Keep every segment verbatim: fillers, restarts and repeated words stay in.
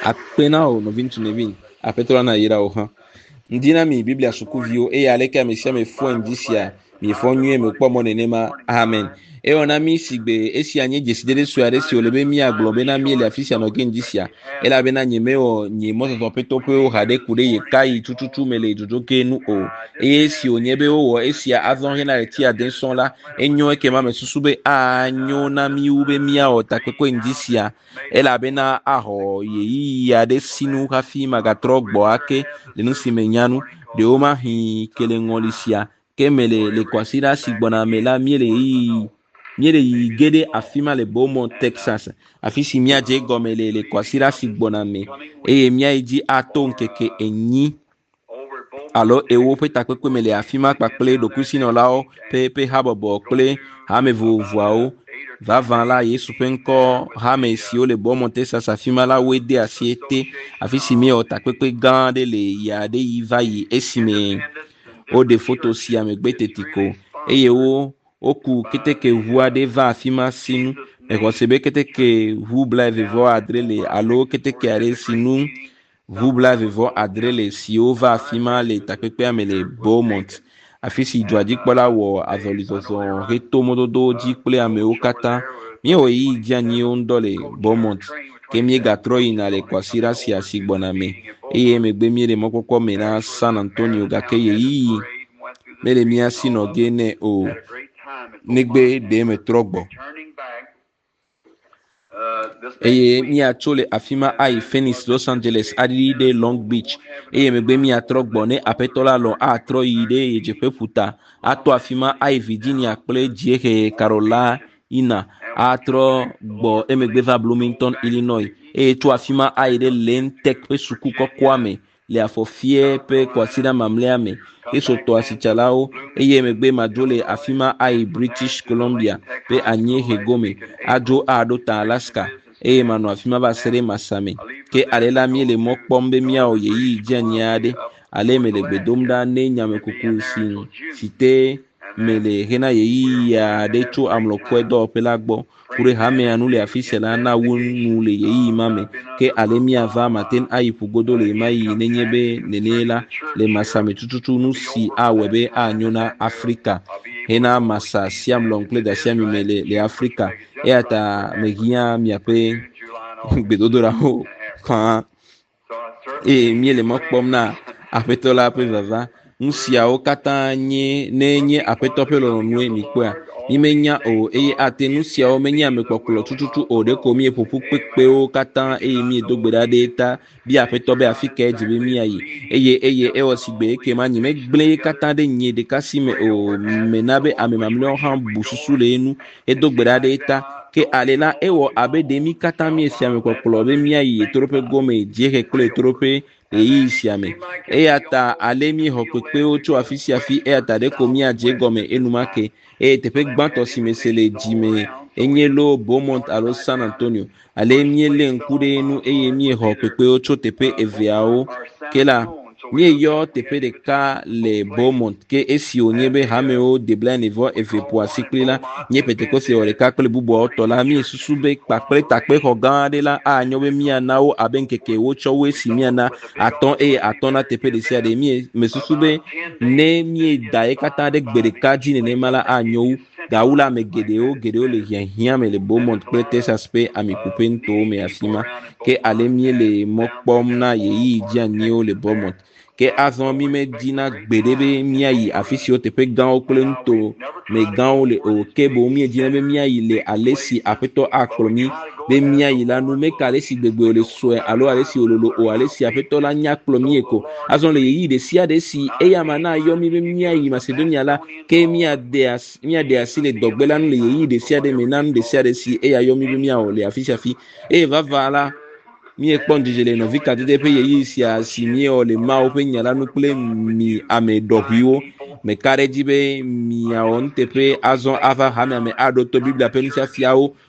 apena o no vintu nevin apetola na yira o ha ndina mi biblia sukuvio e aleka me sia me fo ndisia mi fo nwie me kpo mo nenema amen e ona mi sigbe esi anye jesidede suare si olebe mi aglobe na mi ele afisia no gendisia e la bena nyeme o nyi mo to peto pe o hade kude ye kai tututu mele jojo kenu o e esi onyebe o esi azon hena eti adenson la enyo eke ma me susube anyo na mi ube mi a o takwe ndisia e la bena aho ye ya de sinu hafi magatrogbo ake lenu simenyanu de oma hi kelengolisia kemele le kwasira sigbona mela miele yi miele yi gede afima le Beaumont Texas afisi mia je gomele le kwasira sigbona me e mia iji aton keke enyi alo ewo pe takwe mele afima pakple dokusi no lao pe pe habobo kple ha me vovoao va van la yesu penko ha me si o le Beaumont Texas afima la wede asiete afisi mi o takwe gande le ya de yiva yi esime o de photo si amegbete tiko eye wo oku keteke vua de va afima sinu e kosebe keteke vu blave vo adrele alo keteke are sinu vu blave vo adrele si o va afima le takpe amele Beaumont afisi dwaji kpola wo azolizozo reto mododo ji kple ame o kata mi o yi jani o ndole Beaumont kemie gatroi na le kwasira si asigbona me eye megbe mi le mokoko me na San Antonio gake ye yi mele mi asi no gene o negbe de me trogbo eye mi a chole afima ai Phoenix Los Angeles adi de Long Beach eye megbe mi a trogbo ne apetola lo a troi de ejepe puta ato afima ai Virginia kple jiehe Carolina atro gbo emegbe va Bloomington Illinois eye to afima ai de Lentek pe suku kokwame le afofie pe kwasida mamleame eso to asichalao eye megbe majole afima ai British Columbia pe anye hegome ajo adota Alaska eye mano afima ba sere masame ke alela mi le mokpombe mia o yeyi janiade ale mele bedomda ne nyame kuku sin site mele hena yeyi ya de cho amlo kwedo pelagbo kure hame anule afisela na wunu le yeyi mame ke ale mi ava maten ai pugodo le mai nenyebe nenela le masame tututu nu si awebe anyona Afrika hena masa siam longle da siam mele le Afrika e ata megia miape bedodora ho kan e miele mokpom na apetola pe vava nsia o kata nye nenye apetope lo nwe mi kwa imenya o eye ate nsia o menya me kokolo tututu o de ko mi epopu pepe o kata e mi edogbeda data bi apetobe afika ejibe mi ayi eye eye e o sigbe ke ma nyime gble kata de nye de kasime o menabe amemamle o han bususu le enu edogbeda data ke alela ewo abe demi kata mi esiame kokolo be mi ayi trope gome jeke kle trope e isiame e ata alemi hokpe ocho afisi afi e ata de komi aje gome enumake e tepe gbanto simesele jime enyelo Beaumont alo San Antonio alemi ele nkude enu eye mi hokpe ocho tepe eviao kela mi yo tepe de ka le Beaumont ke esi onyebe hameo de bla niveau eve po asiklila nye peteko se ore ka kle bubo otola mi susube pakple takpe hogande la anyobe mi anao abenkeke wocho we si mi ana aton e atona tepe de sia de mi me susube ne mi dae kata de gbereka ji ne mala anyo gaula me gedeo gedeo le hia me le Beaumont prete saspe ami kupento me afima ke ale mi le mokpom na yeyi ji anio le Beaumont ke azon mi me dina gbedebe mi ayi afisio tepe gan oklento me gan le o kebo mi dina be mi ayi le alesi apeto aklomi be mi ayi la nu me kalesi gbegbe le so alo alesi ololo o alesi apeto la nya aklomi eko azon le yi de sia de si eya mana yo mi be mi ayi Macedonia la ke mi ade as mi ade asile dogbela nu le yi de sia de menan de sia de si eya yo mi be mi awo le afisia fi e va va la mi ekpon dijele no vika de pe yeyi si asimi o le ma o pe nyala nu ple mi ame dohio me kare jibe mi a on tepe azon ava hame ame ado to biblia pe nsia fiao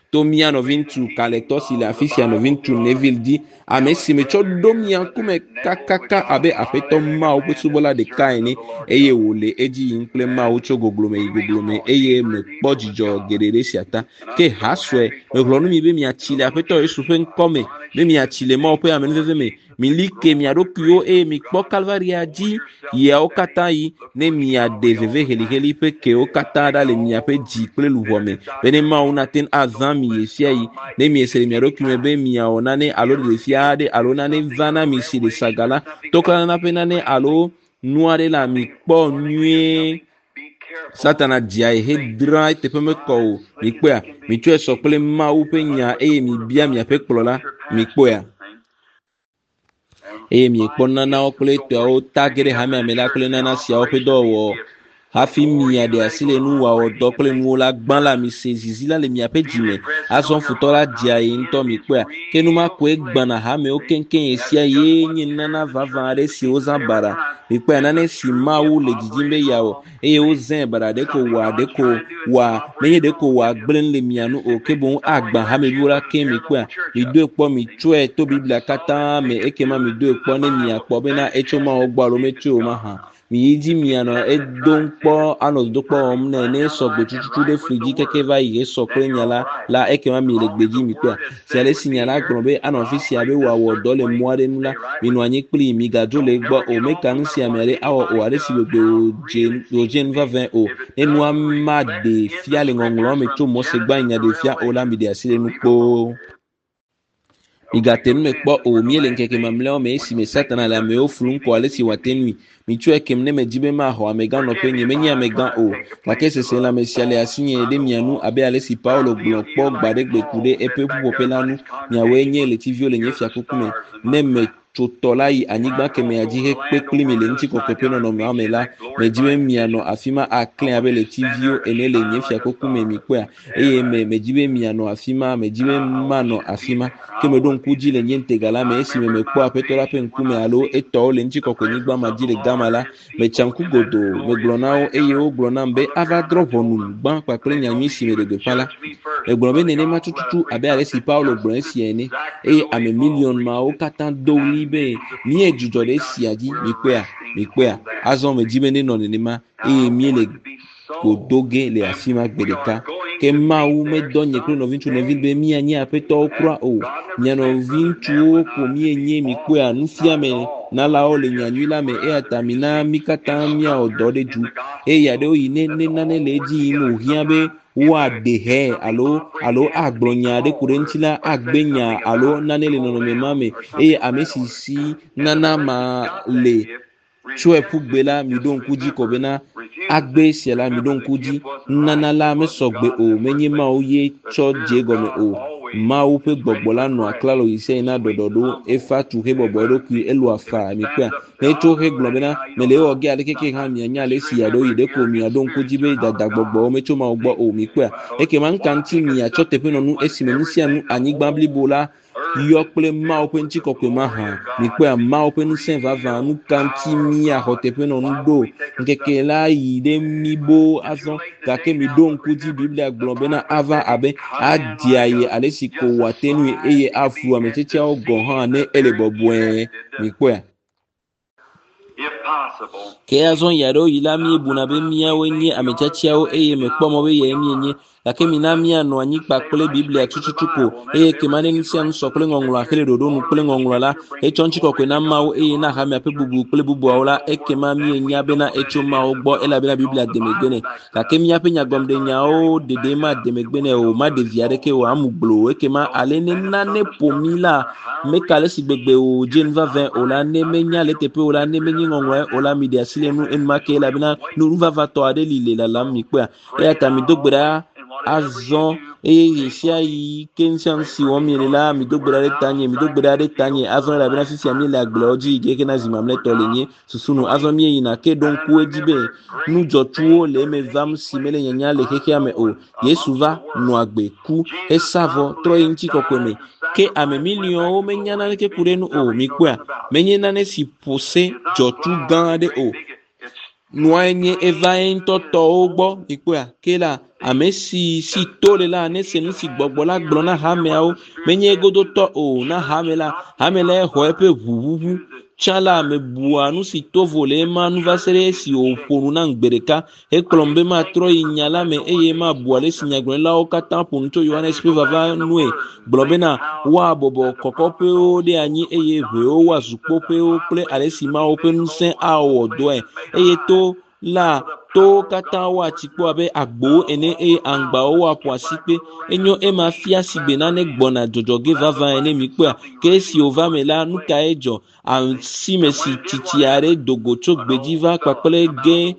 to mia no vintu collector si la fisia no vintu neville di amesi me cho do mia kume kakaka abe apeto ma o pusubola de kaini eye wole eji inkle ma o cho goglome goglome eye me pojijo gerere siata ke haswe me glonu mi be mia chile apeto esu fen come be mia chile ma o pe amenve me mi like mi adokio e mi kpo calvaria di ya o kata yi ne mi ade veve heli heli pe ke o kata da le mi ape ji ple luwome bene ma una ten azan mi yesia yi ne mi esere mi adokio me be mi a ona ne alo de fiade alo na ne vana mi si de sagala toka na pe na ne alo nuare la mi kpo nue satana dia e hedra te pe me ko mi kpo ya mi tue so ple ma u pe nya e mi bia mi ape kplola mi kpo ya e mi kpɔ nana wo kple tɔwo tagere hame amela kple nana siawo ƒe dɔwɔwɔ hafi mia de asi le nu wɔwɔ dɔ kple nuwo la gbã la mi se zizi la le miaƒe dzime azɔ futɔ la dia ye ŋutɔ mi kpɔa ke nu ma koe gbãna hamewo keŋkeŋ esia ye nye nana vava aɖe si wozã bara mi kpɔa nane si mawu le didim be yawɔ eye wozãe bara ɖe ko wòa ɖe ko wòa menye ɖe ko wòa gblẽ le mia nu o ke boŋ agbã hameviwo la ke mi kpɔa mi doe kpɔ mi tsɔe to biblia katã me ekema mi doe kpɔ ne miakpɔ bena etso ma wo gbɔ alo metsoe o ma hã mi yi dzi mianɔ edo kpɔ anɔ dodo kpɔ wɔm ne ne sɔgbe tututu ɖe fli dzi keke va yi esɔ kple nya la la ekema mi le gbe dzi mi kpɔa sia ɖe si nya la gblɔ be anɔ afi sia be wòawɔ dɔ le mɔ aɖe nu la mi nɔ anyi kpli mi gadzo le egbɔ o meka nu sia me aɖe awɔ o aɖe si gbegbe wòdze nu vavɛ o ne nua ma de fia le ŋɔŋlɔ me tso mɔ se gbã nya de fia o la mi de asi le nu kpoo. Igatenu me kpɔ o mi le nkeke mamlɛwo me esi me satana le amewo flu ŋkɔ ale si wòate nui mi tsɔe kem ne me dzi be maxɔ amegã nɔƒe nye menye amegã o gake sese la me sia le asi nye ɖe mia nu abe ale si Paulo gblɔ kpɔ gba ɖe gbe ku ɖe eƒe ƒuƒoƒe la nu miawoe nye letiviwo le nye fiakuku me ne me tsotɔ la yi anyigba kemea dzi hekpe kpli mi le ŋutikɔkɔe ƒe nɔnɔmea me la me dzi be mianɔ afi ma aklẽ abe letiviwo ene le nye fiakuku me mi kpɔa eye me me dzi be mianɔ afi ma me dzi be manɔ afi ma ke me ɖo ŋku dzi le nye ŋtega la me esi me me kpɔ aƒetɔ la ƒe ŋkume alo etɔwo le ŋutikɔkɔe nyigba ma dzi le gama la me tsa ŋku godoo me gblɔ na wo eye wogblɔ nam be ava drɔ ʋɔnu gbã kpakple nyanyui si me ɖe gbeƒã la me gblɔ be nenema tututu abe ale si Paulo gblɔ esia ene eye ame miliɔn mawo katã do ɣli be mie dzudzɔ ɖe esia dzi mi kpɔa mi kpɔa azɔ me dzi be nenɔ nenema eye mie le godoge le afi ma gbe ɖeka ke Mawu medɔ nye kple nɔviŋutsu nɔvi be mianye aƒetɔwo kura o mia nɔviŋutsuwo ko mienye mi kpɔa nufiame nalawo le nyanyui la me eya ta mi na mi katã miawɔ dɔ ɖe dzu eye aɖewo yi ne ne nane le edzi yim o hiã be woaɖe hɛ alo alo agblɔ nya ɖe ku ɖe ŋuti la agbe nya alo nane le nɔnɔme ma me eye ame si si nana ma le tsɔe ƒu gbe la mi ɖo ŋku dzi kɔ bena agbe sia la mi ɖo ŋku dzi nana la mesɔgbe o menye Mawu ye tsɔ dze gɔme o Mawu ƒe gbɔgbɔ la nɔa klalo yi sia yina ɖɔɖɔɖo efa tu he bɔbɔ eɖokui elo afa mi kpɔa ne tso he gblɔ bena me le ewɔ ge ale keke hã mianya ale si aɖewo yi ɖe ko miaɖo ŋku dzi be dada gbɔgbɔwo metso Mawu gbɔ o mi kpɔa ekema ŋka ŋuti miatsɔ teƒe nɔnu esi me nu sia nu anyigba blibo la yɔ kple Mawu ƒe ŋutikɔkɔe ma hã mi kpɔa Mawu ƒe ŋusẽ vavã nu ka ŋuti miaxɔ teƒe nɔnu ɖo ŋkeke la yi ɖe mi bo azɔ gake mi ɖo ŋku dzi Biblia gblɔ bena ava abe adia ye ale si ko wòate nui eye afu ame tsitsiawo gɔ hã ne ele bɔbɔe mi kpɔa ke azɔ yi aɖewo yi la miebuna be miawoe nye ame tsitsiawo eye mekpɔ mɔ be yeye mienye gake mina mianɔ anyi kpakple Biblia tututu ko eye kema ne nu sia nu sɔ kple ŋɔŋlɔa hele ɖoɖo nu kple ŋɔŋlɔ la etsɔ ŋutikɔkɔe na Mawu eye na ha miaƒe bubu kple bubuawo la ekema mienya bena etso Mawu gbɔ elabena Biblia de megbe nɛ gake miaƒe nyagblɔmɖenyawo ɖeɖe ma de megbe nɛ o ma ɖevi aɖeke o amu gblo ekema ale ne nane ƒo mi la meka ale si gbegbe o dze nu vavɛ o la ne menya le teƒe o la ne menye ŋɔŋlɔe o la mi ɖe asi le nu enumake elabena nu vavatɔ aɖe li le lalam mi kpɔa eya ta mi do gbe ɖa azɔ eye ye sia yi ke ŋusia nu si wɔm miele la mi do gbe ɖa ɖe tanye mi do gbe ɖa ɖe tanye azɔ elabena fifia mi le agblewo dzi yi ke na zi mamlɛtɔ le nye susunu azɔ mi yina ke ɖo ŋku edzi be nu dzɔtsuwo le eme vam si mele nyanya le xexea me o Yesu va nɔ agbe ku esa vɔ trɔ yi ŋutikɔkɔe me ke ame miliɔnwo menya naneke ku ɖe nu o mi kpɔa menye nane si ƒose dzɔtsu gã aɖe o nuanye eva entoto ogbo ikwe kela amesi si tole la ne se nsi gbogbo la gblo na hameao menye godo to o na hamela hamela ho epe vuvuvu chala me buanu si tovo le manu vasere si o ponu na ngbereka e klombe ma tro inyala me eye ma buale si nyagron la o kata ponto yohanes pe vava nue gblobe na wa bobo kokope o de anyi eye ve o wa zupo pe o ple ale si ma o pe nsen a o do e eye to la to kata wa tikpo abe agbo ene e angba o wa po asipe enyo e ma fia sigbe na ne gbona jojoge vava ene mi pe ke si o va me la nuka ejo an si me si titiare dogo chok bejiva kwakle ge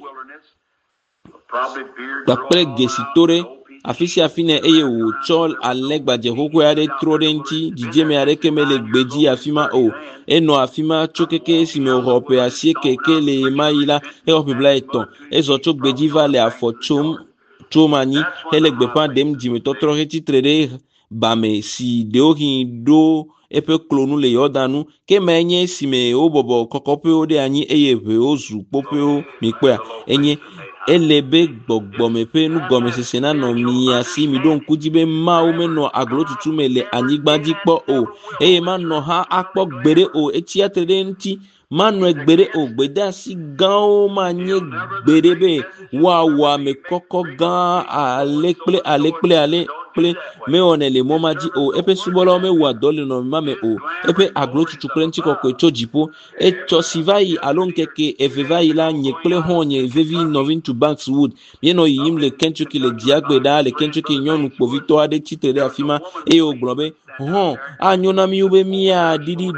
kwakle ge sitore afisi afine eye wo chol alegbaje hoko ya de trodenti dije me are kemele gbeji afima o eno afima chokeke si me europe asie keke le maila europe bla eton ezo chok gbeji va le afo chom chomani hele gbepa dem dime totro reti trede ba me si deohi do epe klonu le yodanu ke menye si me obobo kokope o de anyi eye ve ozu pope o mi pe enye elebe gbogbo mepe nu gome sese na no mi asi mi don kujibe ma o me no aglo tutu mele anigbaji po o eye ma no ha akpo gbere o eti atrede nti ma no egbere o gbeda si gan o ma nye gbere be wa wa me koko gan alekple alekple ale ple me onele momaji o epe subolo me wa dole no ma me o epe aglo tutu plenti koko eto jipo eto sivai alon keke evevai la nyekple honye vevi novin to Bankswood bien no yim le Kentucky le diagbe da le Kentucky nyonu po victoire de titre de afima e o globe hon anyona mi ube mi a didi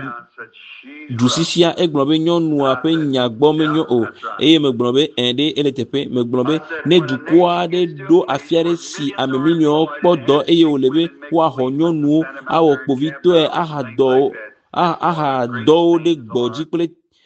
dusisia e globe nyonu ape nyagbo menyo o e me globe ende eletepe me globe ne dukwa de do afiare si amemilio podo e o lebe wa honyonu awo po victoire aha do aha do de gboji pele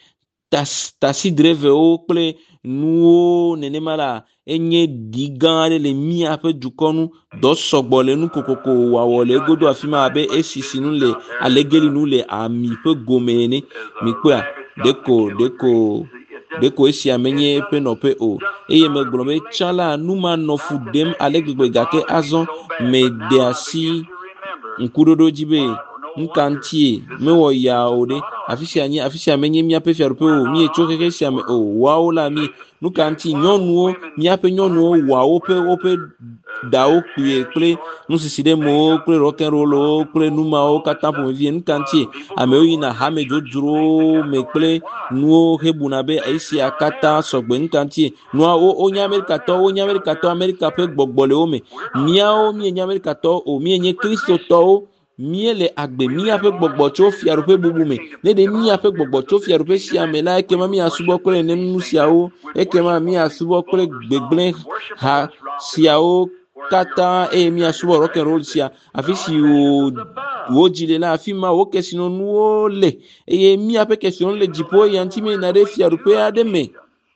tas tasi dreve o pele nuo nene mala enye digane le mi ape dukonu do sogbo le nu kokoko wa wole godo afima abe esisi nu le alegeli nu le ami pe gomene mi pe deko deko deko esi amenye pe no pe o eye me glome chala numa no fudem alegbegbe gake azon me de asi nkudodo jibe nkantie me wo ya ode afisi anyi afisi amenye mi ape fiarupe o mi echo keke si ame o wa o la mi nukanti nyonu mi ape nyonu wa o pe o pe da o pie ple nu siside mo ple rock and roll o ple numa o katampo vie nkanti ame o yina ha me joduro me ple nu hebuna be aisi akata sogbe nkanti nu o onya america to onya america to america pe gbogbole o me mia o mi enya america to o mi enye kristo to o miele agbe mi ape gbogbo tí ó fi arupe bubu me lede mi ape gbogbo tí ó fi arupe si ame la eke ma mi asubo kole ne nu siawo eke ma mi asubo kole gbegble ha siawo kata e mi asubo rock and roll sia afisi o wo jile la afi ma wo kesi no nu o le eye mi ape kesi no le jipo yanti me na de fi arupe ade me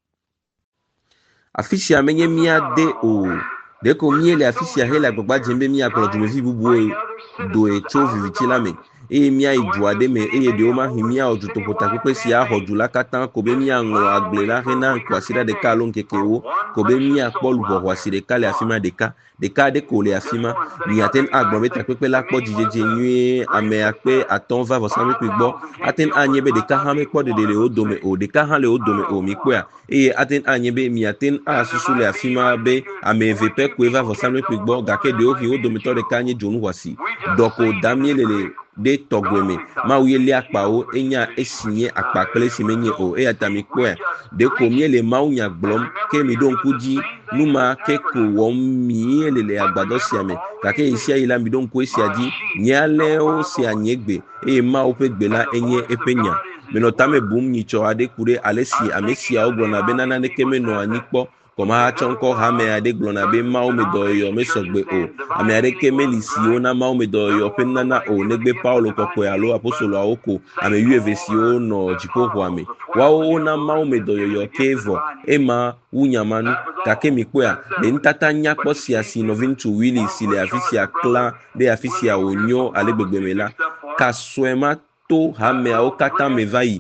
afisi amenye mi ade o deko miele afisi ahela gbogba jembe mi akoro jumevi bubu e do e cho viviti la me e mi a ijuade me e de o ma himia o juto pota pepe si a hoju la katan ko be mi ango agble la rena kwasira de ka lon keke o ko be mi a polu bo wasire ka le afima de ka de ka de ko le afima ni aten agbo beta pepe la po jijeje nyi ame akpe aton va vosami pigbo aten anyebe de ka ha me po de de le o do me o de ka ha le o do me o mi kwa e aten anyebe mi aten a susu le afima be ame vepe ko va vosami pigbo gake de o ki o do me to de ka nyi jonu wasi doko damiele le de togweme ma uyele akpa o enya esinye akpa kele simenye o e atami kwa de ko miele ma unya glom ke mi don kuji numa ke ko wo miele le agbado siame kake isia ila mi don ko esiaji nyale o se anyegbe e ma o pe gbela enye epenya meno tame bum ni cho ade kure alesi amesia ogbona benana ne keme no anipo koma chonko ha me ade glona be ma o me doyo me sogbe o ame ade keme lisio na ma o me doyo penana o negbe paulo kokwe alo apostolo aoko ame uvesio no jipopo ame wa o na ma o me doyo yo kevo ema unyamanu kake mi kwa le ntata nya kposi asi novintu willy sile afisia clan de afisia onyo alegbegbe mela kaswema to ha me o kata me vai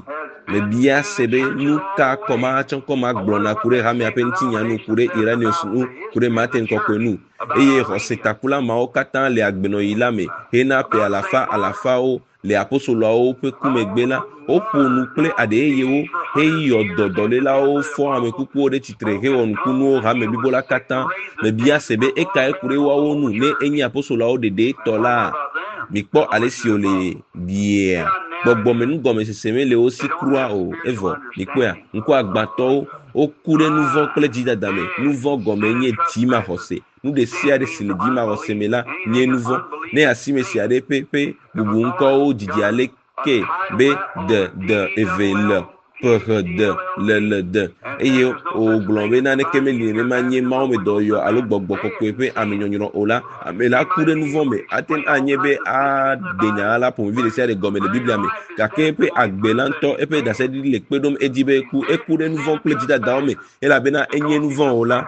me bia sebe nuka koma chon koma glona kure ha me apenti nyanu kure iranius nu kure maten kokonu eye rosetakula ma okatan le agbeno ilame hena pe alafa alafa o le apostolo o pe kumegbela o ponu ple ade eye o heyi ododole la o fo ame kuku de titre he on kunu ha me bibola katan me bia sebe eka ekure wa onu ne enyi apostolo o de tola mi kpo alesi ole die gbogbo me nugo me seseme le o si krua o evo mi kpo ya nko agbato o kure nouveau kle dida dame nouveau gome nye tima hose nous de sia de sile dima hose mela nye nouveau ne asime sia de pepe bubu nko o didi ale ke be de de evele pour de le le de eye o glombe na ne kemeli ne manye ma o me do yo alo gbogbo kokwepe amenyonyo ola amela kure nouveau me aten anyebe a denya ala pour vivre sia de gome de biblia me ka kepe agbelanto epe da se di le pedom edibe ku e kure nouveau ple dida daome ela bena enye nouveau ola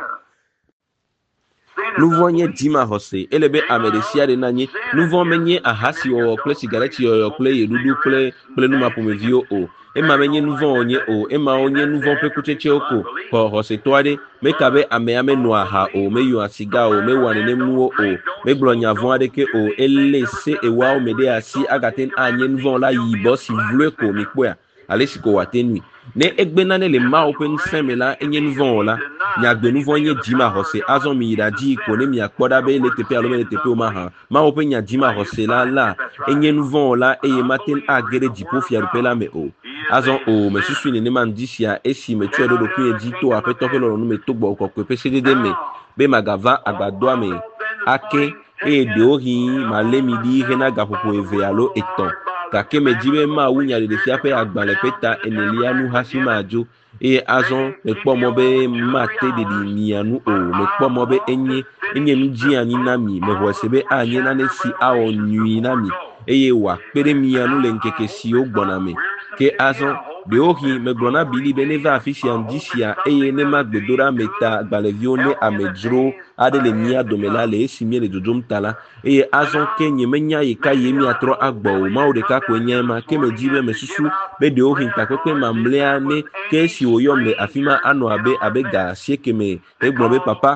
nouveau nye dima hose elebe amedesia de nanye nouveau menye ahasi o ple cigarette yo ple yedudu ple ple numa pour me vio o e ma menye nouveau onye o e ma onye nouveau pe kucheche oko ko hose toade me kabe ame ame no aha o me yo asiga o me wane ne mu o me glonya von adeke o elese e wa o me de asi agaten anye nouveau la yibo si vle ko mi kwa ale siko watenui ne egbena ne le ma open semela enye nouveau la nya gbe nouveau nye dima hose azon mi iraji ko ne mi akpoda be le tepe alo me le tepe o ma ha ma open nya dima hose la la enye nouveau la eye maten agere jipo fia rupela me o azon o me susu ni ne man disia esi me tuedo do kun eji to apeto pe lo no me to gbo ko pe se de me be magava agbado me ake e de ohi ma le mi di hena gapopo eve alo eton kake me jibe ma wunya de fia pe agbale peta enelia nu hasima ajo e azon me po mo be ma te de di mianu o me po mo be enye enye mi ji ani na mi me ho sebe anye na ne si a o nyi na mi eye wa pere mianu le nkeke si o gbona me ke azon de ohi me glona bili beneva afisi andisia eye ne magbedora meta gbalevione amedro ade le mia domela le esimie le dodom tala eye azon kenye menya yika yemi atro agbo ma o de ka kwenye ma ke me jibe me susu be de ohi takwe mamlea ne ke si oyomle afima ano abe abe ga sieke me egbobe papa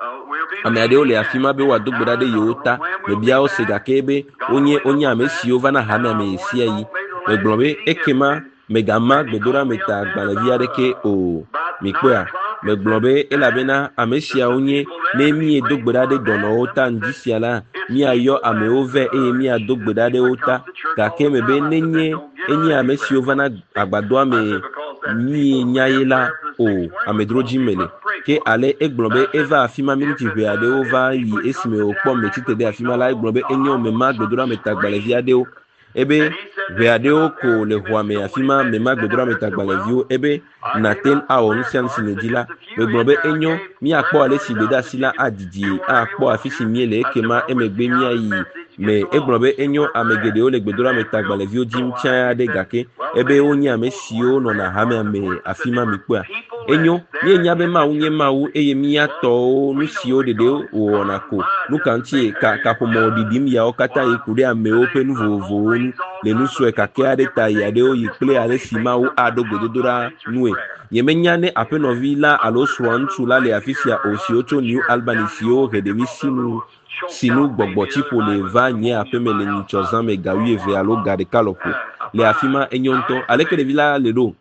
ame ade ole afima be wa dogbeda de yota me bia o sega kebe onye onye amesi ovana ha na me esi yi me gbobe ekema megama gbedora meta gbalevia deke o mikpoa me gbobe elabena amesia onye ne mi edogbeda de dono ota ndisia la mi ayo ame ove e mi adogbeda de ota ka ke me be nenye enye amesi ovana agbado ame mi nyayela o amedroji mele ke ale egblombe eva afima miniti ve ade ova yi esime o kpom metite de afima la egblombe enyo me ma gbedora meta gbalevia de o ebe ve ade o ko le huame afima me ma gbedora meta gbalevio ebe naten a o nusian sinedila egblombe enyo mi akpo ale si gbeda sila adidi akpo afisi miele ekema emegbe mi ayi me egblombe enyo amegede o le gbedora meta gbalevio jim cha de gake ebe onye amesio no na hame ame afima mikwa enyo ni enyabe ma unye mawu eye mi ato nusio dede o onako nukanti ka kapomo didim ya okata ikure ame open vovo le nusu ka ke ade ta ya de o yikle ale sima u ado gbedodora nue yemenya ne apenovila alo swantu la le afisia osioto new albanisio redemisimu sinu gbogbo tipo le va nye apemele ni chozan me gawi eve alo gade kalopo le afima enyonto aleke de vila le do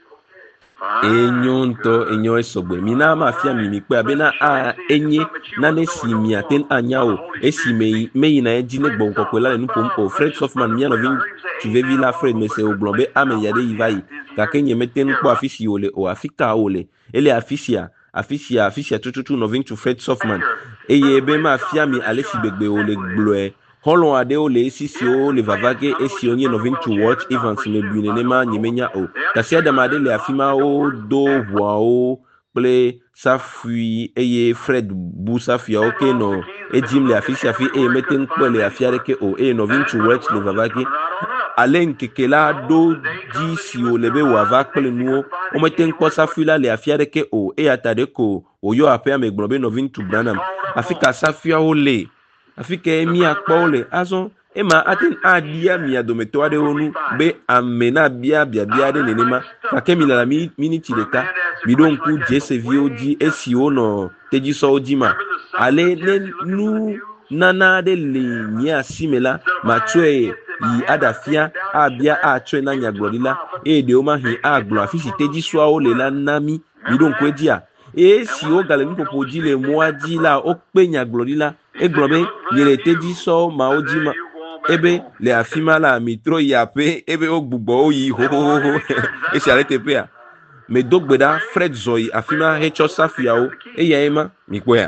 enyonto enyo esogbe mina mafia mimi pe abena a enye na ne simi aten anyao esime meyi na ejine gbonko ko la nu pompo Fred Softman mi no vin tu ve vila Fred me se o glombe ame yade ivai ka kenye meten ko afisi ole o afika ole ele afisia afisia afisia tututu no vin tu Fred Softman eye be mafia mi alesi begbe ole gloe holon ade o le sisi o le vavage esi onye no vin to watch events me buine ne ma nyemenya o kasi adamade le afima o do wa o ple safui eye Fred bu safia o ke no ejim le afisi afi e meten ko le afia ke o e no vin to watch le vavage alen kekela do di si o lebe wa va ple nuo o meten ko safui la le afia ke o e atade ko o yo apia me gbrobe no vin to branam afika safia o le afike mi akpole azon ema aten adia mi adometo ade honu be amena bia bia bia de nenema kake mi la mi minute deka mi don ku jese vioji esi ono teji so ojima ale ne nu nana de le ni asimela ma tue yi adafia abia a tue na nyaglorila e de o ma hi aglo afisi teji so o le la nami mi don ku eji a e si o gale ni popo ji le mo aji la o pe nyaglorila e globe yere teji so ma ojima ebe le afima la mitro yape ebe o gbugbo oyi ho ho ho e si arete pe a me dogbeda Fred Zoe afima hecho safia o e ya ema mi kwea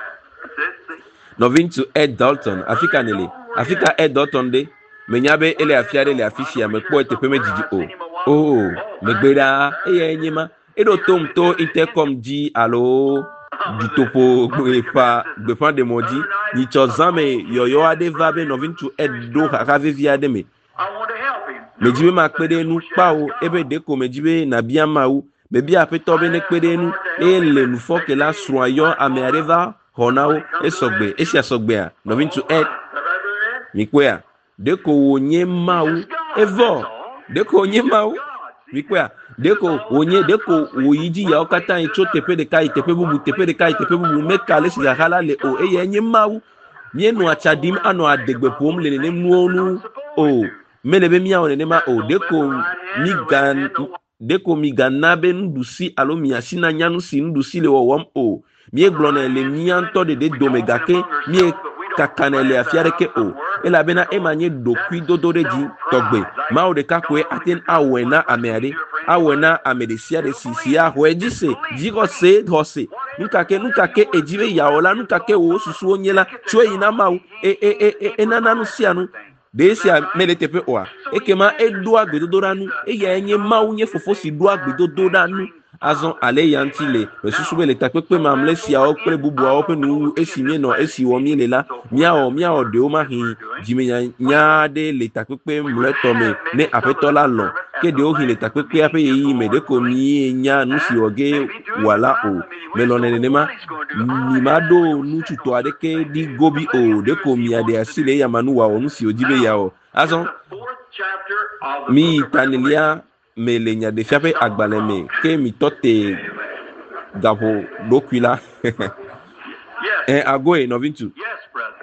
novin to Ed Dalton afika nele afika Ed Dalton de me nyabe ele afiare le afisia me kpo etepe mejiji o oh me gbeda e ya enyema edo tom to intercom ji alo du topo gbefa gbefa de moji ni chozame yoyo ade vabe novin to Ed do rave via de me mejibe ma pede nu pa o ebe deko mejibe na bia ma u be bia peto be ne pede nu e le nu fo ke la sro ayo ame areva honao esogbe esi asogbe a novin to Ed mi kwea deko wonye ma u evo deko wonye ma u mi kwea deko wonye deko woyiji ya okata icho tepe de kai tepe bubu tepe de kai tepe bubu meka le si hala le o e yenye ma u nye nu achadim ano adegbe pom le ne mu onu o menebe mi awon ne ma o deko mi gan deko mi ganabe ndusi alo mi asina nyanu si ndusi le wom o mi eglona le mi anto de de domega ke mi kakanele afiare ke o ela bena emanye dokwi dodore ji togbe ma o de kakwe aten awena ameade awena amedesia de sisi ya hoejise jigo se hose nkake nkake ejibe yaola nkake wo susu onyela chwe ina ma e e e e nananu sianu desia meletepe oa ekema edu agbedodoranu eya enye maunye fofo si du agbedodoranu azon ale yantile mesusu le tapepe mamle sia o pre bubu o pe nu esinye no esi wo mi lela mia o mia o de o ma hin jiminya nya de le tapepe mle tome ne apetola lo ke de o hin le tapepe ape yi me de ko mi nya nu si oge wala o melone ne ma ni mado nu tuto ade ke di gobi o de ko mi ade asile ya manu wa o nu si ojibe ya o azon mi tanilia me le nya de fiape agbaleme ke mi tote gapo dokwila eh agoe novintu Yes, brother.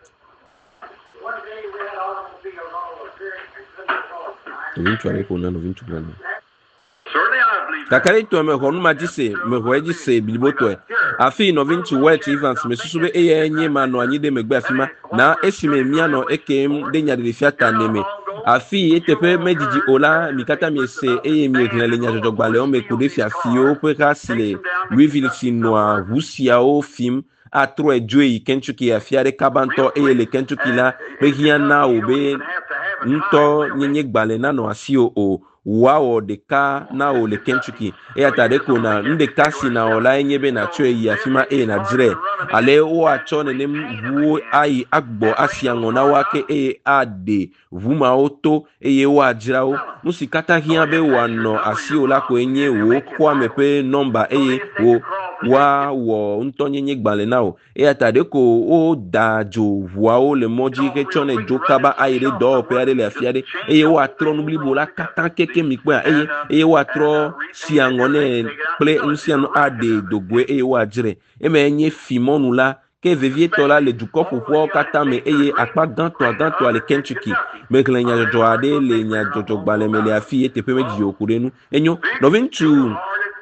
novintu ale ko na novintu plan Certainly I believe that. kakare to me honu majise me hoeji se biliboto e afi novintu wet events me susube e yenye ma no anyide megbe afima na esime mia no ekem de nya de fiata neme afi etepe mejiji ola mikata mi se eye mi ekele nya jojo gbale o me kude fi afio pe ka sile Louisville chinois Russia o film atro ejoyi Kentucky afiare kabanto eye le Kentucky la be hiana o be nto nyenye gbale na no asio o wao de ka na o le Kentucky e atade ko na nde kasi na ola enyebe na tue yi afima e na jire ale o acho ne nem wu ai agbo asiango na wake e ade vuma oto eye wa jira o musikata hia be wano asio la ko enye wo kwa mepe number eye wo wa wo ntonyenye gbale na o e atade ko o dajo wao le moji ke chone jokaba aire do pe ade le afiade eye wa tro nubli bola katan keke mi pe eye eye wa tro siangone ple nsiano ade dogwe eye wa jire e me enye fimonu la ke vevie tola le duko popo kata me eye akpa ganto ganto ale Kentucky me klenya jojo ade le nya jojo gbale me le afi ete pe meji okurenu enyo novintu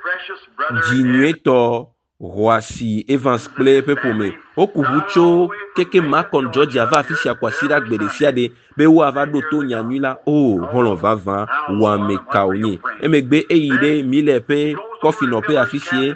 Jinueto Roasi Evans play pepo me okubucho keke makon Georgia va afisi akwasira gbedesia de be wo avado to nyanula o holon vava wa me kaonye emegbe eyide mile pe coffee no pe afisi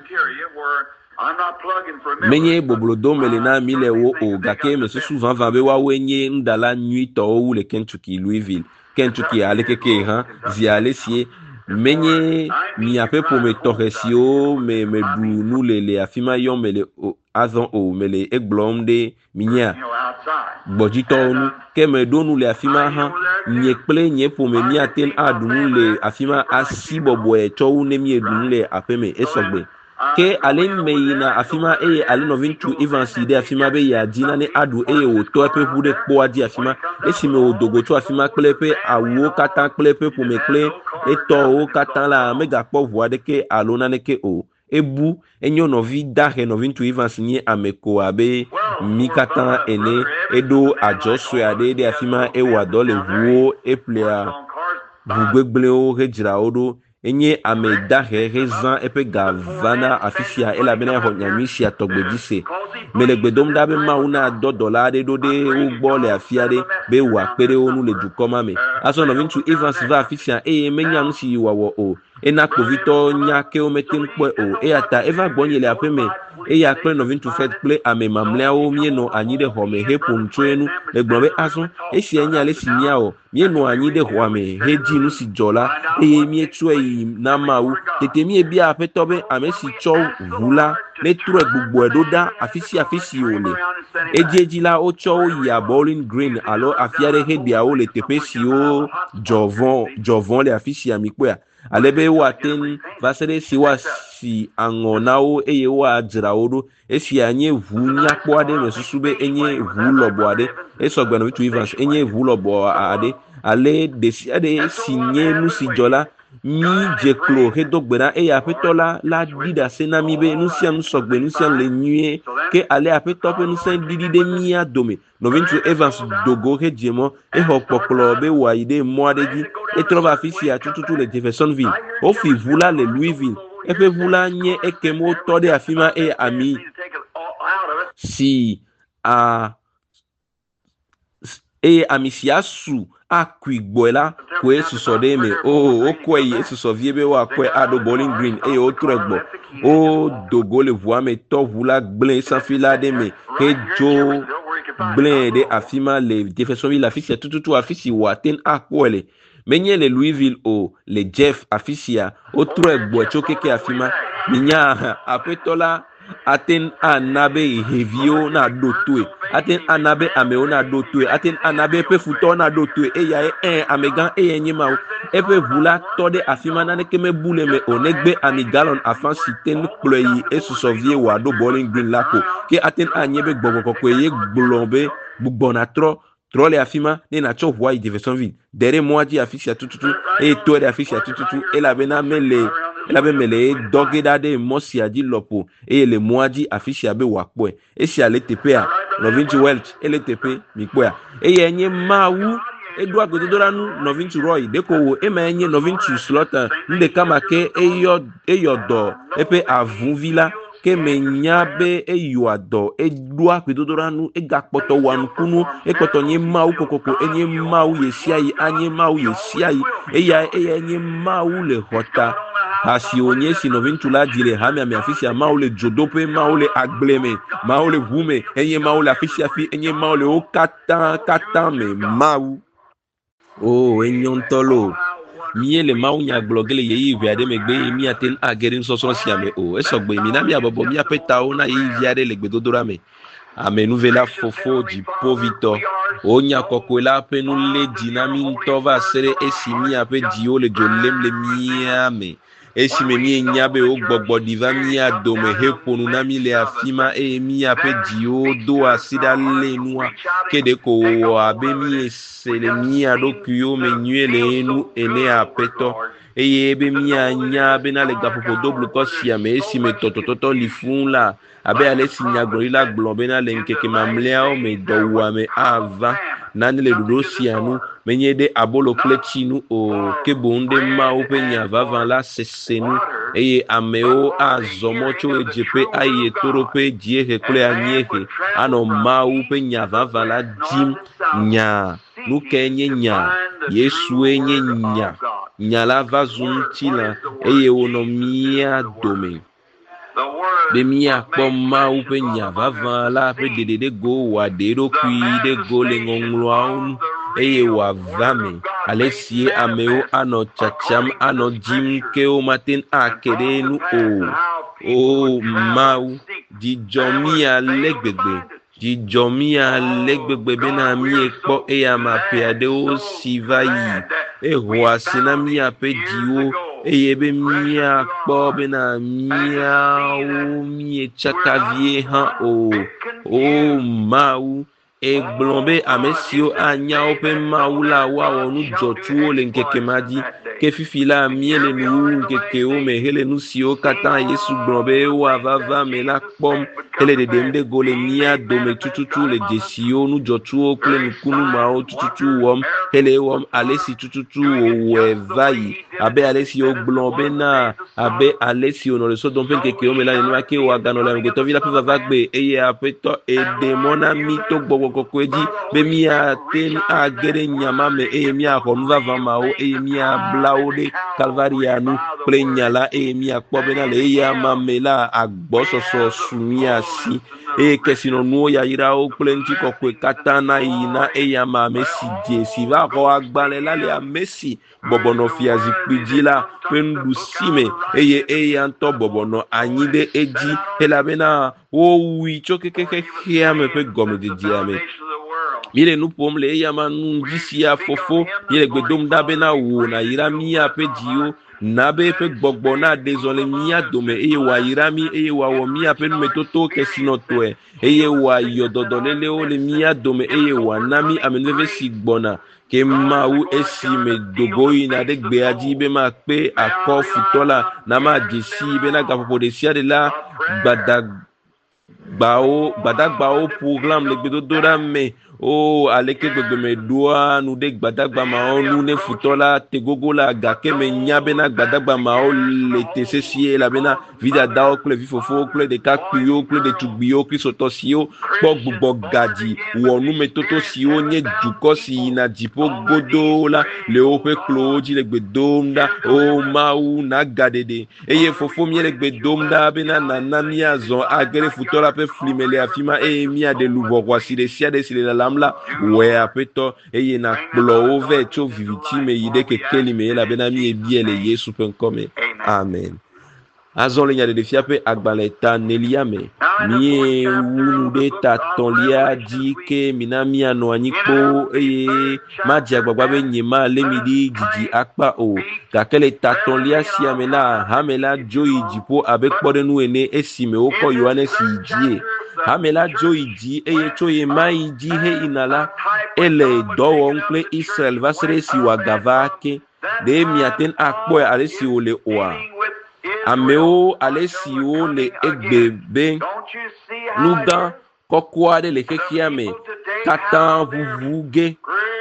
menye boblodo melena mile wo o gake me souvent va be wa wenye ndala nuit to ou le Kentucky Louisville Kentucky ale keke ha ziale sie menye mi ape pour me torresio me me du nous les les afima yon me le azon o me le egblomde minya bojito nu ke me do nous les afima ha nye ple nye pour me mi atel adu nous les afima asi bobo e cho ne mi edu nous les ape me esogbe ke alen meina afima e ale novintu Evans ide afima be ya dina ne adu e o to pe hude po adi afima esi me odogo to afima klepe awo katan klepe pour me kle e to o katan la mega po voade ke alona ne ke o ebu enyo novi dahe novintu Evans ni ameko abe mi katan ene edo ajoswe ade de afima e wado le vuo e plea vugbegle o hejra odo enye ameda rezan epe gavana afisia ela bena honyamishia togbedise melegbedom dabe mauna do dollar do de ugbo le afiade be wa pere onu le dukoma me aso no vintu Evans va afisia e menya nsi wawo o ena kovito nya ke o metin po o e ata eva gbonye le apeme e ya kle no vintu fet play ame mamlea o mie no anyi de home he puntrenu le gbobe aso e si enya le sinya o mie no anyi de hoame he ji nu si jola e mie tue na mawu tete mie bia apetobe ame si cho vula le tue gbugbo edoda afisi afisi o le ejeji la o cho ya Bowling Green alo afiare he dia o le tepe si o jovon jovon le afisi amikwa alebe wa ten vasere siwa si angonao eye wa jiraodo esi anye vu nya kpo ade mesusube enye vu lobo ade esogba no bitu Evans enye vu lobo ade ale desi ade sinye nusi jola mi jeklo he dogbera e apetola la dida senami be nusian sogbe nusian le nuye ke ale apetope nusian didi de mi adome no vintu Evans dogo he jemo e hopoklo be wa ide mo adeji e trova afisia tututu le Jeffersonville o fi vula le Louisville e pe vula nye e kemo tode afima e ami si a e amisia su akwigboela kwe susode me o o kwe yesu sovie be wa kwe ado Bowling Green e o tregbo o dogo le voa me to vula gble sans fila de me he jo gble de afima le Jeffersonville afisia tututu afisi waten akwele menye le Louisville o le Jeff afisia o tregbo chokeke afima minya apetola aten anabe hevio na dotwe aten anabe ameo na dotwe aten anabe pe futo na dotwe e ya e amegan e yenyima e pe vula tode afima na ne keme bule me onegbe amigalon afan siten ployi e susovie wa do Bowling Green lako ke aten anyebe gbogbo ko ye gblombe bugbona tro tro le afima ne na cho voix Jeffersonville dere moaji afisia tututu e to de afisia tututu e la bena mele ela be mele dogeda de mosia di lopo e le moaji afisia be wakpo e si ale tepe a novinci Welch ele tepe mikpo a e yenye mawu edu agododora nu novinci Roy deko wo e ma yenye novinci Slaughter nde kama ke eyo eyodo epe avunvila ke menyabe eyuado edu agododora nu e gakpoto wan kunu e poto nye mawu kokoko enye mawu yesiai anye mawu yesiai e ya e yenye mawu le hota hasionye si novintula dire hami ame afisia maule jodope maule agbleme maule vume enye maule afisia fi enye maule o kata kata me mau o enyontolo miye le mau nya glogele yi viade megbe mi aten agerin soso siame o esogbe mi na mi abobo mi apeta o na yi viade le gbedodora me ame nouvela fofo di povito onya kokwela penu le dinami ntova sere esimi ape dio le jolem le miame esi me mi nyabe o gbogbo diva mi adome he ponu na mi le afima e mi ape dio do asida le noa kede ko abe mi sele mi adokyo me nyele enu ene apeto eye ebe mi anya be na le gapopo double ko sia me esi me totototo li fun la abe ale sinya gorilla glombe na le nkeke mamlea o me dowa me ava nani le dodo sianu menye de abolo klechinu o kebonde ma o penya vava la sesenu eye ameo azomocho ejepe aye torope jiehe kule anyehe ano ma o penya vava la jim nya nukenye nya yesu enye nya nya la vazunchila eye onomia dome be mia kpoma upe nya vava la pe dedede go wa dedo kui de go le ngongloaun eye wa vame alesie ameo ano chacham ano jim ke o matin akedenu o o mau di jomia legbegbe di jomia legbegbe bena mi ekpo e ama pe ade o sivayi e ho asina mi ape diwo eye be mia kpo be na mia o mi chakavie ha o o mau e glombe amesio anya ope maula wa onu jotu le nkeke madi ke fifila miele nu nkeke o me hele nu sio kata yesu glombe wa vava me la pom hele de demde gole mia do me tututu le desio nu jotu o kle nkunu ma o tututu wom hele wom alesi tututu o we vai abe alesi o glombe na abe alesi o no le so don pe nkeke o me la ni ake wa gano la ngeto vila pe vava gbe eye apeto e demona mi to gbogo kokweji be mia ten a gere nyama me e mia ko nuva vama o e mia blaode calvarianu prenyala e mia kpobe na le ya mamela agboso so sumia si e kesino nuo ya ira o plenti kokwe katana ina e ya ma mesi je si va ko agbale la le amesi bobono fiazi pidila pendu sime eye e anto bobono anyide eji helabena o wi chokeke kia me pe gome de diame mire nu pom le yama nu disia fofo mire gbedom dabe na wo na ira mi ape dio na be pe gbogbo na désolé mi adome eye wa ira mi eye wa wo mi ape nu metoto kesino to e eye wa yododo lele o le mi adome eye wa nami ameneve sigbona ke ma wu esi me dogo ina de gbe aji be ma pe akọ futola na ma jesi be na gapopo de sia de la gbada gbao gbada gbao programme le gbedo dora me o aleke gbegbe me doa nu de gbadagba ma o nu ne futola tegogo la gake me nyabe na gbadagba ma o le tesesie la bena vida da o kle vifofo kle de kakpio kle de tugbio krisoto sio kpo gbugbo gadi wonu me toto sio nye duko si na jipo godo la le ope kloji le gbedomda o mau na gadede eye fofo mi le gbedomda bena nana mi azon agere futola pe flimele afima e mi a de lubo kwa si de sia de si la la we apeto eye na kplo ove cho viviti me yide ke keli me la benami e biele yesu penkome amen azon le nya de fiape agbaleta neliame mi unu de tatonlia di ke minami ano anyiko eye maji agbagba be nyema le midi gigi akpa o kakele tatonlia si amela hamela joyi jipo abe kpode nu ene esime oko yohane si die hamela joyi di eye choye mai di he inala ele dowo nkle Israel vasere si wagavake de miaten akpo ale si ole oa ameo ale si ole egbebe nuga kokwade le kekiame katan vuvuge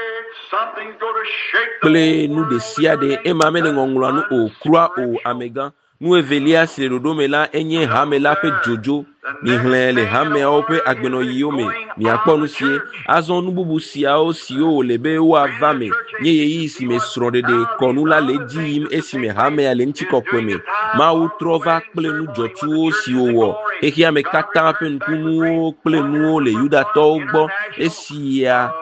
ple nu de siade e mamene ngongula nu o krua o amega nu evelia se rodomela enye hamela pe jojo ni hlele hame ope agbeno yome mi akponu sie azon nu bubu sia o sio lebe wa vame nye yi si me srode de konula le jim esime hame ale nchikokweme ma u trova kple nu jotu o sio wo ekia me kata pe nkunu kple nu le yuda to gbo esia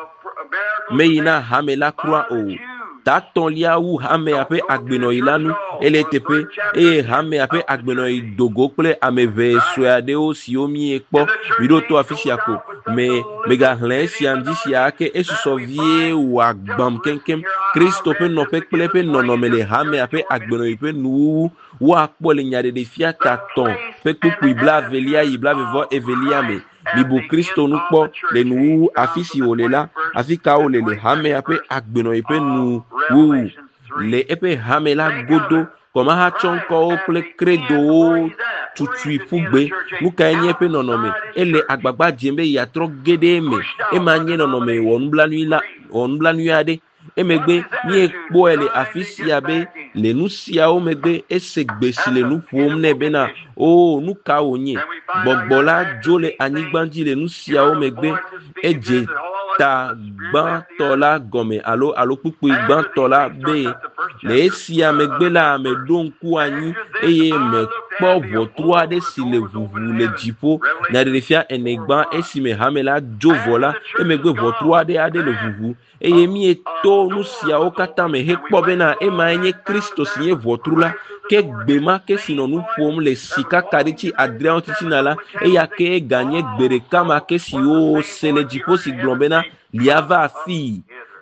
meina hamela krua o taton lia wu hame ape agbeno ilanu ele tepe e hame ape agbeno idogo ple ameve soade o siomi ekpo bido to afisiako me mega hlensi andisi ake esu sovie wa gbam kenkem Kristo pe no pe ple pe no no mele hame ape agbeno ipe nu wa akpo le nyade de fia taton pe kuku ibla velia ibla vevo evelia me bibu Kristo nu kpo le nu afisi olela afika ole le hame ape agbeno ipe nu wu le epe hame la godo koma ha chonko ple credo tutui pugbe muka enye pe nonome ele agbagba jembe ya tro gede me e manye nonome won blanu la won blanu ade emegbe ni ekpo ele afisi abe le nusia o megbe esegbe si le nu pom ne be na o nu ka onye gbogbola jole anigbanji le nusia o megbe eje ta gban tola gome alo alo pupu gban tola be le sia megbe la me donku anyi eye me kpo votua de si le vuvu le jipo na de fia enegban esime hamela jovola emegbe votua de ade le vuvu eye mi eto nusia o kata me he kpo be na e ma enye Kristo sinye votrula ke gbema ke sinonu pom le sika kadichi adrian titinala e ya ke ganye gbere kama ke si o sele jipo si glombena liava fi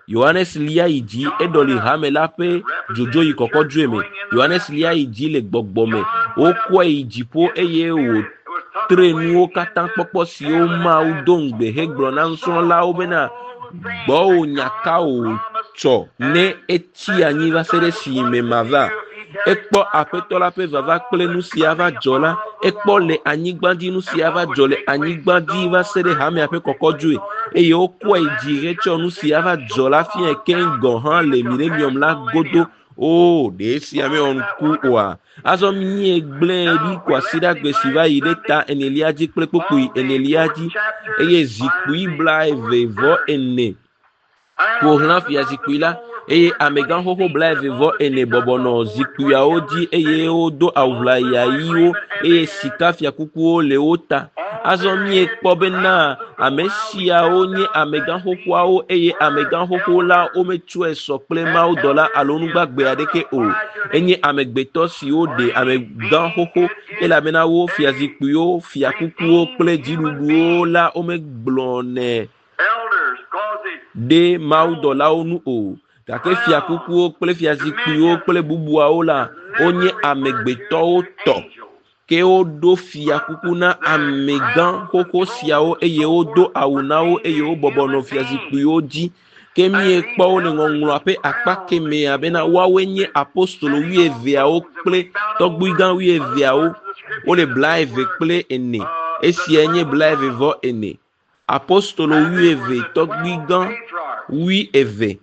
Yohanes lia iji edoli hamela pe jojo yi koko jueme. Yohanes lia iji le gbogbome. O kwa iji po eye o trenu o katan popo si o ma u dongbe hegbro na nson la obena bo nyaka o cho ne eti anyi va sere si me mava. Ekpo apetola pe vava kple nu si ava jola ekpo le anyigbadi nu si ava jole anyigbadi va sere hame ape kokojue eye okwa ijire cho nu si ava jola fi eken gohan le millennium la godo o de si ame on ku wa azo mi egble bi kwa sida gbe si va ide ta eneliaji kple poku eneliaji eye zikui bla evevo ene pour lan fi zikui la eye amegan hoho bla evevo ene bobono zikui a odi eye o do awla ya iwo eye sika fi akuku o le ota azo mi ekpo bena amesia onye amegan hoho awo eye amegan hoho la o metu eso ple ma o dola alonu gbagbe adeke o enye amegbeto si o de amegan hoho ela bena wo fi zikui o fi akuku o ple dirugu o la o me blone de ma o dola onu o kake fia kuku o kple fia zikui o kple bubua o la onye amegbeto o to ke o do fia kuku na amegan koko sia o eye o do awuna o eye o bobono fia zikui o di ke mi ekpo o le ngongro ape akpa ke me abena wa wenye apostolo wi evia o kple togbuigan wi evia o o le bla eve kple ene esi enye bla eve vo ene apostolo wi eve togbuigan wi eve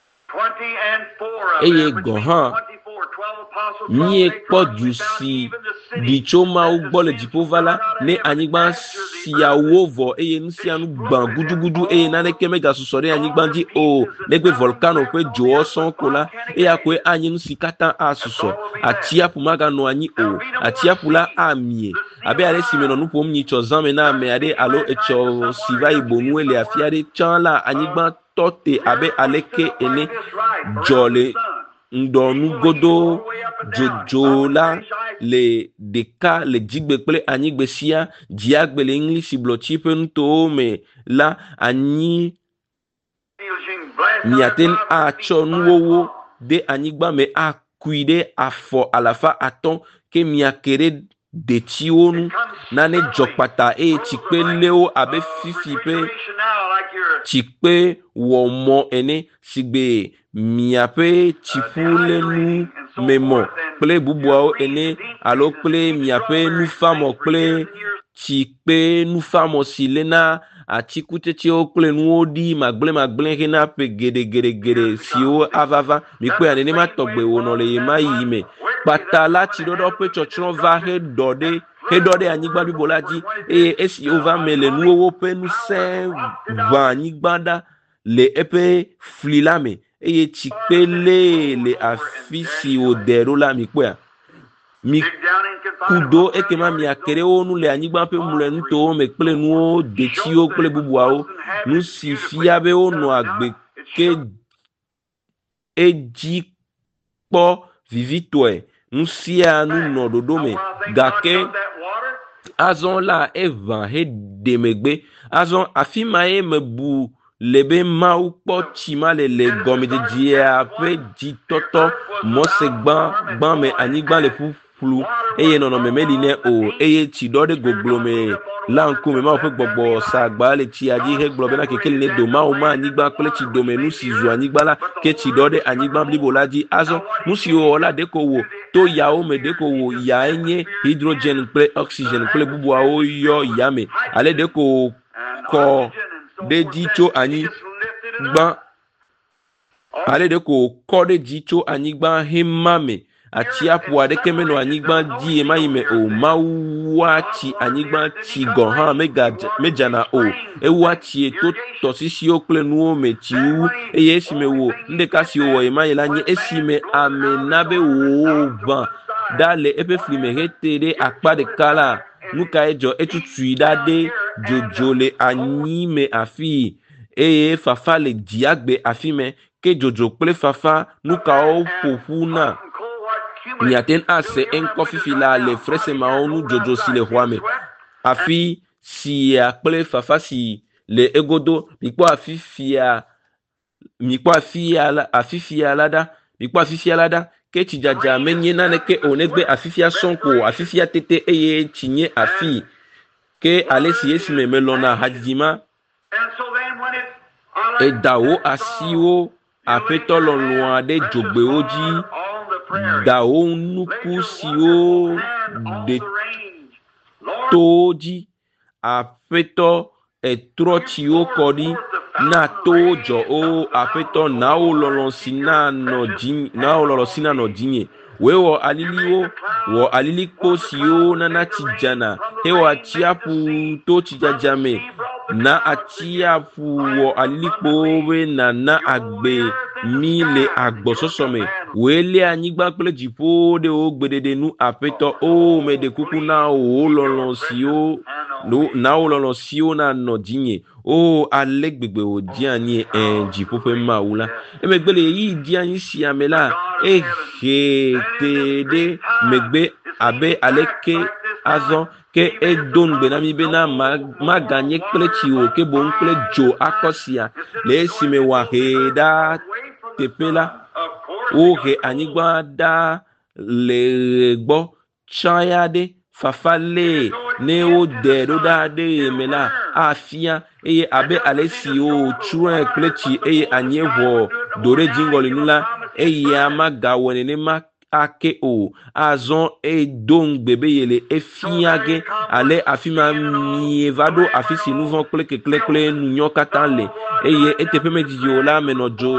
eye gohan mi ekpo du si dichoma u gbole jipovala ne anyigba siawo vo eye nsianu gban gudugudu eye na neke mega susore anyigba di o negbe volcano pe jo son kola e akwe anyi nsi katan asuso atia pumaga no anyi o atia pula amie abe ale simeno nu pom ni chozame na me ade alo echo siva ibonu ele afiade chanla anyigba tote abe aleke ene jole ndonu godo jojola le deka le jigbe kple anyigbe sia jiagbe le english blochi pento me la anyi miaten a chonwowo de anyigba me a kuide afo alafa aton ke miakere de tionu nane jokpata e chikpe leo abe fifi pe chikpe womo ene sigbe miape chipulenu memo ple bubuao ene alo ple miape nufamo ple chikpe nufamo silena atikute ti o ple nu odi magle magle hena pe gede gede gede si o avava mi pe ane ma togbe wono le ma yime patala ti dodo pe chochron va he dode he dode anyigba bibolaji e esi ova mele nu owo pe nu se va anyigbada le epe flilame eye chikpele le afisi odero la mi pe mi kudo ekema mi akere onu le anyigba pe mule nto me kple nu o de ti o kple bubua o nu si fia be onu agbe ke eji po vivitoe nu sia nu no dodo me gake azon la evan he demegbe azon afima e mebu lebe ma u po chima le le gomi de dia pe di toto mo se gban gban me anigba le fufulu eye nono me meline o eye ti do de goglo me lanku me ma o fe gbogbo sa gba le ti aji he gbo be na keke le do ma o ma anigba pele ti do me nu si zu anigba la ke ti do de anigba blibo laji azon nu si o la de ko wo to ya o me de ko wo ya enye hydrogen pe oxygen pe bubu a o yo ya me ale de ko ko de jicho ani gba ale de ko ko de jicho ani gba himame ati apu ade kemeno ani gba di e mai me o mawati ani gba ti go ha mega meja na o e wati e to to sisi o ple nu o me ti u e yesi me wo nde kasi o e mai la ni esime amenabe wo ban dale epe flime hetere akpa de kala nuka ejo etutu dade jojole anime afi eye fafa le diagbe afi me ke jojo ple fafa nuka o fofuna nyaten ase enko fifila le frese maonu jojo si le hwame afi si a ple fafa si le egodo bipo afi fia mi kwa afia la afifia lada mi kwa afifia lada ke tijaja menye nane ke onegbe afifia sonko afifia tete eye tinye afi ke alesi yesi me melona hajima e dawo asiwo apeto lolwa de jogbe oji dawo nuku siwo de toji apeto etro ti o kodi na tojo o apeto na o lolo sina no jin na o lolo sina no jinye wewo aliliwo wo aliliko sio na na tijana hewa chiapu to tijajame na atiapu wo aliliko we na na agbe mile agbososome wele anigba pele jipo de o gbedede nu apeto o me de kuku na o lolo sio no na o lolo sio na no jinye o alegbegbe o diani en jipo pe maula e megbele yi diani si amela e he de megbe abe aleke azon ke e don gbe na mi be na ma, ma ganye pele ti o ke bon pele jo akosia le si me wa he da tepela o he anigba da le gbo chayade fafale ne o de do da de mela afia eye abe alesi o chuen plechi eye anye wo dore jingoli nula eye amaga woni ne ma ake o azon e don bebe yele e fiage ale afima mievado afisi nouveau kleke klekle nunyo katale eye etepe mediji ola menojo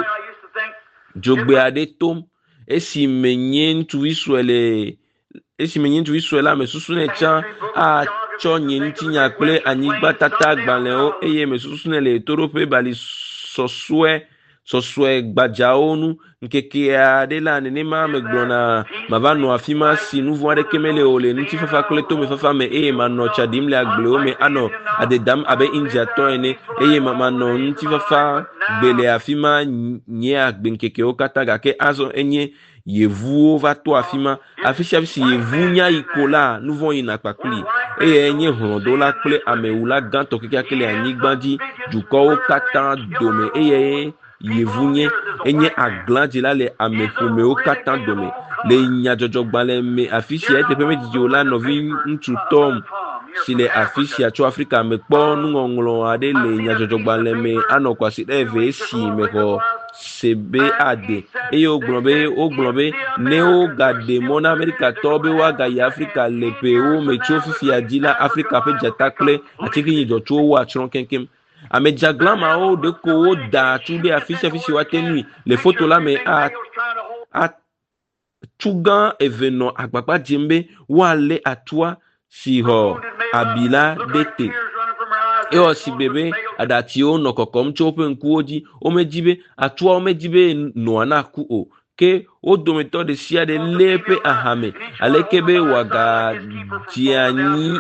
jogbe ade tom esi menyen tu isuele esi menyen tu isuela me susune cha a cho nyen tinya kple anigba tata gbanle o eye me susune le torope bali sosue sosue gbajaonu nkeke ade la ne ma me glona mavano afima si nouveau ade kemele ole nti fafa kle to me fafa me e ma no chadim le agble o me ano ade dam abe inja to ene eye mama no nti fafa gbele afima nye agbe nkeke o kataga ke azo enye yevu va to afima afisha bisi yevu nya ikola nouveau ina pakuli e enye hondo la kle ameula ganto keke akele anigbanji juko o kata dome e yevunye enye aglanji la le amefome o kata dome le nya jojo gbale me afisha ete peme diola novi ntu tom si le afisha cho Africa me po nu ngonglo ade le nya jojo gbale me anokwa si eve si me ko sebe ade e o glombe o glombe ne o gade mon America tobe wa ga ya Africa le pe o me cho fifi adila Africa pe jatakle atiki ni jo cho wa chron kenkem ame jaglama o de ko o da tu de afisha fifi wa tenui les photos là mais a a tugan événement agbagba jembe wa le atwa si ho abila dete e o si bebe adati o no kokom chope nkuoji o mejibe atwa o mejibe no anaku o ke o dometo de sia de lepe ahame alekebe waga tiani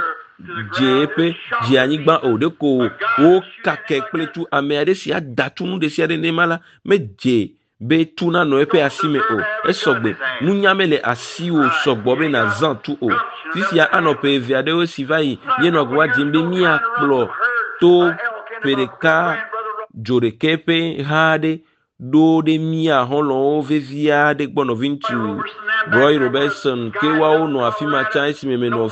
jepe jiani gba o de ko o kake pletu ame ade sia datunu de sia de nemala meje be tuna no epe asime o esogbe nunyamele asi o sogbo be na zantu o sisia anope viade o sivai yeno gwa jimbe mi akplo to pereka jorekepe hade do de mia holo vevia de gbono vintu Roy Robertson ke wa ono afima chance meme no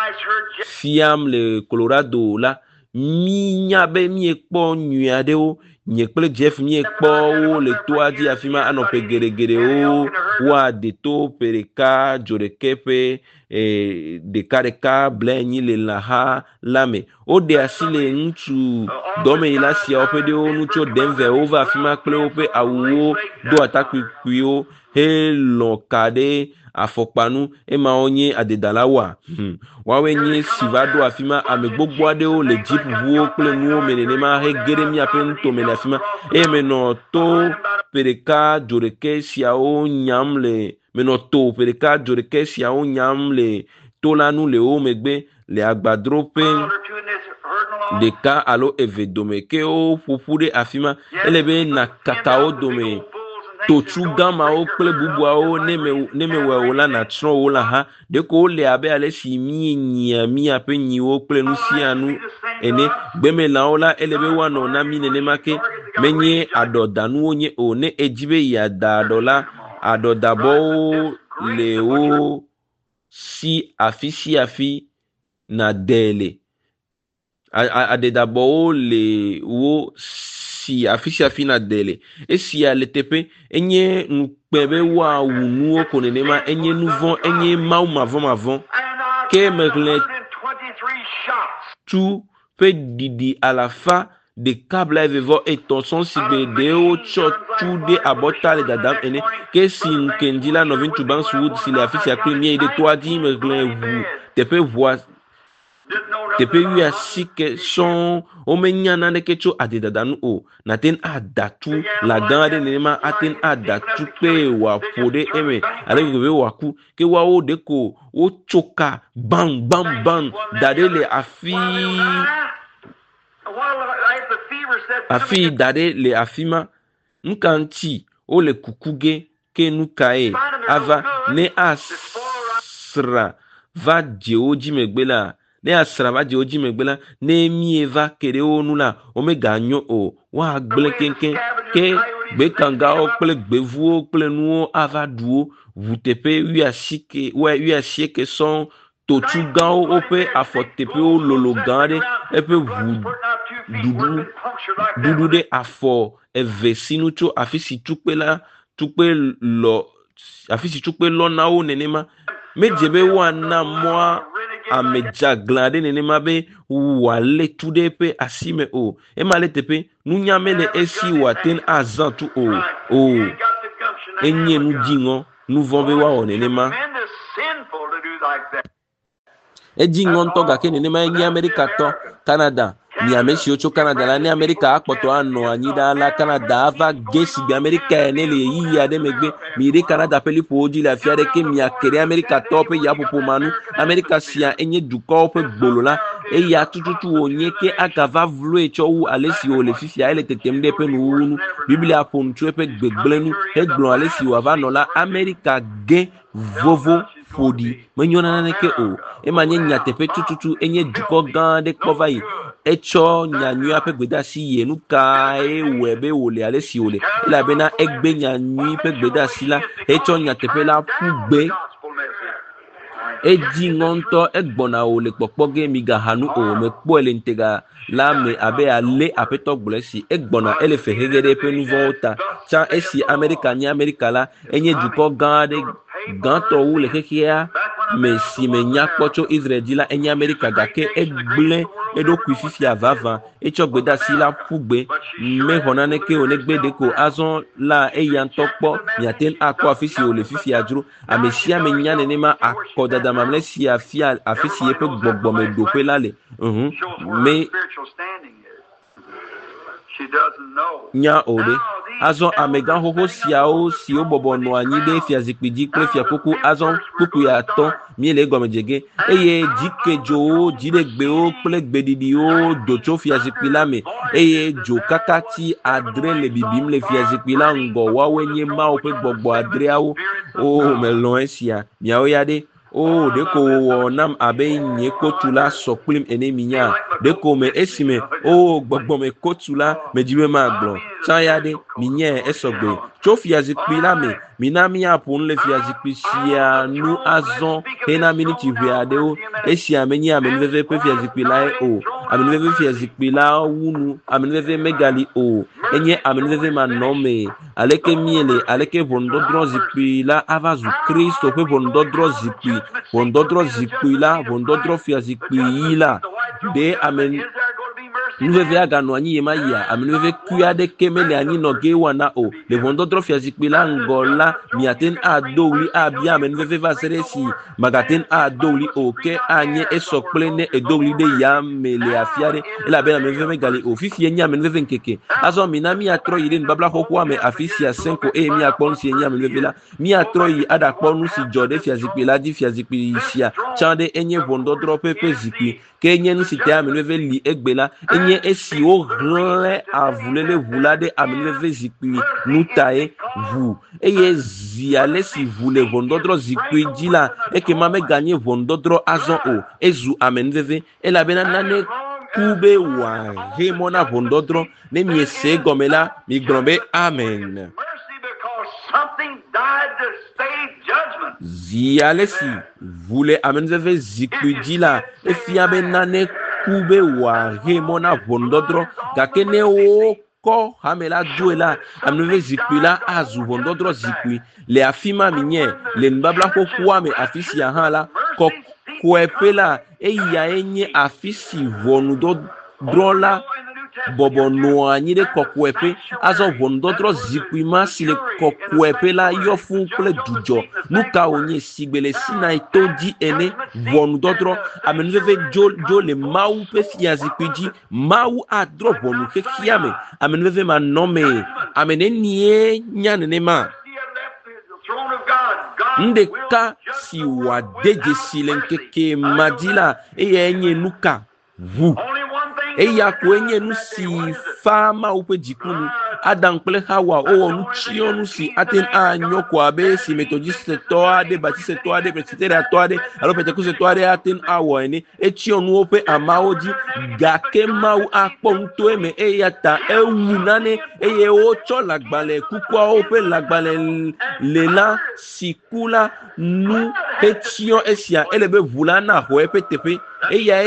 fiam le Colorado la mi nyabe mi ekpo nyuade o nyekple Jeff mi ekpo o le toadi afima anope gere gere o wa de to pereka jorekepe e de kareka blenyi le laha lame o de asile ntu dome ila sia opede o nucho Denver over afima kle ope awo do attaque kuyo he lokade afokpanu e ma onye adedalawa hmm. wawe nye sivado afima ame gbogbo ade o le jeep buo kle nuo menene ma he geremi apen to mena afima e meno to pereka joreke sia o nyamle meno to pereka joreke sia o nyamle to lanu le o megbe le agbadrope de ka alo evedome ke o pupude afima elebe na kakao dome tochu gama o kple bubua o neme neme we ola na tro ola ha de ko le abe ale si mi nya mi ape nyi o kple nu si anu ene gbeme la ola elebe wa no na mi nene make menye adodanu onye o ne ejibe ya da dola adodabo le o si afisi afi na dele adedabo le wo si afisi afi na dele esi ya letepe enye nukpebe wa wunu okonenema enye nuvon enye mau mavon mavon ke merle tu peut didi à la fin de câble evo et ton son si de o cho tu de abota le dadam ene que si nkendila no vin tu ban sud si la afisi akri mi de toi di merle vous te peut voir te peut lui asi que son o menyana ne kecho adedadanu o naten adatu la dande nema aten adatu pe wa pode eme ale we waku ke wa o deko o choka bang bang bang dade le afi afi dade le afima nkanti o le kukuge ke nukae ava ne asra va jeoji megbela ne asra va jeoji megbela ne mieva kere onu la omega nyo o wa gble kenken ke gbe kanga o ple gbevu o ple nu ava duo vutepe wi asike wa wi asike son totu gan o pe afotepe o lolo gande e pe vu dudu dudu de afo evesinu cho afisi tukpe la tukpe lo afisi tukpe lo na o nenema mejebe wa na moa ameja glade nenema be wale tude pe asime o e male tepe nunyame le esi waten azantu o o enye nu jingo nu vombe wa o nenema e jingo ntoga ke nenema enye America to Canada ni amesi ocho Canada la ni America akpoto ano anyida la Canada ava gesi bi America ene le yi ya de megbe mi de Canada peli poji la fiare ke mi akere America top ya popo manu America sia enye duko pe gbolola e ya tututu onye ke akava vlo echo wu alesi o le fifia ele tetemde pe nu biblia pontu pe gbegblenu e gblo alesi o ava no la America ge vovo fodi menyona neke o e manye nyatepe tututu enye duko gande kovai echo nyanyu ape gbeda si ye nuka e webe ole ale si ole la bena egbe nyanyu pe gbeda si la echo nyatepe la pugbe eji ngonto egbona ole popoge miga hanu o me po ele ntega la me abe ale apeto blesi egbona ele fehegede pe nouveau ta cha esi America ni America la enye duko gande ganto wu le kekia me si me nya kpocho Israel dila enye America gake egble edo kwififi avava echo gbeda si la pugbe me honane ke onegbe deko azon la eyan tokpo miaten akwa afisi ole fifi ajuru amesia me nya nenema akoda da mamle si afia afisi epe gbogbo me dope lale mhm me nya ode azon amegan hoho siao si o bobo no anyide fiazikpidi kle fiakuku azon kuku ya ton miele gomejege eye dikejo jidegbe o kle gbedidi o docho fiazikpila me eye jo kakati adre le bibim le fiazikpila ngo wawenye ma o pe gbogbo adre awo o melon esia miao yade o deko wo nam abe nye kotula sokplim eneminya deko me esime o gbogbo me kotula me jiwe ma gblon sayade minye esogbe chofia zikpila me minami apun le fia zikpisia nu azon hena miniti viade o esia menye amenveve pe fia zikpila o amenveve fia zikpila wunu amenveve megali o enye amenveve manome aleke miele aleke bondodro zikpila avazu Kristo pe bondodro zikpi bondodro zikpila bondodro fia zikpila de amen nuveve agano anyi yema ya amenveve kuade kemele anyi noge wana o le bondodro fia zikpila ngola miaten adoli abia amenveve vaseresi magaten adoli oke anye esokplene edoli de ya mele afiare ela bena amenveve gali o fifi enya amenveve nkeke azo minami atro yide babla hokwa me afisi ya cinq e mi akpon si enya amenveve la mi atro yi ada kponu si jode fia zikpila di fia zikpisia chande enye bondodro pepe zikpi ke enye nu site amenveve li egbela enye esi o gle avulele vulade amenveve zikpi nutae vu eye ziale si vule vondodro zikpi jila eke mame ganye vondodro azon o ezu amenveve ela bena nane kube wa remona vondodro ne mi ese gomela mi grombe amen. Zialesi vule amen zeve zikudila e fiabe nane kube wa remona vondodro gakene o ko hamela duela amneve zikula azu vondodro zikui le afima minye le mbabla ko kwame afisi ya hala ko kwepela e ya enye afisi vonudo drola bobo noanyi de kokwepe azo vondodro zikui masi le kokwepela yo funkule dujo nuka onye sigbele sina itoji ene vonudodro amenveve jo jo le mau pe fia zikuiji mau adro vonu ke kiame amenveve manome amenenie nyanene ma ndeka si wadeje silenkeke madila eye enye nuka vu eya kwenye nusi fama upe jikunu adam kple hawa o nu chionu si aten anyo kwa be si metodiste toade batiste toade presbyteria toade alo pentecoste toade aten awo eni e chionu ope amaoji gake mau akponto eme eya ta ewunane eye o cho lagbale kukwa ope lagbale lela sikula nu etio esia elebe vulana ho epe tepe eya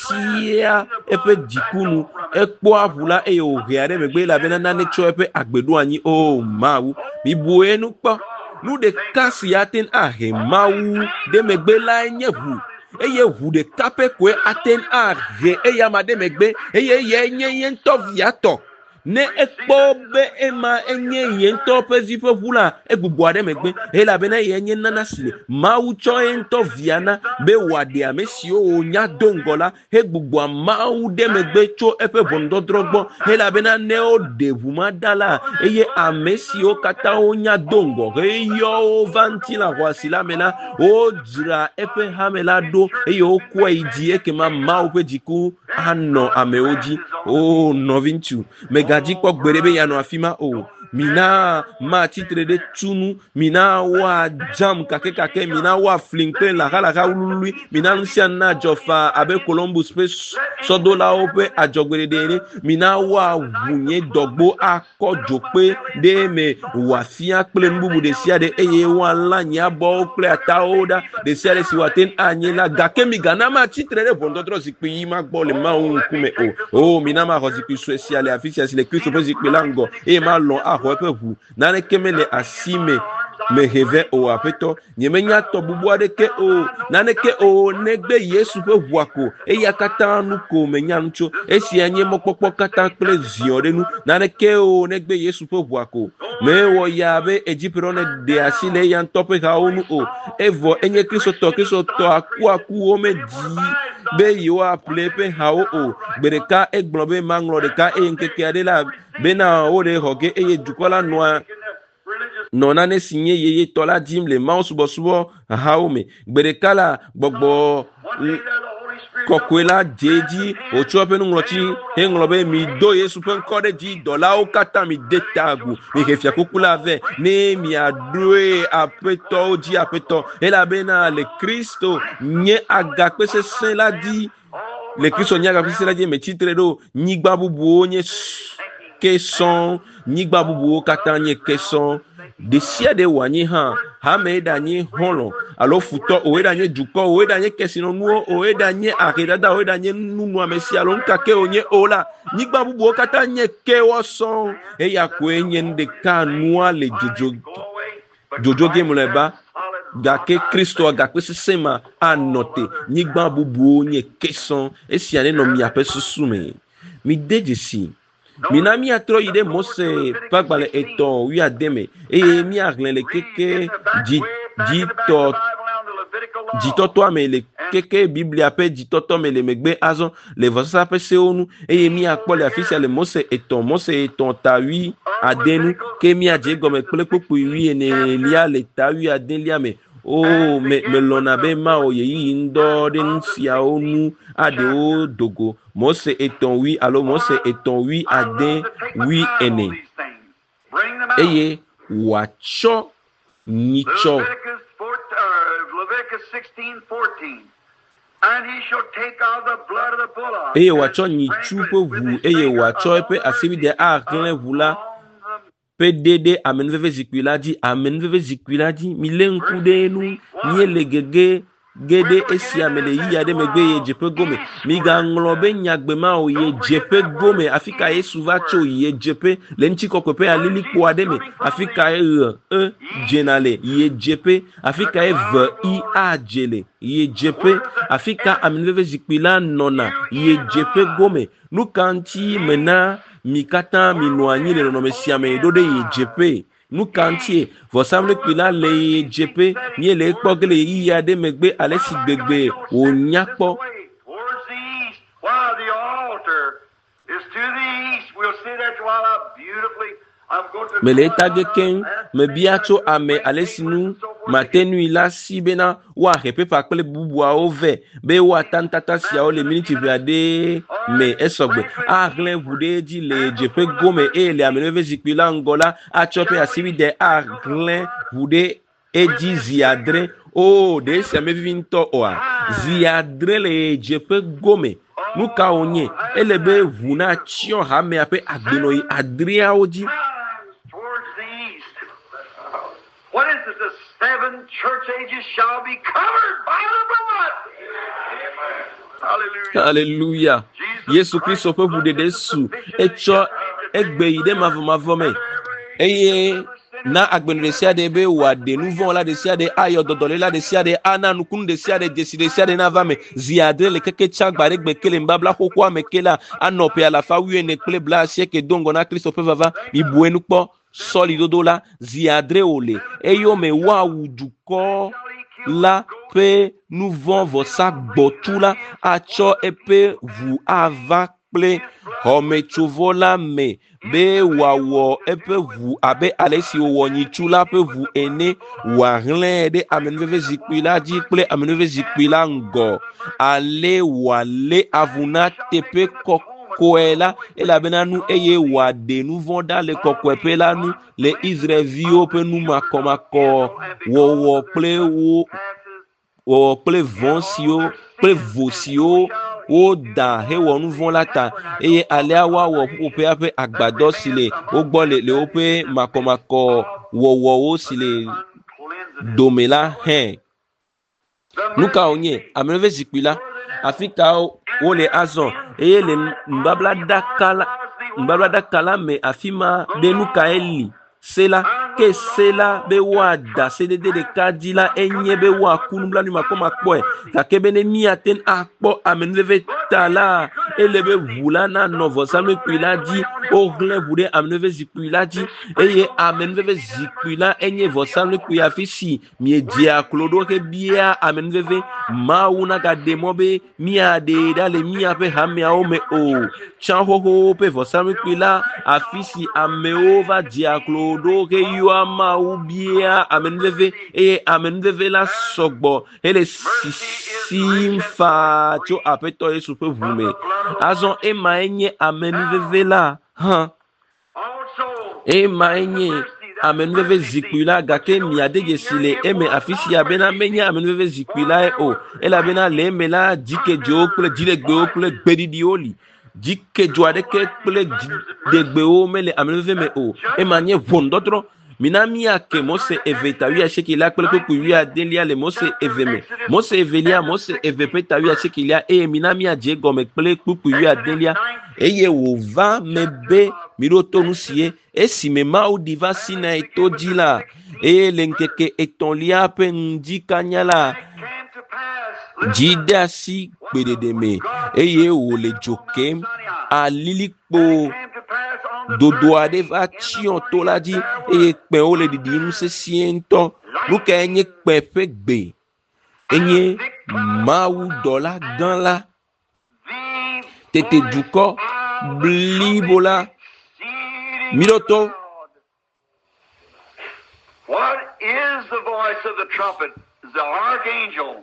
etia epe jikunu ekpo avula e o reare megbe la bena na necho epe agbedu anyi o mawu mi buenu po nu de kasi aten ahe mawu de megbe la enyevu eye vu de kape kwe aten ahe eya ma de megbe eye ye nye ye ntoviato ne ekpo be ema enye ye ntope zipe vula egbugbo ade megbe e la bena ye nye nana sile mawu cho entoviana be wade amesi o nya dongola egbugbo mawu de megbe cho epe vondodrogbo e la bena ne o devuma dala eye amesi o kata o nya dongo e yo vantila wasila mena o dra epe hamela do e yo kwa iji ekema mawu pe jiku ano ameoji o novinchu mega jikpo gberebe ya no afima o mina ma titre de tunu mina wa jam kake kake mina wa flinkle la kala ka ulului mina nsia na jofa abe Columbus pe sodola ope ajogbere de mina wa vunye dogbo akojo pe de me wa fia ple nbubu de sia de eye wa lanya bo ple ataoda de sia de siwaten anyela gake mi gana ma titre de vondodro zikpi ma gbo le ma un kume o o mina ma rozikpi social afisia si le Christ pe zikpi lango e ma lon a hope vu nane kemele asime me heve o apeto nyemenya to bubuade ke o nane ke o negbe Yesu pe vuako e yakata nu ko menya ncho esi anye mokpokpo kata ple ziorenu nane ke o negbe Yesu pe vuako me wo yabe ejipirone de asile yan tope ha onu o evo enye Kristo to Kristo to aku aku o me di be yo aple pe ha o bereka egblobe manglo de ka e nkeke adela bena o de hoge eye dukola noa nona ne sinye yeye tola dim le ma subo subo haome gberekala gbogbo kokwela jeji ochope nu nglochi he nglobe mi do Yesu pen kode ji dola o kata mi detagu mi hefia kukula ve ne mi adue apeto ji apeto ela bena le Kristo nye agape se sen la di le Kristo nye agape se la di me titre do nyigba bubu onye keson nyigba bubu kata nye keson de sia de wani ha ha me danye holo alo futo o edanye duko o edanye kesino nuo o edanye akedada o edanye nunu amesi alo nkake onye ola nyigba bubu kata nye ke woson e ya kwenye nde ka nua le jojo jojo gemuleba gake Kristo gake sema anote nyigba bubu onye keson esi ane no mi apesusume mi dejesi mina mi atro ide mose pagbale eto wi ademe e mi arlen le keke di di to di toto amele keke biblia pe di toto mele megbe azon le vosa pe se onu e mi akpo le afisa le mose eto mose eto ta wi adenu ke mi aje go me pele popu wi ene lia le ta wi adelia me o me me lona be ma o yi ndo de nsia onu ade o dogo mose eton wi alo mose eton wi ade wi ene eye wacho nicho Leviticus sixteen fourteen. And he shall take of the blood of the bullock. eye watsɔ nyitsu ƒe ʋu eye watsɔ eƒe asibide de ahlẽ ʋu la ƒe ɖe ɖe amenuveve zikpui la dzi. Amenuveve zikpui la dzi mi lé ŋku ɖe nu míele gege ge ɖe esia me le yiyia ɖe megbe ye dzeƒe gome. Migaŋlɔ be nyagbema o ye dzeƒe gome afi ka Yesu va tso ye dzeƒe le ŋutikɔkɔe ƒe alilikpo aɖe me afi ka ɣe e dzena le ye dzeƒe afi ka ve i adze le ye dzeƒe afi ka amenuveve zikpui la nɔna ye dzeƒe gome. Nu ka ŋuti mena mi katã mi nɔ anyi le nɔnɔme sia me ɖo ɖe ye dzeƒe? Nu ka ŋutie vɔsamlekpui la le ye dzeƒe míele ekpɔ ge le yiyia ɖe megbe ale si gbegbe wònya kpɔ. Towards the east, while the altar is to the east. We'll see that while I beautifully. I'm going to. Me le tage keŋ me bia tso ame ale si nu mate nui la si bena woahe pepa kple bubuawo vɛ be woata nutata siawo le miniti ʋe aɖe me esɔgbe. Ahlẽ ʋu ɖe dzi le dzeƒe gome eye le amenuveve zikpui la ŋgɔ la atsɔ ƒe asivi de ahlẽ ʋu ɖe edzi zi adre. O ɖe sia mevivi ŋutɔ oa? Zi adre le dzeƒe gome. Nu ka wònye? Ele be ʋu na tsyɔ hamea ƒe agbenɔyi adreawo dzi. Towards the east. What is it? The seven church ages shall be covered by the blood. Hallelujah. Hallelujah. Yesu Kristo ƒe ʋu ɖeɖe su etsɔ egbe yi ɖe mavɔmavɔ me eye na agbenɔ ɖe sia ɖe be wòaɖe nu vɔ̃ la ɖe sia ɖe ayɔ dɔdɔle la ɖe sia ɖe ana nukunu ɖe sia ɖe dzesi ɖe sia ɖe nava me. Zi adre le keke tsa gba ɖe gbe ke le nubabla xoxoa me ke la anɔ ƒe alafa wuiene kple bla asieke do ŋgɔ na Kristo ƒe vava. Mibue nu kpɔ sɔli dodo la zi adre wòle eyome woawu dukɔ la ƒe nu vɔ̃ vɔsa gbɔtu la atsɔ eƒe ʋu ava kple xɔmetsovɔ la me be wòawɔ eƒe ʋu abe ale si wòwɔ nyitsu la ƒe ʋu ene wòahlẽ ɖe amenuveve zikpui la dzi kple amenuveve zikpui la ŋgɔ ale wòalé avu na teƒe kɔkɔe la elabena nu eye wòaɖe nu vɔ̃ ɖa le kɔkɔeƒe la nu le Israelviwo ƒe nu makɔmakɔ wɔwɔ kple wo wɔwɔ kple vɔ̃ siwo kple vo siwo woda hewɔ nu vɔ̃ la ta eye alea woawɔ ƒuƒoƒea ƒe agbadɔ si le wogbɔ le le woƒe makɔmakɔ wɔwɔwo si le dome la hẽ. Nu ka wònye? Amenuveve zikpui la afi ka wole azɔ eye le nubablaɖaka la nubablaɖaka la me afi ma ɖe nu ka eli se la ke se la be woada sedede ɖeka dzi la enye be woaku nublanui makɔmakpɔe gake be ne míate akpɔ amenuveve ta la ele be ʋu la nanɔ vɔsamlekpui la dzi wohlẽ ʋu ɖe amenuveve zikpui la dzi eye amenuveve zikpui la enye vɔsamlekpui afi si miedzea klo ɖo hebia amenuveve. Mawu nagaɖe mɔ be míaɖe ɖa le míaƒe hameawo me o. Tsã xoxo ƒe vɔsamlekpui la afi si amewo va dzea klo ɖo heyɔa Mawu bia amenuveve eye amenuveve la sɔgbɔ hele sisim faa tso aƒetɔ Yesu ƒe ʋu me. Azɔ emae nye amenuveve la hã emae nye amenuveve zikpui la gake miade dzesi le eme afi sia bena menye amenuveve zikpui la o elabena le eme la dzikedzo kple dziɖegbewo kple gbeɖiɖiwo li. Dzikedzo aɖeke kple dziɖegbewo mele amenuveve me o. Ema nye ʋɔnudɔdrɔ̃. Mina miake Mose eve tawi asiekelia kple kpekpe wi adelia le Mose eve me. Mose evelia Mose eve ƒe tawi asiekelia eye mina miadze gɔme kple kpekpe wi adelia eye wòva me be mi ɖo to nu sie esi me Mawu ɖi va Sinai to dzi la eye le ŋkeke etɔ̃lia ƒe ŋdi kanya la dzi de asi gbeɖeɖe me eye wòle dzo kem alilikpo dodo aɖe va tsyɔ to la dzi eye kpẽwo le ɖiɖim sesĩe ŋutɔ. Nu ka enye kpẽ ƒe gbe? Enye Mawu dɔla gã la tete dukɔ blibo la miɖoto. What is the voice of the trumpet? The archangel.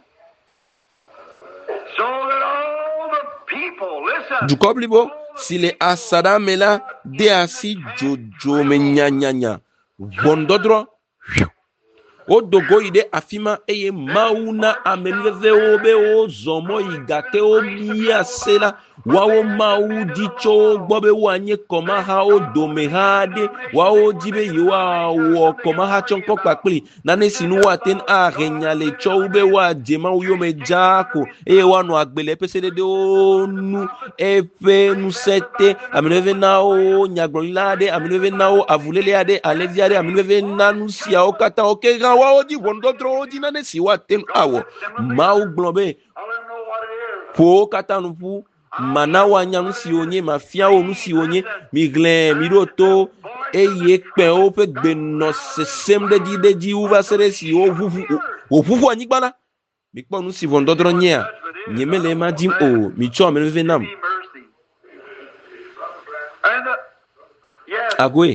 So that all the people listen. Dukɔ blibo si le asaɖa me la de asi dzodzo me nyanyanya ʋɔnudɔdrɔ̃ o dogo ide afima eye mauna amenveve obe o zomo igate o mia sela wawo mau dicho gbobe wanye koma ha o dome ha de wawo jibe yiwa wo koma ha chonko pakpli nane sinu waten a renyale cho ube wa jema uyo mejako eye wano agbele pesede de onu epe nu sete amenveve na o nyaglolade amenveve na o avulele ade aleviade amenveve na nu sia o kata o kega wawo di wondo dro di nane si waten awo mau globe po kata nu pu mana wanya nu si onye mafia o nu si onye migle miroto eye pe o pe gbe no sesem de di de di uva sere si o vuvu o vuvu anyigbala mi po nu si wondo dro nya nyemele ma dim o mi cho me venam And uh, yes, agwe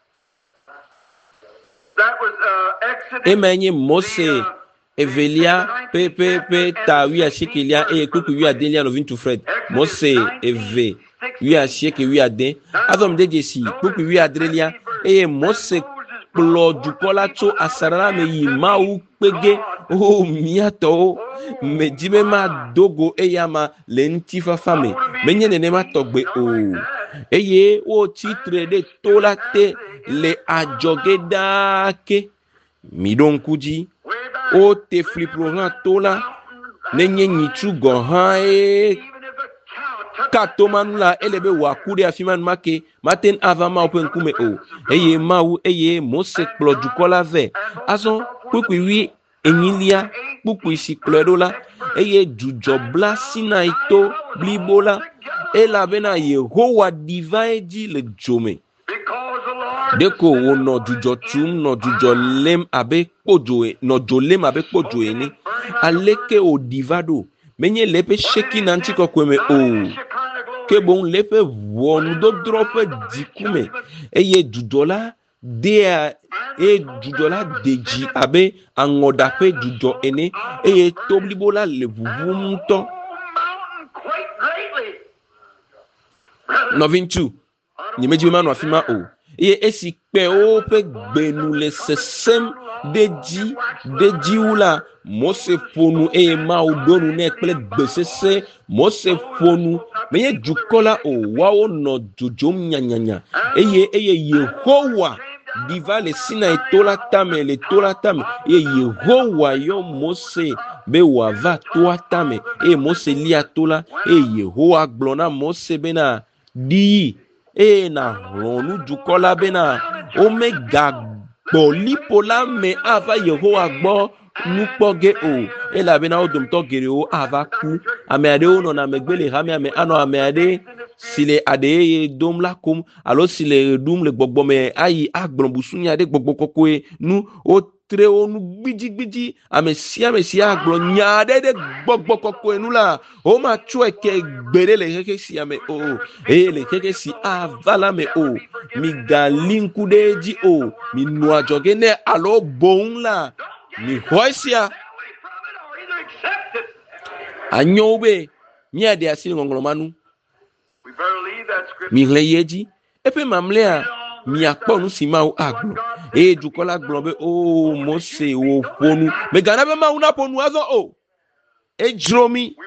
that was uh, Exodus. emenye Mose evelia pe pe pe ta wi a shekelia e kuku wi adelia no vintu Fred Mose eve wi a sheke wi ade azom de jesi kuku wi adrelia e Mose plo dukola to asarara me yi mau pege o miato me jibe ma dogo e yama lentifa fame menye nene ma togbe o eye o titre de tolate le ajogedake midonkuji o te fliploran tola nenye nyitu gohan e katomanula elebe wakude afiman make maten avama open kume o eye mau eye Mose kplo dukola ve aso kwekwi wi enyilia pupu isi kledola eye jujobla sinaito blibola ela bena Yehowa divide le jome deko wo no jujo tum no jujo lem abe pojoe no jolem abe pojoe ni aleke o divado menye lepe sheki nanti kokweme o kebon lepe wonu do drope dikume eye judola de e judola deji abe angodape judo ene eye toblibola le vuvumto novintu nyemeji manu afima o eye esi pe o pe gbenu le sesem deji deji ula Mose fonu e ma udonu ne kple gbesese Mose fonu menye jukola o wawo no jojom nyanyanya eye eye Yehowa diva le sina etola tame le tola tame eye Yehowa yo Mose be wava toa tame e Mose lia tola e Yehowa glona Mose bena di e na ronu jukola bena omega polipola me ava Yehowa gbo nupoge o ela bena odum to gere o ava ku ame ade o no na megbele ha me ame ano ame ade sile ade dom la kum alo sile dum le gbogbo me ayi agbon busunya ade gbogbo kokoe nu o tre o nu gbiji gbiji ame sia me sia agbon nya ade de gbogbo kokoe nu la o ma chue ke gbere le keke si ame o e le keke si avala me o mi galinku deji o mi nu ajoge ne alo bon la mi hoisia anyobe mi ade asiri ngongolomanu mi leyeji epe mamlea mi akponu simau aglo e jukola globe o Mose o ponu me gana be ma una ponu azo o e dromi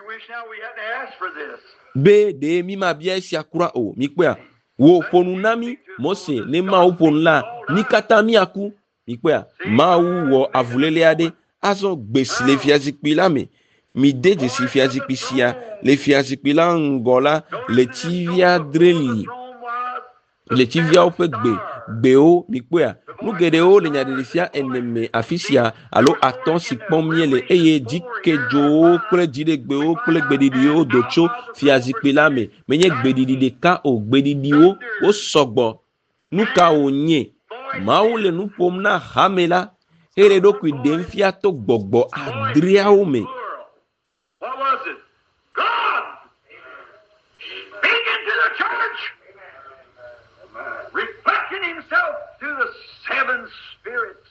be de mi ma bia isi akura o mi pe a wo ponu nami Mose ne ma o ponu la ni kata mi aku mi pe a ma wo avulele ade azo gbesile fiazikpi la me mi deje si fiazikpi sia le fiazikpi la ngola le tivia dreli le tivia o pe gbe gbe o mi pe a nu gede o le nyade fia eneme afisia alo aton si pon miele eye dikejo kle jide gbe o kle gbedidi o docho fiazikpi la me menye gbedidi de ka o gbedidi o o sogbo nu ka o nye maule nu pom na hamela ere do kwi demfia to gbogbo adria o me. What was it? God speaking to the church, reflecting himself through the seven spirits.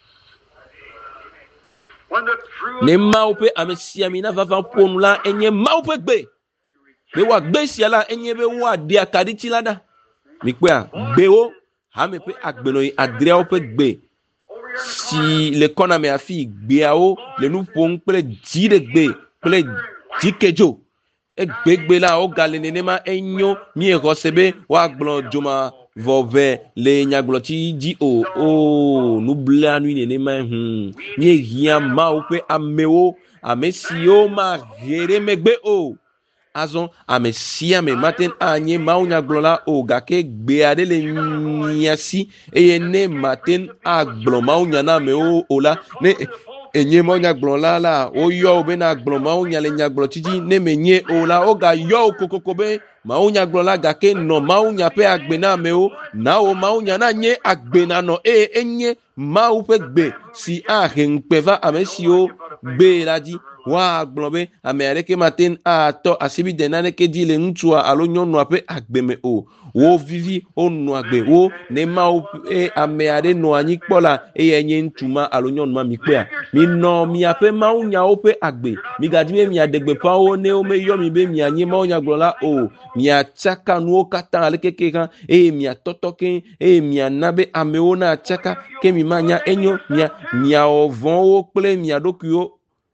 When the true Ne maupe amesiamina vava ponula enye maupe gbe be wa gbe siala enye be wa dia kadichilada mi pe a gbe o ha me pe agbeno adria o pe gbe si le kona me afi gbeawo le nu pon pele di de gbe pele di kejo e gbegbe la o gale nene ma enyo mi e rosebe wa gbon joma vove le nyagblo ti di o o nu bla nu nene ma hm mi hia ma o pe amewo amesio ma gere megbe o azon amesia me maten anye ma o nyagblo la o gake gbe ade le nyasi e ne maten agblo ma o nyana me o ola ne enye mo nyagblo la la o yo be na agblo ma o nyale nyagblo titi ne menye o la o ga yo kokoko be ma o nyagblo la ga ke no ma o nya pe agbe na me o na o ma o nya na nye agbe na no e enye ma o pe gbe si a henpeva amesi o gbe la di wa agblo be amere ke matin a to asibi de na ne ke di le ntu a alo nyonu ape agbe me o wo vivi o nu agbe wo ne ma o e ameade no anyi kpola e enye ntuma alo nyonu ma mi pe a mi no mi ape ma o nya o pe agbe mi gadi me mi adegbe pa o ne o me yo mi be mi anyi ma o nya gbola o mi ataka nu o kata ale keke kan e mi atotoke e mi anabe ame o na ataka ke mi ma nya enyo mi mi ovon o ple mi adokuo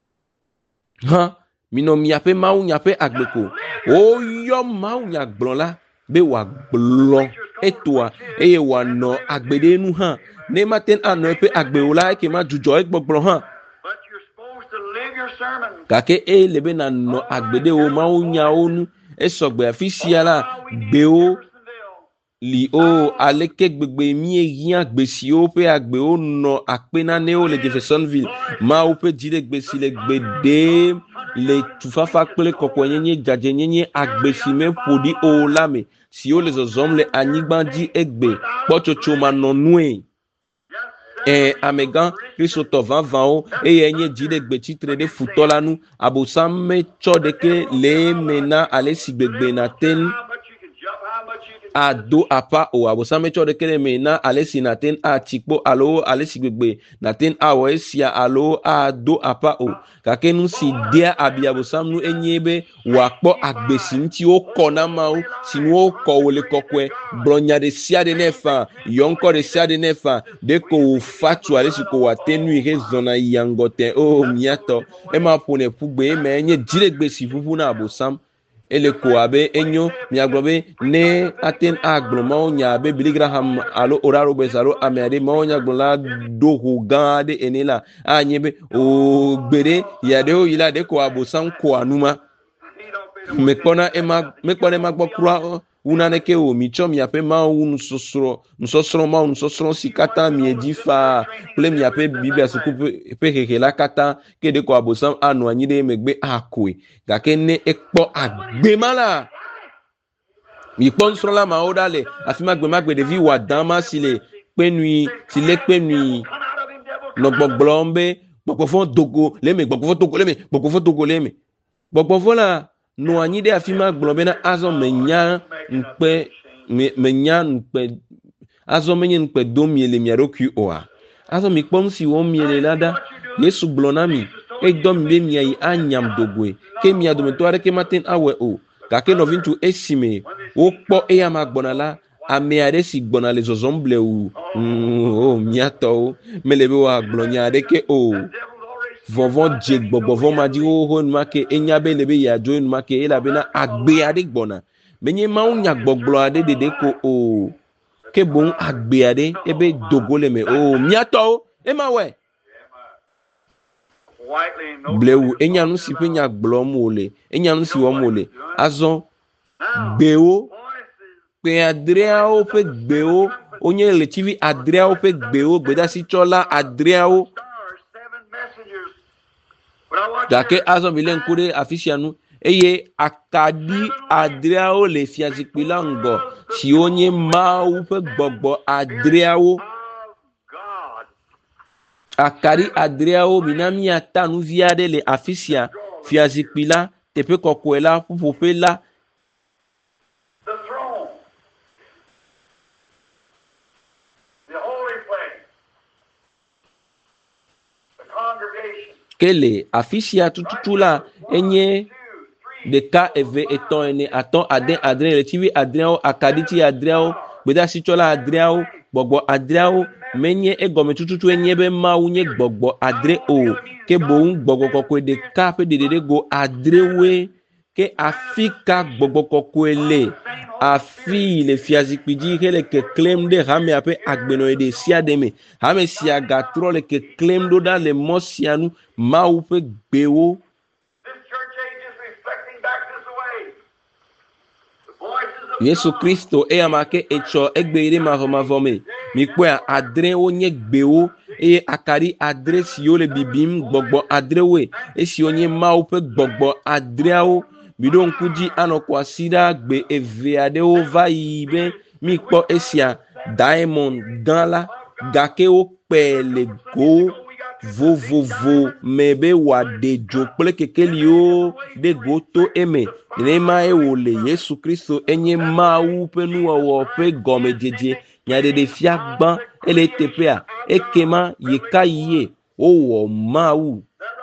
ha mi no mi ape ma o nya pe agbe ko o yo ma o nya gbola be wa gblon etoa eye wa no agbede nu ha ne maten ano pe agbe ola ke ma jujo e gbogbo ha But you're supposed to live your sermon. kake e lebe na no agbede o ma o nya onu e sogbe afisiala gbe o li o aleke gbegbe mi eyin agbesi o pe agbe o no apena ne o le Jeffersonville ma o pe dire gbesi le gbede le tufafa pele kokko nyenye jaje nyenye agbesi me podi o lame si o les hommes le anigbanji egbe pochocho ma no nue e amegan kristo vingt vingt o e yenye dire gbe titre de futola nu abosam me chodeke le mena ale sigbegbe na ten How much you can jump, how much you can ado apa o abosam cho de kele me na ale sinaten a tikpo alo ale sigbegbe naten a o esia alo ado apa o kake nu si dia abi abosam nu enyebe wakpo agbesi nti o kona ma o sinu o ko wole kokwe bronya de sia de nefa yonko de sia de nefa de ko fatu ale siko watenu ire zona yangote o miato e ma pone pugbe me enye diregbe si fufu na abosam ele ko abe enyo miagbobe ne aten agboma onya be biligraham alo oraro bezaro amade ma onya gbola do hugade enela anyebe o gbere yade o ila de ko abosan ko anuma mekpona ema mekpona ema gbokura una neke o micho mi ape ma unu sosro nsosro ma unu sosro sikata mi edifa ple mi ape bibia suku pe hehela kata kede ko abosan anu anyide megbe akwe gake ne ekpo agbe mala mi pon sro la ma odale afima gbe magbe de vi wa dama sile penui sile penui no gbogblombe gbogbo dogo leme gbogbo dogo leme gbogbo dogo leme gbogbo la no anyide afima gblobe na azo menya npe menya npe azo menye npe do miele miaroku oa azo mi pon si won miele lada yesu blonami e dom be miai anyam dogwe ke mi adome to are ke matin awe o ka ke no vintu esime o po e ya magbonala ame ade si gbonale zozomble o o miato melebe wa gblonya de ke o vovon je gbogbo vo ma di o ho nma ke enya be lebe ya jo nma ke ela be na agbe ade gbona menye ma unya gbogbo ade dede ko o ke bon agbe ade ebe dogole me o miato e ma we blewu enya nu si pe nya gblo mo le enya nu si wo mo le azon gbeo pe adriao pe gbeo onye le tv adriao pe gbeo gbeda si chola adriao dake azon bilen kure afisianu eye akadi adriao le fiazipila ngo si onye ma u pe gbogbo adriao akari adriao minami atanu viade le afisia fiazipila tepe kokwela pupopela kele afisia tututula enye de ka eve eton ene aton aden adren le tivi adriao akaditi adriao gbeda sichola adriao gbogbo adriao menye egome tututu enye be mawu nye gbogbo adre o ke bo gbogbo kokwe de kape de de go adre we ke afika gbogbo kokwe le afi le fiazikpidi ke le ke claim de hame ape agbeno de sia deme hame sia gatro le ke claim do da le mosianu mawu pe gbewo. Yesu Kristo e amake echo egbeire mavomavome mikwe adre onye gbewo e akari adre si yo le bibim gbogbo adre we e si onye mawu pe gbogbo adre o bidon kuji anokwa sida gbe eve ade o va yibe mikpo esia diamond dans la gake o pele go vo vo vo mebe wa de jople kekeli o de goto eme nema e wole Yesu Kristo enye mawu penu wo pe gome jeje nyade de fiagban ele tepea ekema yekaye o wo mawu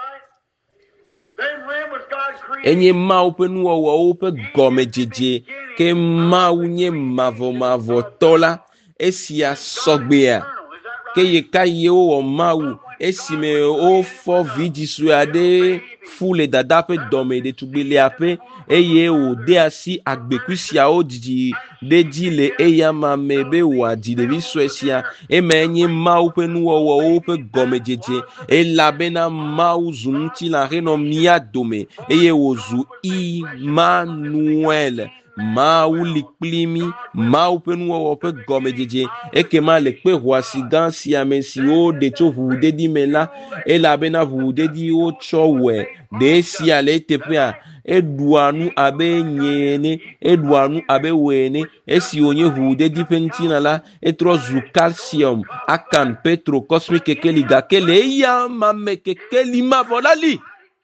enye mawu penu wo wo pe gome jeje ke mawu nye mavo mavo tola esia sogbea ke yekaye o wo mawu esime o fo vidi suade fule dada pe dome de tugbele ape eye o de asi agbekusia o didi de dile eya ma mebe wa dide bi soesia e menye ma pe nu wo o pe gome jeje e labena ma uzunti la reno mia dome eye ozu Emmanuel ma uli plimi ma upenu wo pe gome jeje e ke ma le pe wasi gan si amesi o de to hu de di mela e la bena hu de di o chowe de si ale te pe a eduanu abe nyene eduanu abe wene e si onye hu de di pentina la e trozu calcium akan petro cosmic kekeli ga kele ya ma me kekeli ma volali